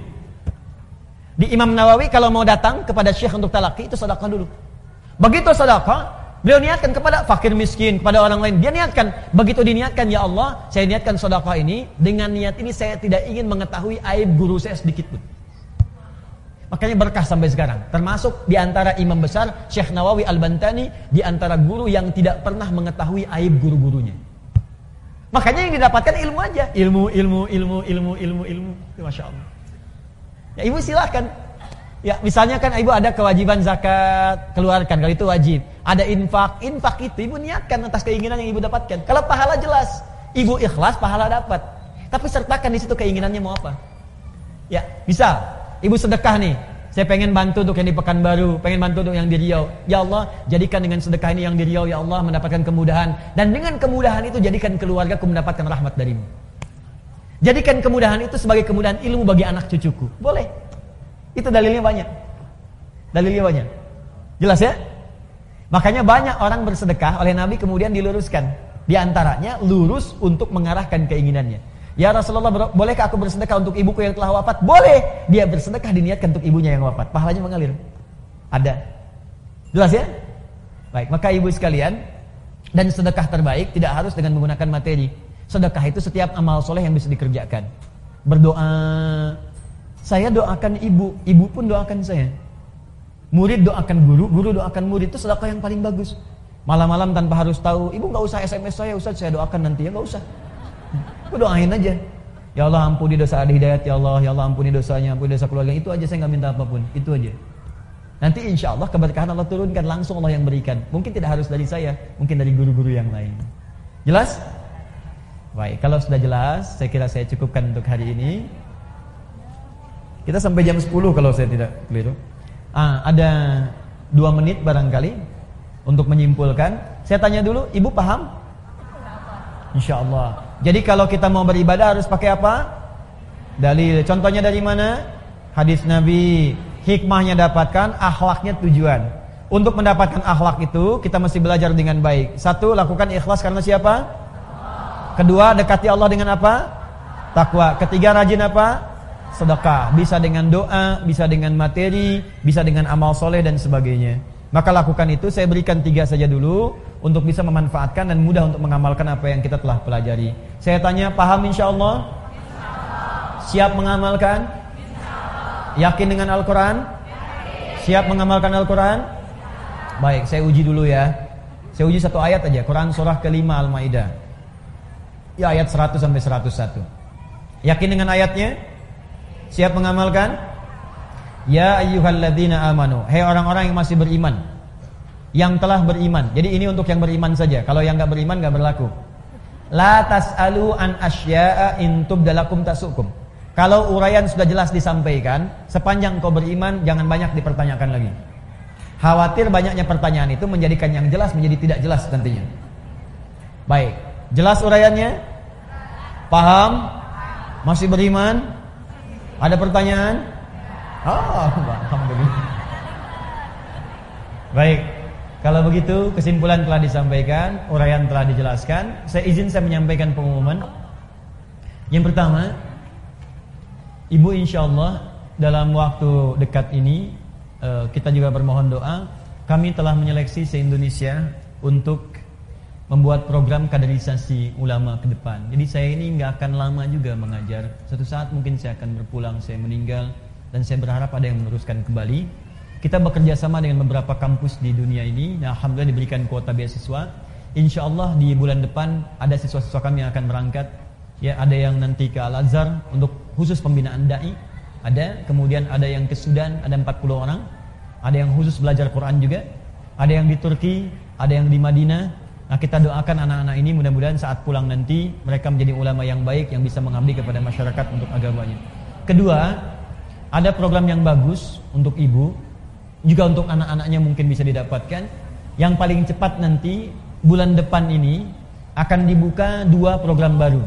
Di Imam Nawawi kalau mau datang kepada Syekh untuk talaqi itu sedekah dulu. Begitu sedekah, beliau niatkan kepada fakir miskin, kepada orang lain. Dia niatkan, begitu diniatkan, ya Allah, saya niatkan sedekah ini, dengan niat ini saya tidak ingin mengetahui aib guru saya sedikit pun. Makanya berkah sampai sekarang. Termasuk di antara imam besar Syekh Nawawi Al-Bantani, di antara guru yang tidak pernah mengetahui aib guru-gurunya. Makanya yang didapatkan ilmu aja, ilmu, ilmu, ilmu, ilmu, ilmu, ilmu. Masya Allah. Ya ibu silahkan. Ya misalnya kan ibu ada kewajiban zakat, keluarkan, kalau itu wajib. Ada infak, infak itu ibu niatkan atas keinginan yang ibu dapatkan. Kalau pahala jelas, ibu ikhlas, pahala dapat. Tapi sertakan di situ keinginannya mau apa. Ya, misal ibu sedekah nih, saya pengen bantu untuk yang di Pekanbaru, pengen bantu untuk yang di Riau. Ya Allah, jadikan dengan sedekah ini yang di Riau, ya Allah, mendapatkan kemudahan. Dan dengan kemudahan itu jadikan keluargaku mendapatkan rahmat darimu. Jadikan kemudahan itu sebagai kemudahan ilmu bagi anak cucuku. Boleh. Itu dalilnya banyak. Dalilnya banyak. Jelas ya? Makanya banyak orang bersedekah oleh Nabi kemudian diluruskan. Di antaranya lurus untuk mengarahkan keinginannya. Ya Rasulullah, bolehkah aku bersedekah untuk ibuku yang telah wafat? Boleh. Dia bersedekah diniatkan untuk ibunya yang wafat. Pahalanya mengalir. Ada. Jelas ya? Baik, maka ibu sekalian, dan sedekah terbaik tidak harus dengan menggunakan materi. Sedekah itu setiap amal soleh yang bisa dikerjakan. Berdoa, saya doakan ibu, ibu pun doakan saya. Murid doakan guru, guru doakan murid. Itu sedekah yang paling bagus. Malam-malam tanpa harus tahu, ibu gak usah S M S saya, Ustaz saya doakan nanti ya, gak usah. Aku doain aja. Ya Allah ampuni dosa Adi Hidayat, ya Allah, ya Allah ampuni dosanya, ampuni dosa keluarga. Itu aja, saya gak minta apapun, itu aja. Nanti insya Allah keberkahan Allah turunkan, langsung Allah yang berikan. Mungkin tidak harus dari saya, mungkin dari guru-guru yang lain. Jelas? Baik, kalau sudah jelas, saya kira saya cukupkan untuk hari ini. Kita sampai jam sepuluh kalau saya tidak keliru. Ah, ada dua menit barangkali untuk menyimpulkan. Saya tanya dulu, ibu paham? Insya Allah. Jadi kalau kita mau beribadah harus pakai apa? Dalil. Contohnya dari mana? Hadis Nabi. Hikmahnya dapatkan, akhlaknya tujuan. Untuk mendapatkan akhlak itu kita mesti belajar dengan baik. Satu, lakukan ikhlas karena siapa? Kedua, dekati Allah dengan apa? Takwa. Ketiga, rajin apa? Sedekah. Bisa dengan doa, bisa dengan materi, bisa dengan amal soleh dan sebagainya. Maka lakukan itu. Saya berikan tiga saja dulu untuk bisa memanfaatkan dan mudah untuk mengamalkan apa yang kita telah pelajari. Saya tanya, paham insya Allah? Siap mengamalkan? Yakin dengan Al-Quran? Siap mengamalkan Al-Quran? Baik, saya uji dulu ya. Saya uji satu ayat aja. Quran surah kelima Al-Maidah. Ya ayat seratus sampai seratus satu. Yakin dengan ayatnya? Siap mengamalkan? Ya ayyuhalladzina amanu. Hei orang-orang yang masih beriman, yang telah beriman. Jadi ini untuk yang beriman saja. Kalau yang enggak beriman enggak berlaku. La tas'alu an asya'a in tubdalakum tasukum. Kalau uraian sudah jelas disampaikan, sepanjang kau beriman jangan banyak dipertanyakan lagi. Khawatir banyaknya pertanyaan itu menjadikan yang jelas menjadi tidak jelas nantinya. Baik, jelas uraiannya? Paham? Masih beriman? Ada pertanyaan? Oh, alhamdulillah. Baik, kalau begitu kesimpulan telah disampaikan, uraian telah dijelaskan. Saya izin saya menyampaikan pengumuman. Yang pertama, Ibu insyaallah dalam waktu dekat ini kita juga bermohon doa. Kami telah menyeleksi se-Indonesia untuk membuat program kaderisasi ulama ke depan. Jadi saya ini nggak akan lama juga mengajar. Suatu saat mungkin saya akan berpulang, saya meninggal, dan saya berharap ada yang meneruskan kembali. Kita bekerja sama dengan beberapa kampus di dunia ini. Nah, alhamdulillah diberikan kuota beasiswa. Insyaallah di bulan depan ada siswa-siswa kami yang akan berangkat. Ya, ada yang nanti ke Al-Azhar untuk khusus pembinaan dai. Ada, kemudian ada yang ke Sudan, ada empat puluh orang. Ada yang khusus belajar Quran juga. Ada yang di Turki, ada yang di Madinah. Nah, kita doakan anak-anak ini mudah-mudahan saat pulang nanti mereka menjadi ulama yang baik yang bisa mengabdi kepada masyarakat untuk agamanya. Kedua, ada program yang bagus untuk ibu, juga untuk anak-anaknya mungkin bisa didapatkan. Yang paling cepat nanti bulan depan ini akan dibuka dua program baru.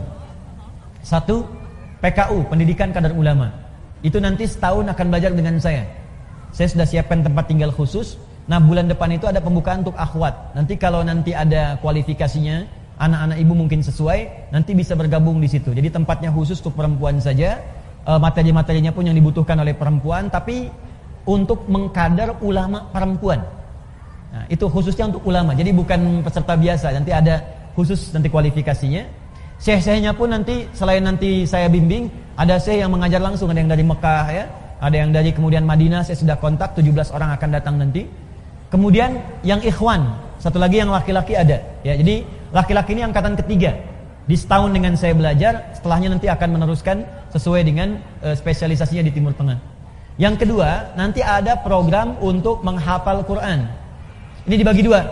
Satu, P K U, Pendidikan Kadar Ulama. Itu nanti setahun akan belajar dengan saya. Saya sudah siapkan tempat tinggal khusus. Nah, bulan depan itu ada pembukaan untuk akhwat. Nanti kalau nanti ada kualifikasinya, anak-anak ibu mungkin sesuai, nanti bisa bergabung di situ. Jadi tempatnya khusus untuk perempuan saja. E, materi-materinya pun yang dibutuhkan oleh perempuan, tapi untuk mengkader ulama perempuan. Nah, itu khususnya untuk ulama. Jadi bukan peserta biasa. Nanti ada khusus nanti kualifikasinya. Syekh-syekhnya pun nanti selain nanti saya bimbing, ada syekh yang mengajar langsung, ada yang dari Mekah ya, ada yang dari kemudian Madinah, saya sudah kontak tujuh belas orang akan datang nanti. Kemudian yang ikhwan, satu lagi yang laki-laki ada. Ya, jadi laki-laki ini angkatan ketiga. Di setahun dengan saya belajar, setelahnya nanti akan meneruskan sesuai dengan uh, spesialisasinya di Timur Tengah. Yang kedua, nanti ada program untuk menghafal Quran. Ini dibagi dua.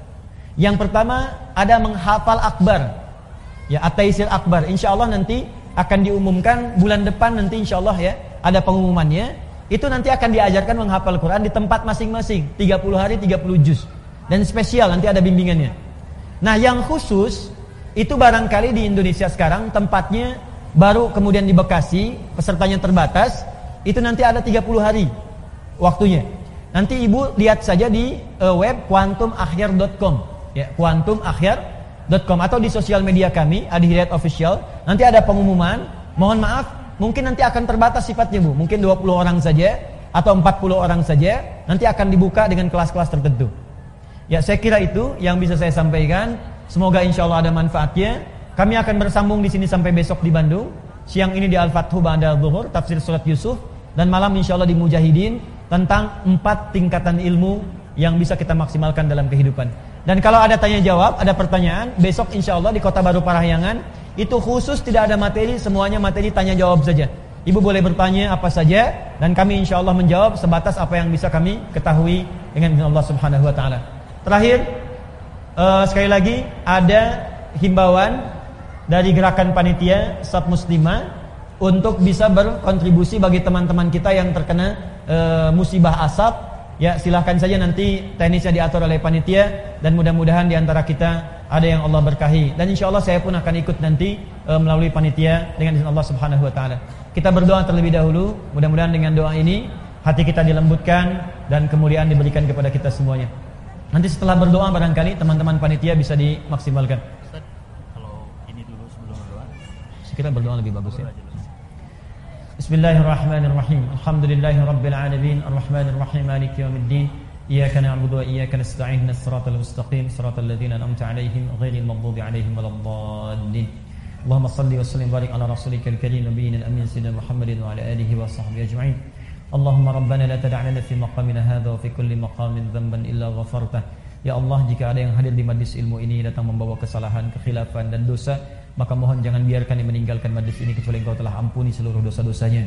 Yang pertama ada menghafal akbar. Ya, At-Taisir Akbar. Insyaallah nanti akan diumumkan bulan depan nanti insyaallah ya, ada pengumumannya. Itu nanti akan diajarkan menghafal Quran di tempat masing-masing, tiga puluh hari tiga puluh juz. Dan spesial nanti ada bimbingannya. Nah, yang khusus itu barangkali di Indonesia sekarang tempatnya baru, kemudian di Bekasi pesertanya terbatas. Itu nanti ada tiga puluh hari waktunya. Nanti ibu lihat saja di uh, web quantum akhyar dot com. Ya, quantum akhyar dot com atau di sosial media kami Adi Hidayat Official. Nanti ada pengumuman. Mohon maaf, mungkin nanti akan terbatas sifatnya Bu. Mungkin dua puluh orang saja atau empat puluh orang saja. Nanti akan dibuka dengan kelas-kelas tertentu. Ya, saya kira itu yang bisa saya sampaikan. Semoga insyaallah ada manfaatnya. Kami akan bersambung di sini sampai besok di Bandung. Siang ini di Al-Fathu ba'da Zuhur, tafsir surat Yusuf, dan malam insyaallah di Mujahidin tentang empat tingkatan ilmu yang bisa kita maksimalkan dalam kehidupan. Dan kalau ada tanya jawab, ada pertanyaan, besok insyaallah di Kota Baru Parahyangan itu khusus tidak ada materi, semuanya materi tanya jawab saja. Ibu boleh bertanya apa saja dan kami insyaallah menjawab sebatas apa yang bisa kami ketahui dengan izin Allah Subhanahu wa taala. Terakhir, uh, sekali lagi ada himbauan dari gerakan panitia Sab Muslimah untuk bisa berkontribusi bagi teman-teman kita yang terkena uh, musibah asap. Ya, silahkan saja nanti teknisnya diatur oleh panitia dan mudah-mudahan di antara kita ada yang Allah berkahi. Dan insyaallah saya pun akan ikut nanti e, melalui panitia dengan izin Allah Subhanahu wa taala. Kita berdoa terlebih dahulu, mudah-mudahan dengan doa ini hati kita dilembutkan dan kemuliaan diberikan kepada kita semuanya. Nanti setelah berdoa barangkali teman-teman panitia bisa dimaksimalkan. Ustaz, kalau ini dulu sebelum berdoa. Sekira berdoa lebih bagus ya. Bismillahirrahmanirrahim. Alhamdulillahirabbil alamin, arrahmanir rahim, maliki yaumiddin. Iyyaka na'budu wa iyyaka nasta'in, shiratal mustaqim, shiratal ladzina an'amta 'alaihim ghairil maghdubi 'alaihim waladdallin. Allahumma shalli wa sallim barik ala rasulikal karim nabiyina al-amin sayyidina Muhammadin wa ala alihi wa sahbihi ajma'in. Allahumma rabbana la tada' lana fi maqamina hadha wa fi kulli maqamin dhanban illa ghafartah. Ya Allah, jika ada yang hadir di majlis ilmu ini datang membawa kesalahan, kekhilafan dan dosa, maka mohon jangan biarkan dia meninggalkan majlis ini kecuali Engkau telah ampuni seluruh dosa-dosanya.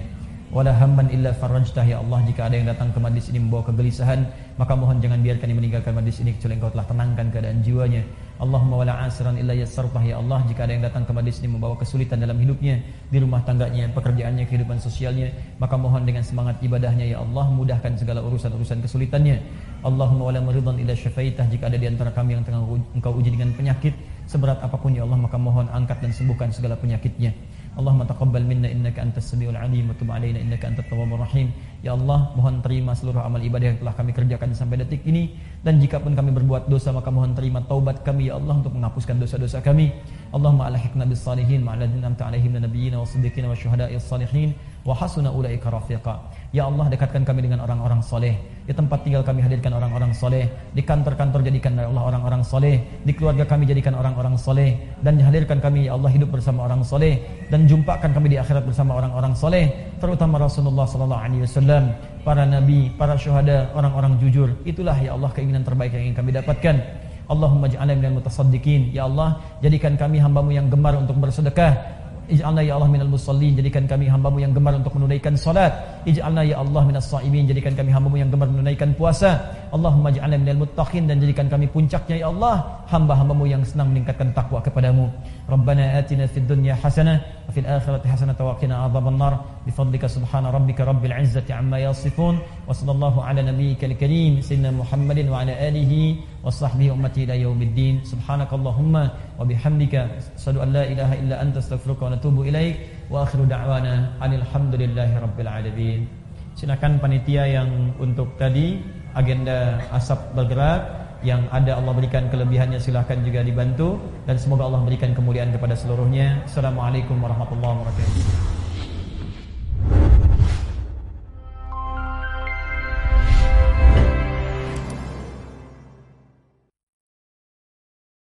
wala hamman illa farajtah. Ya Allah, jika ada yang datang ke majlis ini membawa kegelisahan, maka mohon jangan biarkan dia meninggalkan majlis ini kecuali Engkau telah tenangkan keadaan jiwanya. Allahumma wala asiran illa yassartah. Ya Allah, jika ada yang datang ke majlis ini membawa kesulitan dalam hidupnya, di rumah tangganya, pekerjaannya, kehidupan sosialnya, maka mohon dengan semangat ibadahnya ya Allah mudahkan segala urusan-urusan kesulitannya. Allahumma wala maridan illa syafaitah. Jika ada di antara kami yang tengah Engkau uji dengan penyakit seberat apapun ya Allah, maka mohon angkat dan sembuhkan segala penyakitnya. Allahumma taqabbal minna innaka antas samiul alim wa tub alaina innaka antat tawwabur rahim. Ya Allah, mohon terima seluruh amal ibadah yang telah kami kerjakan sampai detik ini, dan jika pun kami berbuat dosa maka mohon terima taubat kami ya Allah untuk menghapuskan dosa-dosa kami. Allahumma alhiqna bis salihin ma'alladina amta alaihim nabiyina wa siddiqina wa syuhada'i salihin wa hasuna ulaika rafiqa. Ya Allah, dekatkan kami dengan orang-orang soleh. Di tempat tinggal kami hadirkan orang-orang soleh. Di kantor-kantor jadikan ya Allah orang-orang soleh. Di keluarga kami jadikan orang-orang soleh. Dan hadirkan kami ya Allah hidup bersama orang soleh. Dan jumpakan kami di akhirat bersama orang-orang soleh. Terutama Rasulullah sallallahu alaihi wasallam, para nabi, para syuhada, orang-orang jujur. Itulah ya Allah keinginan terbaik yang ingin kami dapatkan. Allahumma ja'alna minal mutasaddiqin. Ya Allah, jadikan kami hamba-Mu yang gemar untuk bersedekah. Ij'alna ya Allah minal musallin, jadikan kami hamba-Mu yang gemar untuk menunaikan salat. Ij'alna ya Allah minas shaimin, jadikan kami hamba-Mu yang gemar menunaikan puasa. Allahumma ij'alna minal muttaqin, dan jadikan kami puncaknya ya Allah hamba-hamba-Mu yang senang meningkatkan takwa kepadamu. Rabbana atina fid dunya hasanah wa fil akhirati hasanah wa qina adzabannar. Bifadlika subhana rabbika rabbil izzati amma yasifun. Wa sallallahu ala nabiyyikal karim sayyidina Muhammadin wa ala alihi wa sahbihi ummati ila yaumiddin. Subhanakallahumma wa bihamdika asyhadu an la ilaha illa anta astaghfiruka wa atubu ilaik. Wa akhiru da'wana alhamdulillahi rabbil alamin. Silakan panitia yang untuk tadi agenda asap bergerak yang ada Allah berikan kelebihannya silahkan juga dibantu, dan semoga Allah berikan kemuliaan kepada seluruhnya. Assalamualaikum warahmatullahi wabarakatuh.